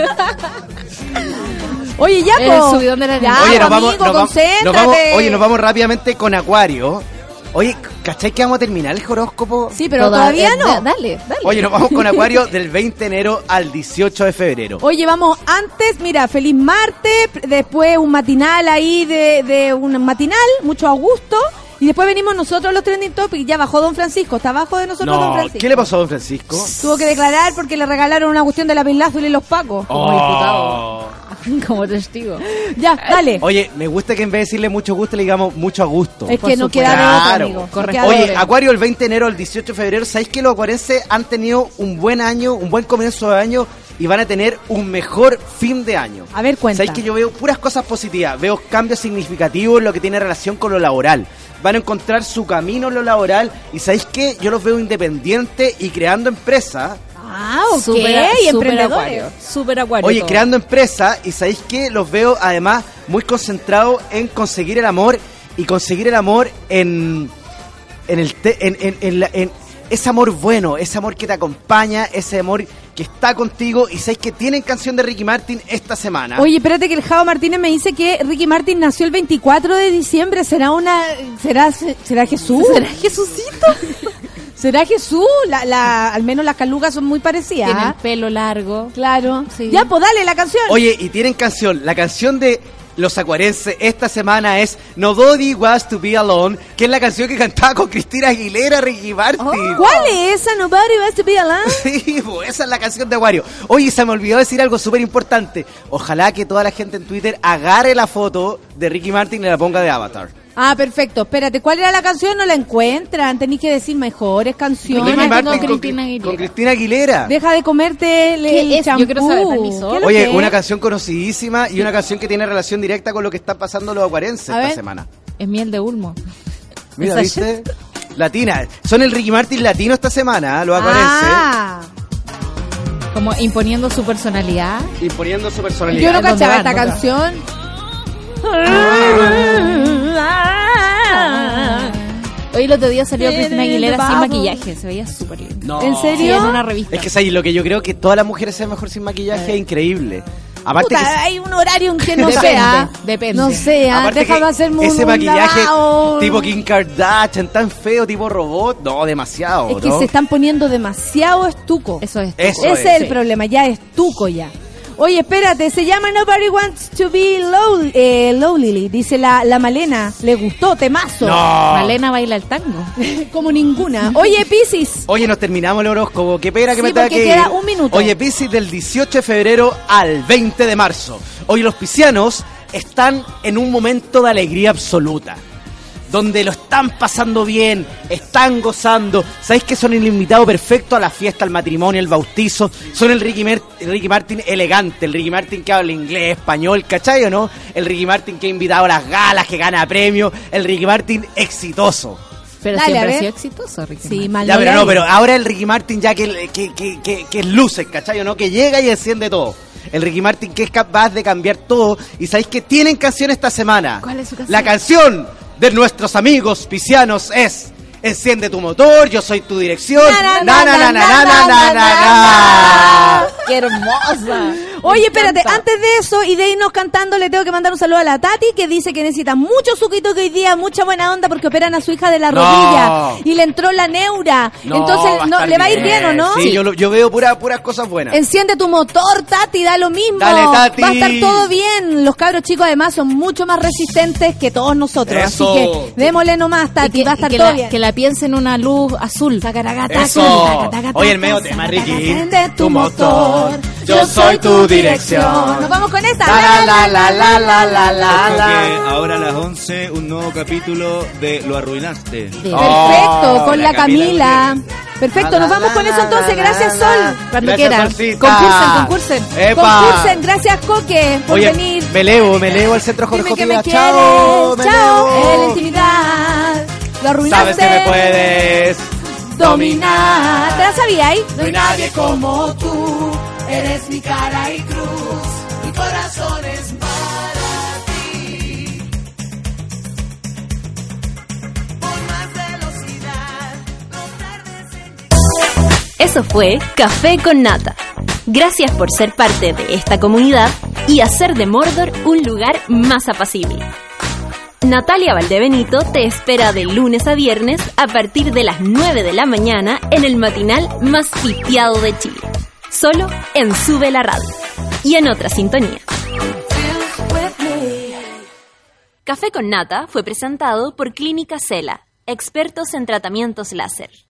Oye, ya, El po. subidón de la Ya, harina. Oye, po, amigo, concéntrate. nos vamos rápidamente con Acuario. Oye, ¿cachai que vamos a terminar el horóscopo? Sí, pero todavía no. Dale. Oye, nos vamos con Acuario del 20 de enero al 18 de febrero. Oye, vamos antes, mira, feliz martes, después un matinal ahí de un matinal, mucho a gusto, y después venimos nosotros los trending topics, ya bajó Don Francisco, está abajo de nosotros Don No, Francisco. ¿qué le pasó a Don Francisco? Tuvo que declarar porque le regalaron una cuestión de la Azul y los Pacos como diputado. Como testigo. Ya, dale. Oye, me gusta que en vez de decirle mucho gusto le digamos mucho a gusto. Es que no supuesto. queda de otro, Claro. amigo. No Correcto. queda de Oye, otro. Acuario el 20 de enero al 18 de febrero, ¿sabéis que los acuarenses han tenido un buen año, un buen comienzo de año y van a tener un mejor fin de año? A ver, cuenta. ¿Sabéis que yo veo puras cosas positivas? Veo cambios significativos en lo que tiene relación con lo laboral. Van a encontrar su camino en lo laboral y ¿sabéis qué? Yo los veo independientes y creando empresas. Ah, ok, Super emprendedores. acuario. Super acuario. Oye, todo. creando empresas y ¿sabéis qué? Los veo además muy concentrados en conseguir el amor y conseguir el amor en ese amor bueno, ese amor que te acompaña, ese amor que está contigo y sabéis que tienen canción de Ricky Martin esta semana. Oye, espérate que el Jao Martínez me dice que Ricky Martin nació el 24 de diciembre. ¿Será Jesús? ¿Será Jesucito? ¿Será Jesús? Al menos las calugas son muy parecidas. Tiene el pelo largo. Claro. Sí. Ya, pues dale la canción. Oye, y tienen canción, la canción de los acuarenses esta semana es Nobody Wants to Be Alone, que es la canción que cantaba con Cristina Aguilera, Ricky Martin. ¿Cuál es esa? Nobody wants to be alone. Sí, pues esa es la canción de Acuario. Oye, se me olvidó decir algo súper importante. Ojalá que toda la gente en Twitter agarre la foto de Ricky Martin y la ponga de avatar. Ah, perfecto. Espérate, ¿cuál era la canción? No la encuentran. Tenéis que decir mejores canciones. Ricky Martin Martin con Cristina Aguilera. con Cristina Aguilera. Deja de comerte el es? champú. Yo quiero saber, permiso. ¿Qué es lo Oye, que una es? canción conocidísima y una canción que tiene relación directa con lo que están pasando los acuarenses A esta ver. semana. Es miel de Ulmo. Mira, Esa ¿viste? Latina. Son el Ricky Martin latino esta semana, los acuarenses. Ah. Como imponiendo su personalidad. Imponiendo su Yo personalidad. no cachaba ¿Dónde esta van? canción. Hoy el otro día salió Cristina Aguilera sin Vamos. maquillaje. Se veía súper lindo. No. ¿En Sí, serio? en una revista. Es que ¿sabes? Lo que yo creo que todas las mujeres se ven mejor sin maquillaje es increíble. Aparte Puta, que hay un horario en que no Depende, sea. depende. No sea. aparte Déjame que hacerme ese un maquillaje lavado. tipo Kim Kardashian, tan feo, tipo robot, no, demasiado, Es que ¿no? se están poniendo demasiado estuco. Eso es. Eso Ese es el Sí. problema, ya estuco ya. Oye, espérate, se llama Nobody Wants to Be Lonely, dice la Malena. Le gustó, temazo. No. Malena baila el tango. Como ninguna. Oye, Piscis. Oye, nos terminamos el horóscopo. Qué pena que Sí, me tenga porque que queda ir. un minuto. Oye, Piscis, del 18 de febrero al 20 de marzo. Hoy los piscianos están en un momento de alegría absoluta. Donde lo están pasando bien, están gozando. ¿Sabéis que son el invitado perfecto a la fiesta, al matrimonio, al bautizo? Son el Ricky Martin elegante, el Ricky Martin que habla inglés, español, ¿cachai o no? El Ricky Martin que ha invitado a las galas, que gana premios, el Ricky Martin exitoso. Pero Dale, a siempre ver. ha sido exitoso, Ricky. Sí, Martin. mal Ya, pero le no, hay. pero ahora el Ricky Martin ya que luce, ¿cachai o no? Que llega y enciende todo. El Ricky Martin que es capaz de cambiar todo. Y ¿sabéis que tienen canción esta semana? ¿Cuál es su canción? La canción de nuestros amigos piscianos es Enciende tu motor, yo soy tu dirección. Na, na, na, na, na, na, na, na. ¡Qué hermosa! Oye, espérate, antes de eso y de irnos cantando, le tengo que mandar un saludo a la Tati, que dice que necesita mucho suquito que hoy día, mucha buena onda, porque operan a su hija de la rodilla y le entró la neura. Entonces, le va a ir bien, ¿o no? Sí, yo veo puras cosas buenas. Enciende tu motor, Tati, da lo mismo. Dale, Tati. Va a estar todo bien. Los cabros chicos, además, son mucho más resistentes que todos nosotros. Eso. Así que démosle nomás, Tati, va a estar todo bien. Que la piense en una luz azul. Eso. Oye, el medio tema, Ricky. Enciende tu motor. Yo soy tu dirección. Nos vamos con esta. Que ahora a las 11 un nuevo capítulo de Lo Arruinaste. Perfecto, con la Camila. Perfecto, nos vamos con eso entonces. Gracias, Sol. Cuando quieran. Concursen. Concursen. Gracias, Coque, por venir. Me elevo al centro Jorge Dime que me Pía. quieres. Chao. En la intimidad. Lo arruinaste. Sabes que me puedes dominar. ¿Te la sabíais? No hay nadie como tú, eres mi cara y cruz, mi corazón es para ti. Con más velocidad, no tardes en... Eso fue Café con Nata. Gracias por ser parte de esta comunidad y hacer de Mordor un lugar más apacible. Natalia Valdebenito te espera de lunes a viernes a partir de las 9 de la mañana en el matinal más piteado de Chile. Solo en Sube la Radio y en otra sintonía. Café con Nata fue presentado por Clínica Cela, expertos en tratamientos láser.